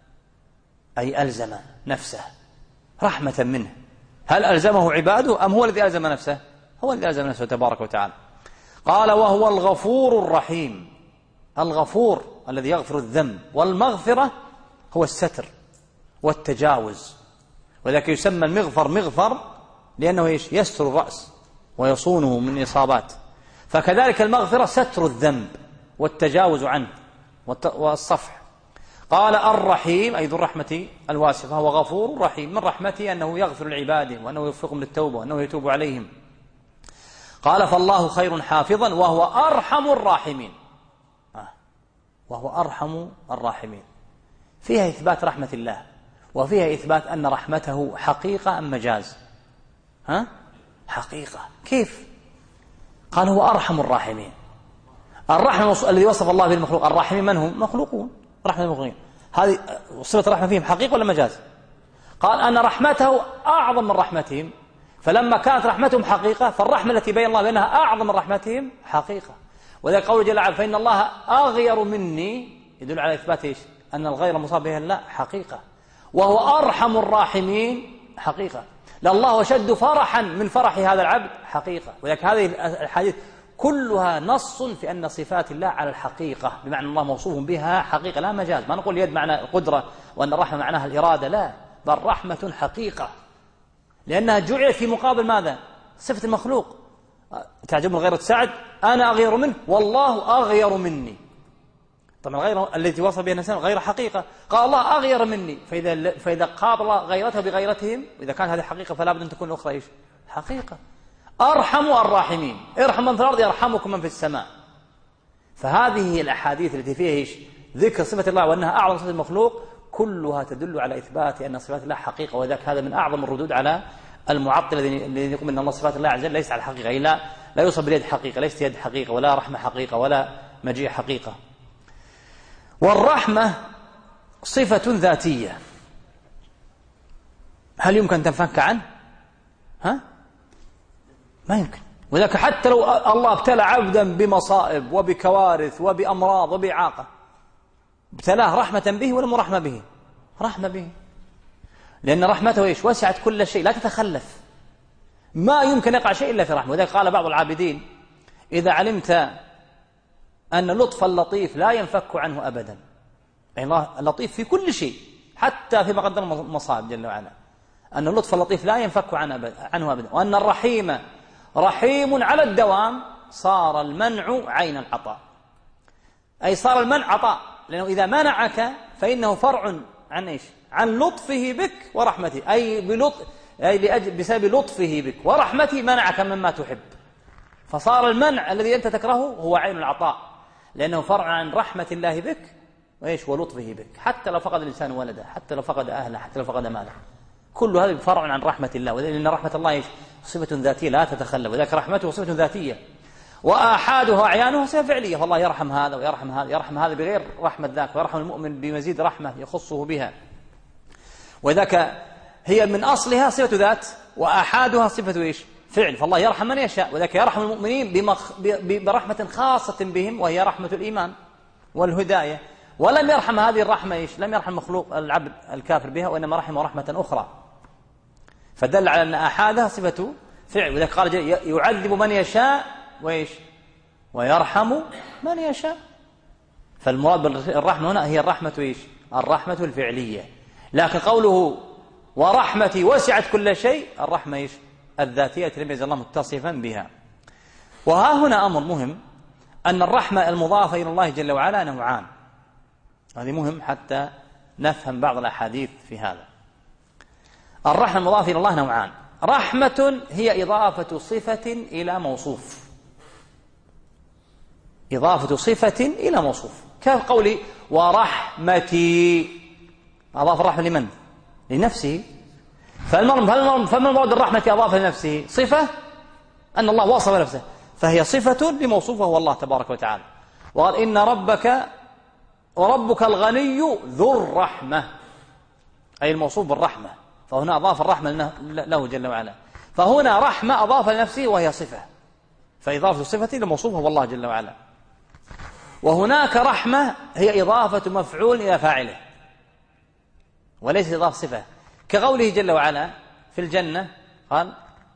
أي ألزم نفسه رحمة منه. هل ألزمه عباده أم هو الذي ألزم نفسه؟ هو الذي ألزم نفسه تبارك وتعالى. قال وهو الغفور الرحيم. الغفور الذي يغفر الذنب، والمغفرة هو الستر والتجاوز، وذلك يسمى المغفر مغفر لأنه إيش؟ يستر الرأس ويصونه من إصابات. فكذلك المغفرة ستر الذنب والتجاوز عنه والصفح. قال الرحيم أي ذو الرحمة الواسعة، فهو غفور رحيم، من رحمته أنه يغفر لعباده وأنه يوفقهم للتوبة وأنه يتوب عليهم. قال فالله خير حافظا وهو أرحم الراحمين. آه. وهو أرحم الراحمين، فيها إثبات رحمة الله، وفيها إثبات أن رحمته حقيقة أم مجاز؟ ها؟ حقيقة. كيف؟ قال هو أرحم الراحمين. الرحمة الذي وصف الله به المخلوق، الراحمين من هم؟ مخلوقون، رحمة المخلوقين. هذه صفة الرحمة فيهم حقيقة ولا مجاز؟ قال أن رحمته أعظم من رحمتهم، فلما كانت رحمتهم حقيقة فالرحمة التي بين الله بينها أعظم من رحمتهم حقيقة. وذلك قوله جل وعلا فإن الله أغير مني، يدل على إثبات إيش؟ أن الغير مصاب بها لا حقيقة. وهو أرحم الراحمين حقيقة، لله أشد فرحا من فرح هذا العبد حقيقة. وذلك هذه الحديث كلها نص في أن صفات الله على الحقيقة، بمعنى الله موصوف بها حقيقة لا مجاز. ما نقول يد معنى القدرة وأن الرحمة معناها الإرادة، لا، بل رحمة حقيقة، لأنها جعلت في مقابل ماذا؟ صفة المخلوق. تعجب غيرة سعد أنا أغير منه والله أغير مني. طبعا الغير التي وصف بها الإنسان غير حقيقة، قال الله أغير مني، فإذا فإذا قابل الله غيرته بغيرتهم، وإذا كانت هذه حقيقة فلا بد أن تكون الأخرى إيش؟ حقيقة. أرحم الراحمين، ارحم من في الأرض يرحمكم من في السماء. فهذه الأحاديث التي فيها إيش؟ ذكر صفة الله وأنها أعظم صفة المخلوق، كلها تدل على إثبات أن صفات الله حقيقة. وذلك هذا من أعظم الردود على المعطل الذي يقول أن الله صفات الله عز وجل ليس على الحقيقة، أي لا لا يوصف باليد حقيقة، ليست يد حقيقة ولا رحمة حقيقة ولا مجيء حقيقة. والرحمة صفة ذاتية، هل يمكن أن تنفك عنه؟ ها؟ ما يمكن. وذلك حتى لو الله ابتلى عبدا بمصائب وبكوارث وبأمراض وبإعاقة، ابتلاه رحمة به ولا مرحمة به؟ رحمة به، لأن رحمته إيش؟ وسعت كل شيء لا تتخلف، ما يمكن يقع شيء إلا في رحمة. وذلك قال بعض العابدين إذا علمت أن لطف اللطيف لا ينفك عنه أبدا، يعني الله اللطيف في كل شيء حتى في مقدر المصائب جل وعلا، أن اللطف اللطيف لا ينفك عنه أبدا، وأن الرحيم رحيم على الدوام، صار المنع عين العطاء، أي صار المنع عطاء، لأنه إذا منعك فإنه فرع عن إيش؟ عن لطفه بك ورحمته، أي بلطف أي لأجل بسبب لطفه بك ورحمته منعك مما تحب، فصار المنع الذي أنت تكرهه هو عين العطاء، لأنه فرع عن رحمة الله بك وإيش ولطفه بك. حتى لو فقد الإنسان ولده، حتى لو فقد أهله، حتى لو فقد ماله، كل هذا فرع عن رحمة الله، لأن رحمة الله إيش؟ صفة ذاتية لا تتخلف، وذلك رحمته صفة ذاتية، وآحادها وأعيانها صفة فعلية، فالله يرحم هذا ويرحم هذا، يرحم هذا بغير رحمة ذاك، ويرحم المؤمن بمزيد رحمة يخصه بها، وذاك هي من أصلها صفة ذات، وآحادها صفة إيش؟ فعل، فالله يرحم من يشاء، وذلك يرحم المؤمنين بمخ... برحمة خاصة بهم، وهي رحمة الإيمان والهداية، ولم يرحم هذه الرحمة إيش؟ لم يرحم مخلوق العبد الكافر بها، وإنما رحم رحمة أخرى، فدل على أن آحادها صفة فعل، وذلك قال يعذب من يشاء وإيش؟ ويرحم من يشاء، فالمراد بالرحمة هنا هي الرحمة إيش؟ الرحمة الفعلية، لكن قوله ورحمتي وسعت كل شيء، الرحمة إيش؟ الذاتية لم يزل الله متصفا بها. وها هنا أمر مهم، أن الرحمة المضافة إلى الله جل وعلا نوعان، هذه مهم حتى نفهم بعض الأحاديث في هذا. الرحمة المضافة إلى الله نوعان، رحمة هي إضافة صفة إلى موصوف، إضافة صفة إلى موصوف، كقولي ورحمتي، أضاف الرحمة لمن؟ لنفسه، فما المراد الرحمة أضاف لنفسه؟ صفة، أن الله وصف نفسه، فهي صفة لموصوفه هو الله تبارك وتعالى، وقال إن ربك وربك الغني ذو الرحمة، أي الموصوف بالرحمة، فهنا أضاف الرحمة له جل وعلا، فهنا رحمة أضاف لنفسه وهي صفة، فإضافة الصفة لموصوفه هو الله جل وعلا. وهناك رحمة هي إضافة مفعول إلى فاعله وليس إضافة صفة، كقوله جل وعلا في الجنة قال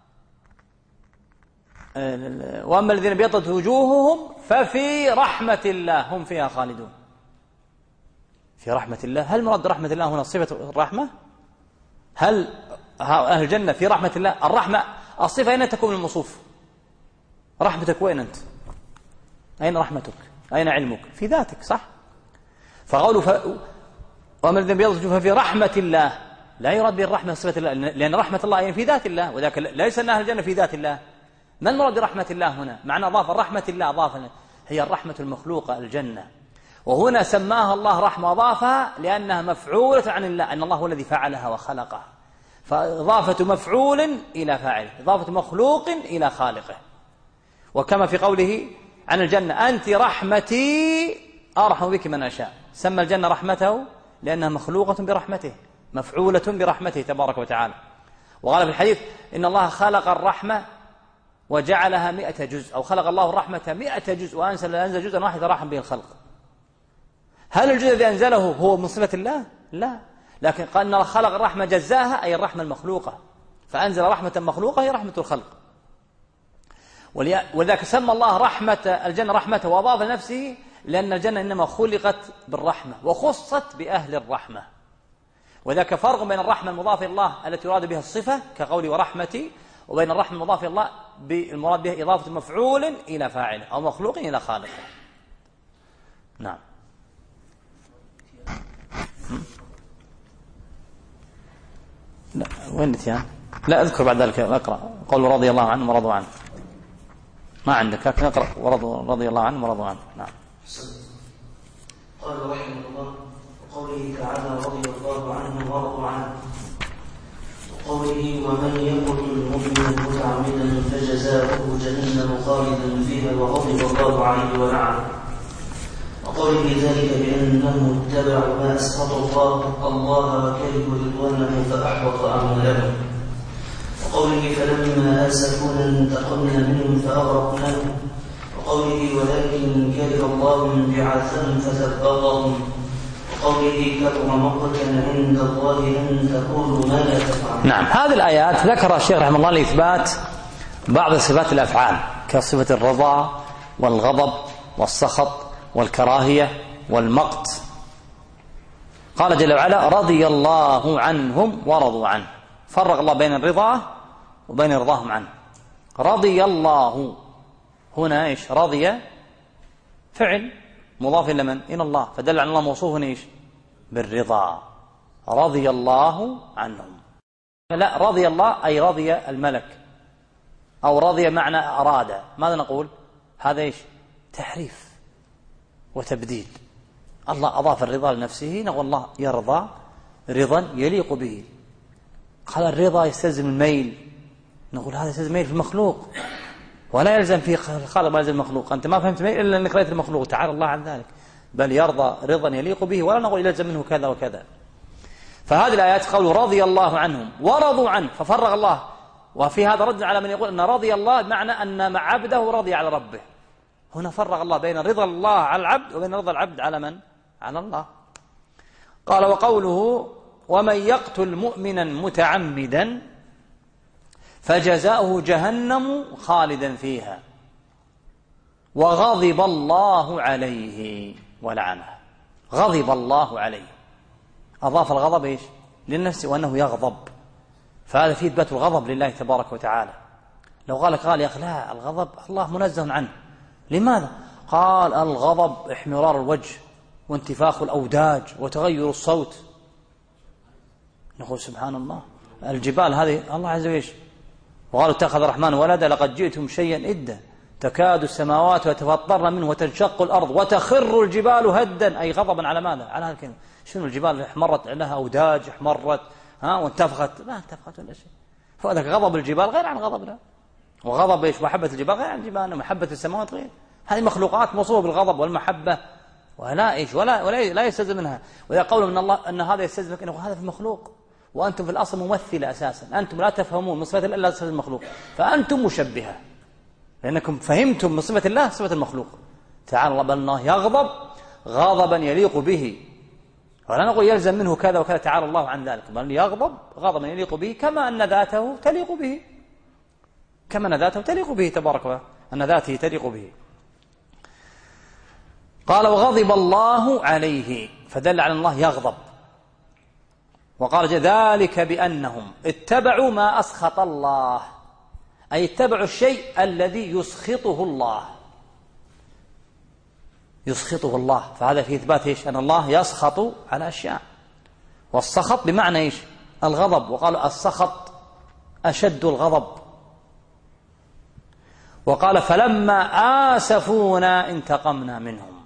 وأما الذين ابيضت وجوههم ففي رحمة الله هم فيها خالدون. في رحمة الله، هل مراد رحمة الله هنا صفة الرحمة؟ هل أهل الجنة في رحمة الله؟ الرحمة الصفة أين تكون من الموصوف؟ رحمتك وين أنت؟ أين رحمتك؟ أين علمك؟ في ذاتك، صح؟ فقولوا ف... وأما الذين ابيضت وجوههم ففي رحمة الله، لا يراد به الرحمة صفة الله، لأن رحمة الله يعني في ذات الله، وذاك ليس أن أهل الجنة في ذات الله. ما المراد برحمة الله هنا؟ معنى أضاف رحمة الله، أضاف هي الرحمة المخلوقة الجنة، وهنا سماها الله رحمة، أضافها لأنها مفعولة عن الله، أن الله هو الذي فعلها وخلقها، فإضافة مفعول إلى فاعله، إضافة مخلوق إلى خالقه. وكما في قوله عن الجنة أنت رحمتي أرحم بك من أشاء، سمى الجنة رحمته لأنها مخلوقة برحمته، مفعولة برحمته تبارك وتعالى. وقال في الحديث إن الله خلق الرحمة وجعلها مئة جزء، أو خلق الله الرحمة مئة جزء وأنزل أنزل جزءا واحدا رحم به الخلق. هل الجزء الذي أنزله هو من صفة الله؟ لا، لكن قال أن خلق الرحمة جزاها، أي الرحمة المخلوقة، فأنزل رحمة مخلوقة هي رحمة الخلق. ولذلك سمى الله رحمة الجنة رحمته وأضاف لنفسه، لأن الجنة إنما خلقت بالرحمة وخصت بأهل الرحمة. وذاك فرق بين الرحمة المضافة إلى الله التي يراد بها الصفة كقولي ورحمتي، وبين الرحمة المضافة إلى الله بالمراد بها إضافة مفعول إلى فاعله أو مخلوق إلى خالقه. نعم. لا وين الاتيان؟ لا أذكر بعد ذلك أقرأ قول رضي الله عنه ورضوا عنه، ما عندك، لكن أقرأ ورضوا رضي الله عنه ورضوا عنه. نعم. قال رحمه الله وقوله تعالى رضي الله عنه ورضوا عنه، وقوله ومن يقتل مؤمنا متعمدا فجزاؤه جهنم خالدا فيها وغضب الله عليه ولعنه، وقوله ذلك بأنهم اتبعوا ما أسخط الله الله وكرهوا رضوانه فأحبط أعمالهم، وقوله فلما آسفونا انتقمنا منهم فأغرقناهم، وقوله ولكن كره الله انبعاثهم فثبطهم، وقوله كبر مقتا عند الله أن تقولوا ما لا تفعلون. نعم، هذه الآيات ذكر الشيخ رحمه الله لإثبات بعض صفات الأفعال كصفة الرضا والغضب والسخط والكراهية والمقت. قال جل وعلا رضي الله عنهم ورضوا عنه، فرق الله بين الرضا وبين رضاهم عنه. رضي الله هنا إيش؟ رضي فعل مضاف إلى من؟ إلى الله، فدل على الله موصوف إيش؟ بالرضا. رضي الله عنهم، لا رضي الله أي رضي الملك، أو رضي معنى أراد. ماذا نقول؟ هذا إيش؟ تحريف وتبديل. الله أضاف الرضا لنفسه، نقول الله يرضى رضا يليق به. قال الرضا يستلزم الميل، نقول هذا يستلزم الميل في المخلوق ولا يلزم فيه الخالق ما يلزم المخلوق. أنت ما فهمت ميل إلا أنك رأيت المخلوق، تعالى الله عن ذلك، بل يرضى رضا يليق به، ولا نقول يلزم منه كذا وكذا. فهذه الآيات قالوا رضي الله عنهم ورضوا عنه، ففرغ الله. وفي هذا رد على من يقول أن رضي الله معنى أن مع عبده رضي على ربه. هنا فرغ الله بين رضا الله على العبد وبين رضا العبد على من؟ على الله. قال وقوله ومن يقتل مؤمنا متعمدا فجزاؤه جهنم خالدا فيها وغضب الله عليه ولعنه. غضب الله عليه، أضاف الغضب إيش؟ للنفس، وأنه يغضب، فهذا فيه إثبات الغضب لله تبارك وتعالى. لو قال قال يا أخي لا، الغضب الله منزه عنه. لماذا؟ قال الغضب احمرار الوجه وانتفاخ الأوداج وتغير الصوت. نقول سبحان الله، الجبال هذه الله عز وجل. وقالوا اتخذ الرحمن ولدا لقد جئتم شيئا إدا تكاد السماوات يتفطرن منه وتنشق الأرض وتخر الجبال هدا، أي غضبا على ماذا؟ على هذا الكلمة. شنو الجبال احمرت لها أوداج، احمرت ها وانتفخت؟ ما انتفخت ولا شيء. فذلك غضب الجبال غير عن غضبنا، وغضب ايش؟ محبة الجبال غير عن الجبال، محبة السماوات غير. هذه مخلوقات موصوفة بالغضب والمحبة، ولا ايش ولا ولا لا يستلزم منها. وإذا قولوا من الله أن هذا يستلزم أنه هذا في المخلوق، وأنتم في الأصل ممثلة أساسا، أنتم لا تفهمون من صفة الله إلا صفة المخلوق، فأنتم مشبهة لأنكم فهمتم من صفة الله صفة المخلوق. تعالى الله، بل الله يغضب غضبا يليق به، ولا نقول يلزم منه كذا وكذا، تعالى الله عن ذلك، بل يغضب غضبا يليق به كما أن ذاته تليق به، كما أن ذاته تليق به تبارك وتعالى، أن ذاته تليق به. قال وغضب الله عليه، فدل على الله يغضب. وقال ذلك بأنهم اتبعوا ما أسخط الله، أي اتبعوا الشيء الذي يسخطه الله، يسخطه الله. فهذا في إثبات إيش؟ أن الله يسخط على أشياء، والسخط بمعنى إيش؟ الغضب. وقالوا السخط أشد الغضب. وقال فلما آسفونا انتقمنا منهم،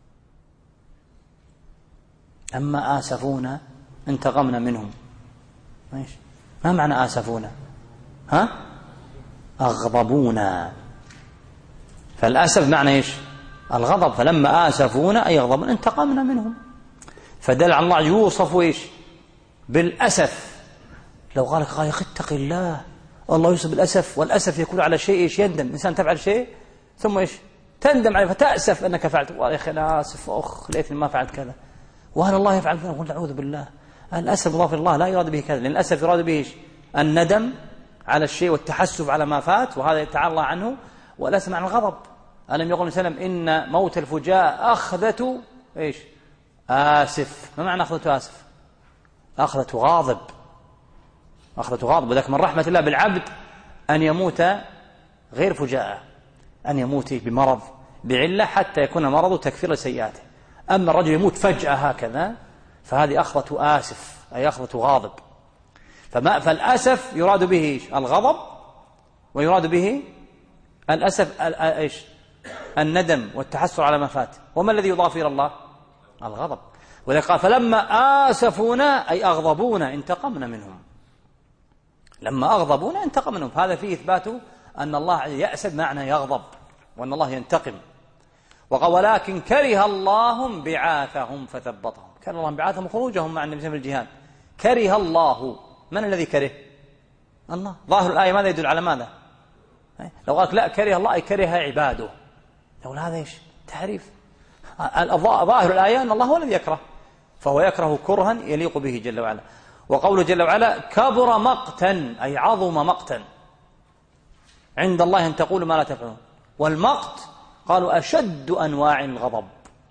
أما آسفونا انتقمنا منهم. ماشي. ما معنى آسفونا؟ ها؟ أغضبونا. فالأسف معنى إيش؟ الغضب. فلما آسفونا أي غضبنا انتقمنا منهم، فدل على الله يوصف إيش؟ بالأسف. لو قال لك يا أخي اتق الله، الله يوصف بالأسف، والأسف يكون على شيء إيش؟ يندم. إنسان تفعل شيء ثم إيش؟ تندم عليه فتأسف أنك فعلت. يا أخي أنا آسف، أخ ليتني ما فعلت كذا. وهل الله يفعل كذا؟ نقول أعوذ بالله. الأسف مضاف الله لا يراد به كذا، لأن الأسف يراد به إيش؟ الندم على الشيء والتحسف على ما فات، وهذا تعالى الله عنه. والأسف معنى الغضب. ألم يقل وسلم إن موت الفجاء أخذة إيش؟ آسف. ما معنى أخذة آسف؟ أخذة غاضب، أخذة غاضب. وذلك من رحمة الله بالعبد أن يموت غير فجاء، أن يموت بمرض بعلة حتى يكون المرض تكفير لسيئاته. أما الرجل يموت فجأة هكذا فهذه أخذة آسف، أي أخذة غاضب. فما فالأسف يراد به إيش؟ الغضب، ويراد به الأسف إيش؟ الندم والتحسر على ما فات. وما الذي يضاف إلى الله؟ الغضب. وذلك قال فلما آسفونا أي أغضبونا انتقمنا منهم، لما أغضبونا انتقم منهم. هذا فيه إثبات أن الله يأسف معنى يغضب، وأن الله ينتقم. وقال ولكن كره الله بعاثهم فثبطهم. كره الله بعاثهم خروجهم مع النبي في الجهاد. كره الله، من الذي كره؟ الله. ظاهر الآية ماذا يدل على ماذا؟ لو قالت لا كره الله أي كره عباده، نقول هذا إيش؟ تحريف. ظاهر الآية أن الله هو الذي يكره، فهو يكره كرها يليق به جل وعلا. وقوله جل وعلا كبر مقتا أي عظم مقتا عند الله أن تقول ما لا تفعلون. والمقت قالوا أشد أنواع الغضب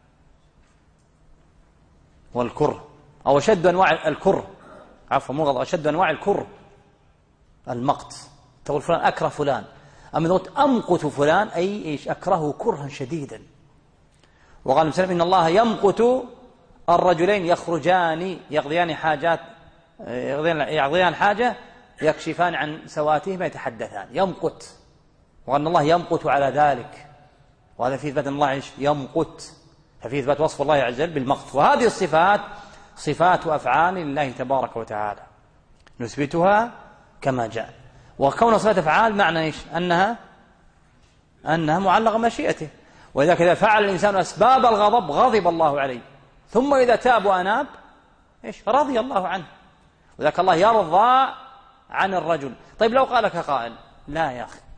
والكره، أو أشد أنواع الكره، عفوا مو غضب، أشد أنواع الكره المقت. تقول فلان أكره فلان، أما قلت أمقت فلان أي إيش؟ أكرهه كرها شديدا. وقال مسلم إن الله يمقت الرجلين يخرجان يقضيان حاجات يقضيان حاجة يكشفان عن سواتهما يتحدثان، يمقت. وأن الله يمقت على ذلك، وهذا فيه إثبات أن الله إيش؟ يمقت، ففيه إثبات وصف الله عز وجل بالمقت. وهذه الصفات صفات وأفعال لله تبارك وتعالى نثبتها كما جاء. وكون صفات أفعال معنى إيش؟ أنها أنها معلقة مشيئته. وإذا كذا فعل الإنسان أسباب الغضب غضب الله عليه، ثم إذا تاب وأناب إيش؟ رضي الله عنه. وذاك الله يرضى عن الرجل. طيب لو قال لك قائل لا يا أخي،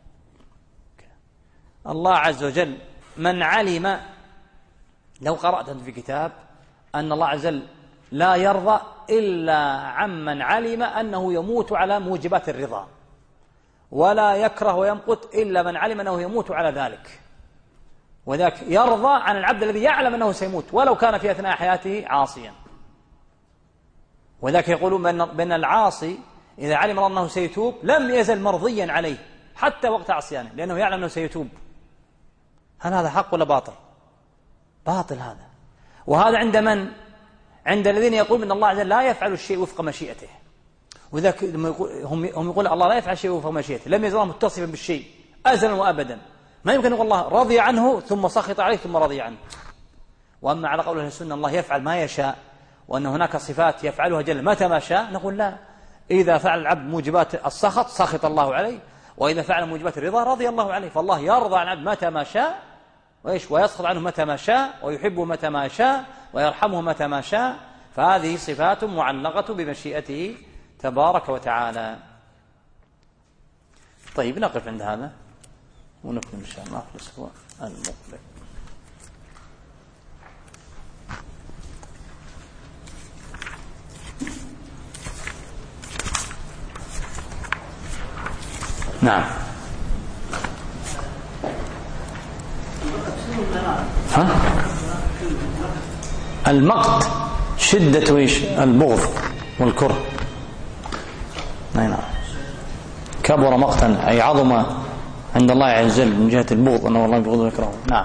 الله عز وجل من علم، لو قرأت في كتاب أن الله عز وجل لا يرضى إلا عمن علم أنه يموت على موجبات الرضا، ولا يكره ويمقت إلا من علم أنه يموت على ذلك، وذاك يرضى عن العبد الذي يعلم أنه سيموت ولو كان في أثناء حياته عاصيا. وذاك يقولون بأن العاصي إذا علم أنه سيتوب لم يزل مرضيا عليه حتى وقت عصيانه، لأنه يعلم أنه سيتوب. هل هذا حق ولا باطل؟ باطل هذا. وهذا عند من؟ عند الذين يقولون أن الله عز وجل لا يفعل الشيء وفق مشيئته. وذاك هم هم يقول الله لا يفعل شيء وفق مشيئته، لم يزل متصفا بالشيء أزلا وأبدا. ما يمكن يقول الله رضي عنه ثم سخط عليه ثم رضي عنه. وأما على قول أهل السنة الله يفعل ما يشاء، وأن هناك صفات يفعلها جل متى ما شاء، نقول لا، إذا فعل العبد موجبات السخط سخط الله عليه، وإذا فعل موجبات الرضا رضي الله عليه. فالله يرضى عن العبد متى ما شاء، وإيش؟ ويسخط عنه متى ما شاء، ويحبه متى ما شاء، ويرحمه متى ما شاء. فهذه صفات معلقة بمشيئته تبارك وتعالى. طيب نقف عند هذا ونكمل إن شاء الله في الأسبوع المقبل. نعم. ها؟ المقت شدة ويش؟ البغض والكره. نعم. كبر مقتا أي عظم عند الله عز وجل من جهة البغض، أنه الله يبغض ويكرهه. نعم.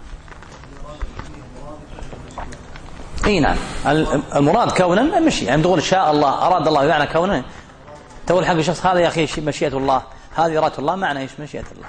اي نعم. المراد كونا مشي، يعني تقول شاء الله أراد الله يعني كونا، تقول حق الشخص هذا يا أخي مشيئة الله، هذه إرادة الله، معنى إيش؟ مشيئة الله.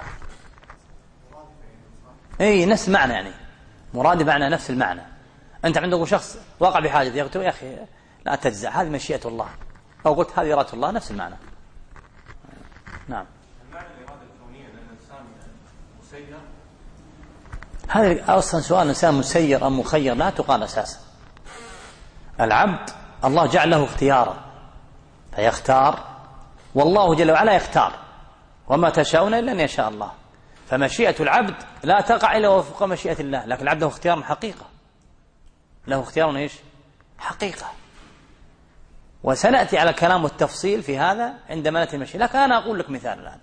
اي نفس المعنى، يعني مراد معنى نفس المعنى. أنت عندك شخص واقع بحاجة يا أخي لا تجزع، هذه مشيئة الله، أو قلت هذه إرادة الله، نفس المعنى. نعم. المعنى الإرادة الكونية أن الإنسان مسير؟ هذا أصلا سؤال الإنسان مسير أم مخير لا تقال أساسا. العبد الله جعل له اختيارا فيختار، والله جل وعلا يختار، وما تشاءون إلا أن يشاء الله. فمشيئة العبد لا تقع إلا وفق مشيئة الله، لكن العبد له اختيار حقيقة، له اختيار إيش؟ حقيقة. وسنأتي على كلام التفصيل في هذا عندما نأتي المشيئة. لكن أنا أقول لك مثال الآن.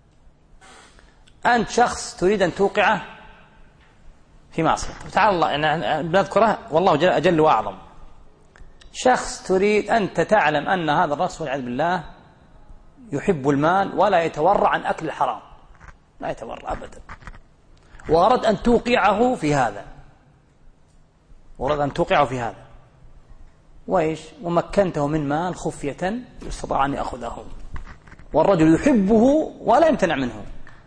أنت شخص تريد أن توقعه في معصية، تعالى الله يعني بنذكره والله جل, جل وأعظم. شخص تريد أنت تعلم أن هذا الرسول والعياذ بالله يحب المال ولا يتورع عن أكل الحرام، لا يتورع أبدا، وأرد أن توقعه في هذا، وأرد أن توقعه في هذا، وإيش؟ ومكنته من مال خفية يستطيع أن يأخذه، والرجل يحبه ولا يمتنع منه،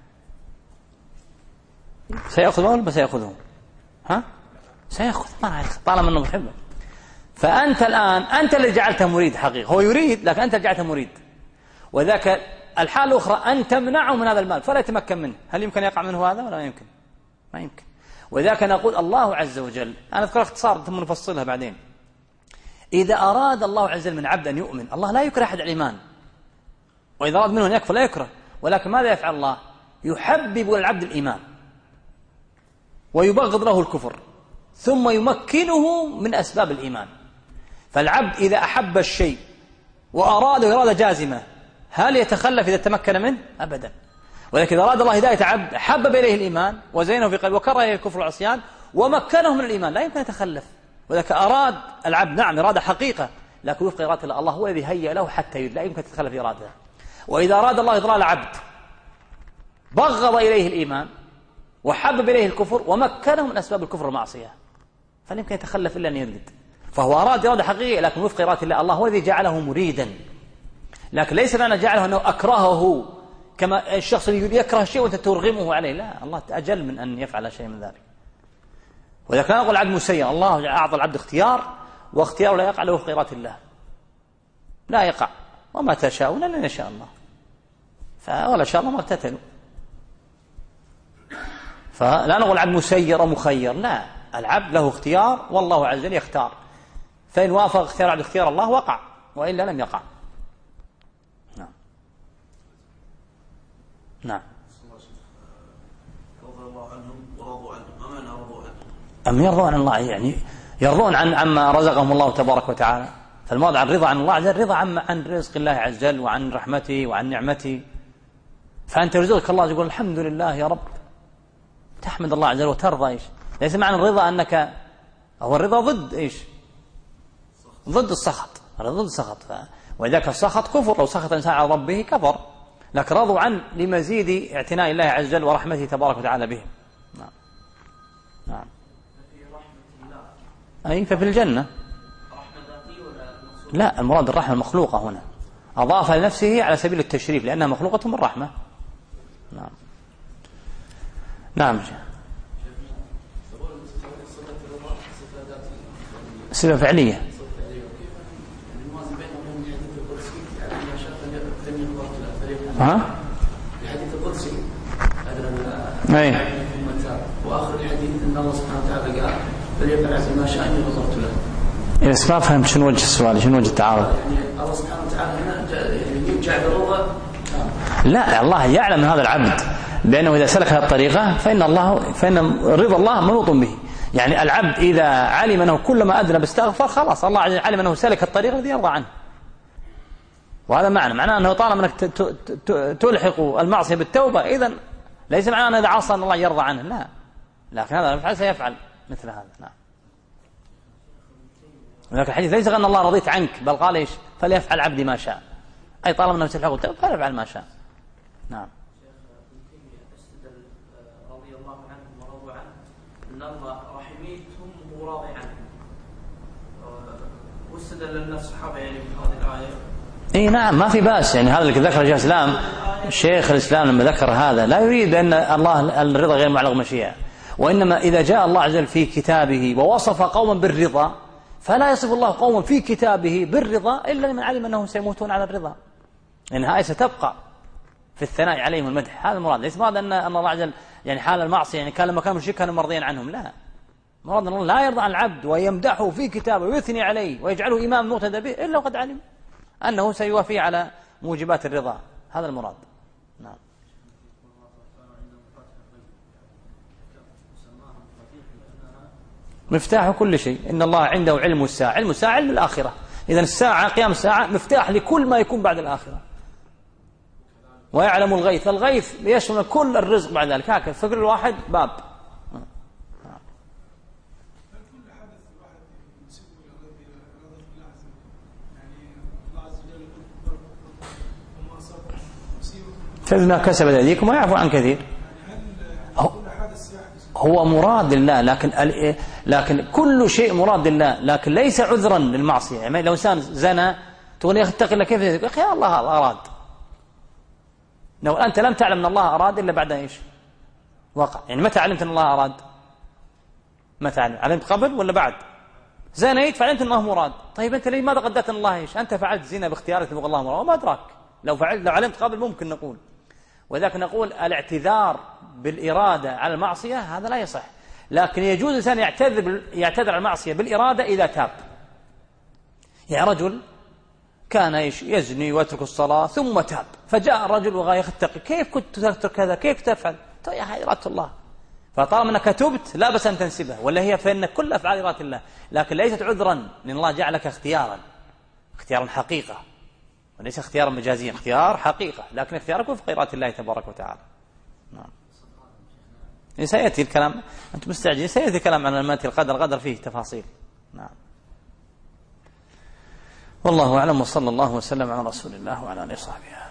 سيأخذه ولا سيأخذه؟ ها؟ سيأخذ، ما عليك طالما أنه يحبه. فأنت الآن أنت اللي جعلته مريد حقيقة، هو يريد لكن أنت جعلته مريد. وذاك الحالة الأخرى أن تمنعه من هذا المال فلا يتمكن منه، هل يمكن يقع منه هذا ولا يمكن؟ ما يمكن. وذاك نقول الله عز وجل، أنا أذكر اختصار ثم نفصلها بعدين. إذا أراد الله عز وجل من عبد أن يؤمن، الله لا يكره أحد الإيمان، وإذا أراد منه أن يكفر لا يكره، ولكن ماذا يفعل الله؟ يحبب العبد الإيمان ويبغض له الكفر، ثم يمكنه من أسباب الإيمان. فالعبد إذا أحب الشيء وأراده إرادة جازمة، هل يتخلف إذا تمكن منه؟ أبدا. ولكن إذا أراد الله هداية عبد حبب إليه الإيمان وزينه في قلبه وكره إليه الكفر والعصيان ومكنه من الإيمان، لا يمكن يتخلف. ولكن أراد العبد نعم إرادة حقيقة، لكن وفق إرادة الله، الله هو الذي هيأ له حتى يريد، لا يمكن تتخلف إرادته. وإذا أراد الله إضلال عبد بغض إليه الإيمان وحبب إليه الكفر ومكنه من أسباب الكفر والمعصية، فلا يمكن يتخلف إلا أن يرد. فهو أراد إرادة حقيقية لكن وفق إرادة الله، الله هو الذي جعله مريدا، لكن ليس معنى جعله أنه أكرهه كما الشخص اللي يكره الشيء وأنت ترغمه عليه، لا، الله أجل من أن يفعل شيء من ذلك. وإذا كان يقول العبد مسير، الله أعطى العبد اختيار واختياره لا يقع له وفق إرادة الله، لا يقع، وما تشاءون إلا أن يشاء الله، فولا شاء الله ما اقتتلوا. فلا نقول العبد مسير أو مخير، لا، العبد له اختيار والله عز وجل يختار، فإن وافق اختيار عبد اختيار الله وقع، وإلا لم يقع. نعم نعم. رضي الله عنهم ورضوا عنه، ما معنى رضوا عنه؟ أم يرضون عن الله، يعني يرضون عن عما رزقهم الله تبارك وتعالى. فالموضع الرضا عن الله عز وجل رضا عن عن رزق الله عز وجل وعن رحمته وعن نعمته. فأنت يرزقك الله تقول الحمد لله يا رب، تحمد الله عز وجل وترضى. إيش ليس معنى الرضا أنك هو الرضا ضد إيش؟ ضد السخط، ضد السخط. وإذاك السخط كفر، لو سخط الإنسان على ربه كفر، لكن رضوا عنه لمزيد اعتناء الله عز وجل ورحمته تبارك وتعالى بهم. نعم نعم. أي ففي الجنة لا، المراد الرحمة المخلوقة هنا، أضاف لنفسه على سبيل التشريف لأنها مخلوقة من رحمة. نعم نعم. صفة فعلية. ها؟ الحديث القدسي أي. وآخر الحديث أن الله سبحانه وتعالى قال فليفعل ما شاء إني غفرت له. بس ما فهمت شنو وجه السؤال، شنو وجه التعارض؟ يعني الله سبحانه وتعالى هنا يعني جعل الرضا. لا، الله يعلم من هذا العبد بأنه إذا سلك هذه الطريقة فإن الله فإن رضا الله منوط به. يعني العبد إذا علم أنه كلما أذنب استغفر خلاص الله علم أنه سلك الطريقة التي يرضى عنه. وهذا معنى معناه أنه طالما أنك تلحق المعصية بالتوبة إذن ليس معناه أن إذا عصى أن الله يرضى عنه، لا، لكن هذا يفعل سيفعل مثل هذا. نعم. ولكن الحديث ليس أن الله رضيت عنك، بل قال إيش؟ فليفعل عبدي ما شاء، أي طالما أنه تلحق التوبة فليفعل ما شاء. نعم. رضي الله عنهم ورضوا عنه أن الله رحميتهم وراضي عنهم، واستدل لنا الصحابة يعني بهذه الآية. اي نعم، ما في باس. يعني هذا اللي ذكر شيخ الاسلام شيخ الاسلام لما ذكر هذا لا يريد ان الله الرضا غير معلق مشيئة، وانما اذا جاء الله عز وجل في كتابه ووصف قوما بالرضا فلا يصف الله قوما في كتابه بالرضا الا لمن علم انهم سيموتون على الرضا، لان هاي ستبقى في الثناء عليهم المدح. هذا المراد، ليس مراد ان ان الله عز وجل يعني حال المعصيه يعني كان لما كانوا مشركين كانوا مرضيا عنهم، لا، مراد ان الله لا يرضى عن العبد ويمدحه في كتابه ويثني عليه ويجعله امام مقتدى به الا وقد علم أنه سيوافي على موجبات الرضا. هذا المراد. نعم. مفتاح كل شيء، إن الله عنده علم الساعة، علم الساعة علم الآخرة، إذن الساعة قيام الساعة مفتاح لكل ما يكون بعد الآخرة. ويعلم الغيث، الغيث يشمل كل الرزق بعد ذلك، هكذا فكر الواحد باب. فبما كسبت أيديكم ويعفو عن كثير. هو مراد لله، لكن لكن كل شيء مراد لله، لكن ليس عذرا للمعصية. يعني لو إنسان زنى تقول يا أخي اتق الله كيف يا أخي الله أراد، لو أنت لم تعلم أن الله أراد إلا بعد إيش وقع. يعني متى علمت أن الله أراد؟ متى علمت؟ علمت قبل ولا بعد؟ زنيت فعلمت أنه مراد. طيب أنت ليه ماذا قدرت أن الله إيش؟ أنت فعلت زنا باختيارك تبغى الله مراد وما أدراك. لو فعلت لو علمت قبل ممكن نقول، وذاك نقول الاعتذار بالإرادة على المعصية هذا لا يصح، لكن يجوز الإنسان يعتذر يعتذر على المعصية بالإرادة إذا تاب. يعني رجل كان يزني ويترك الصلاة ثم تاب، فجاء الرجل وقال يختقي كيف كنت تترك كذا كيف تفعل؟ يا هذه إرادة الله، فطالما أنك تبت لا بس أن تنسبها، ولا هي فإن كل أفعال إرادة الله، لكن ليست عذرا لأن الله جعلك اختيارا اختيارا حقيقة وليس اختيارا مجازيا، اختيار حقيقة، لكن اختيارك وفق إرادة الله تبارك وتعالى. نعم. سيأتي الكلام، أنت مستعجل، سيأتي الكلام عن علامات القدر، القدر فيه تفاصيل. نعم. والله أعلم، وصلى الله وسلم على رسول الله وعلى آله وصحبه.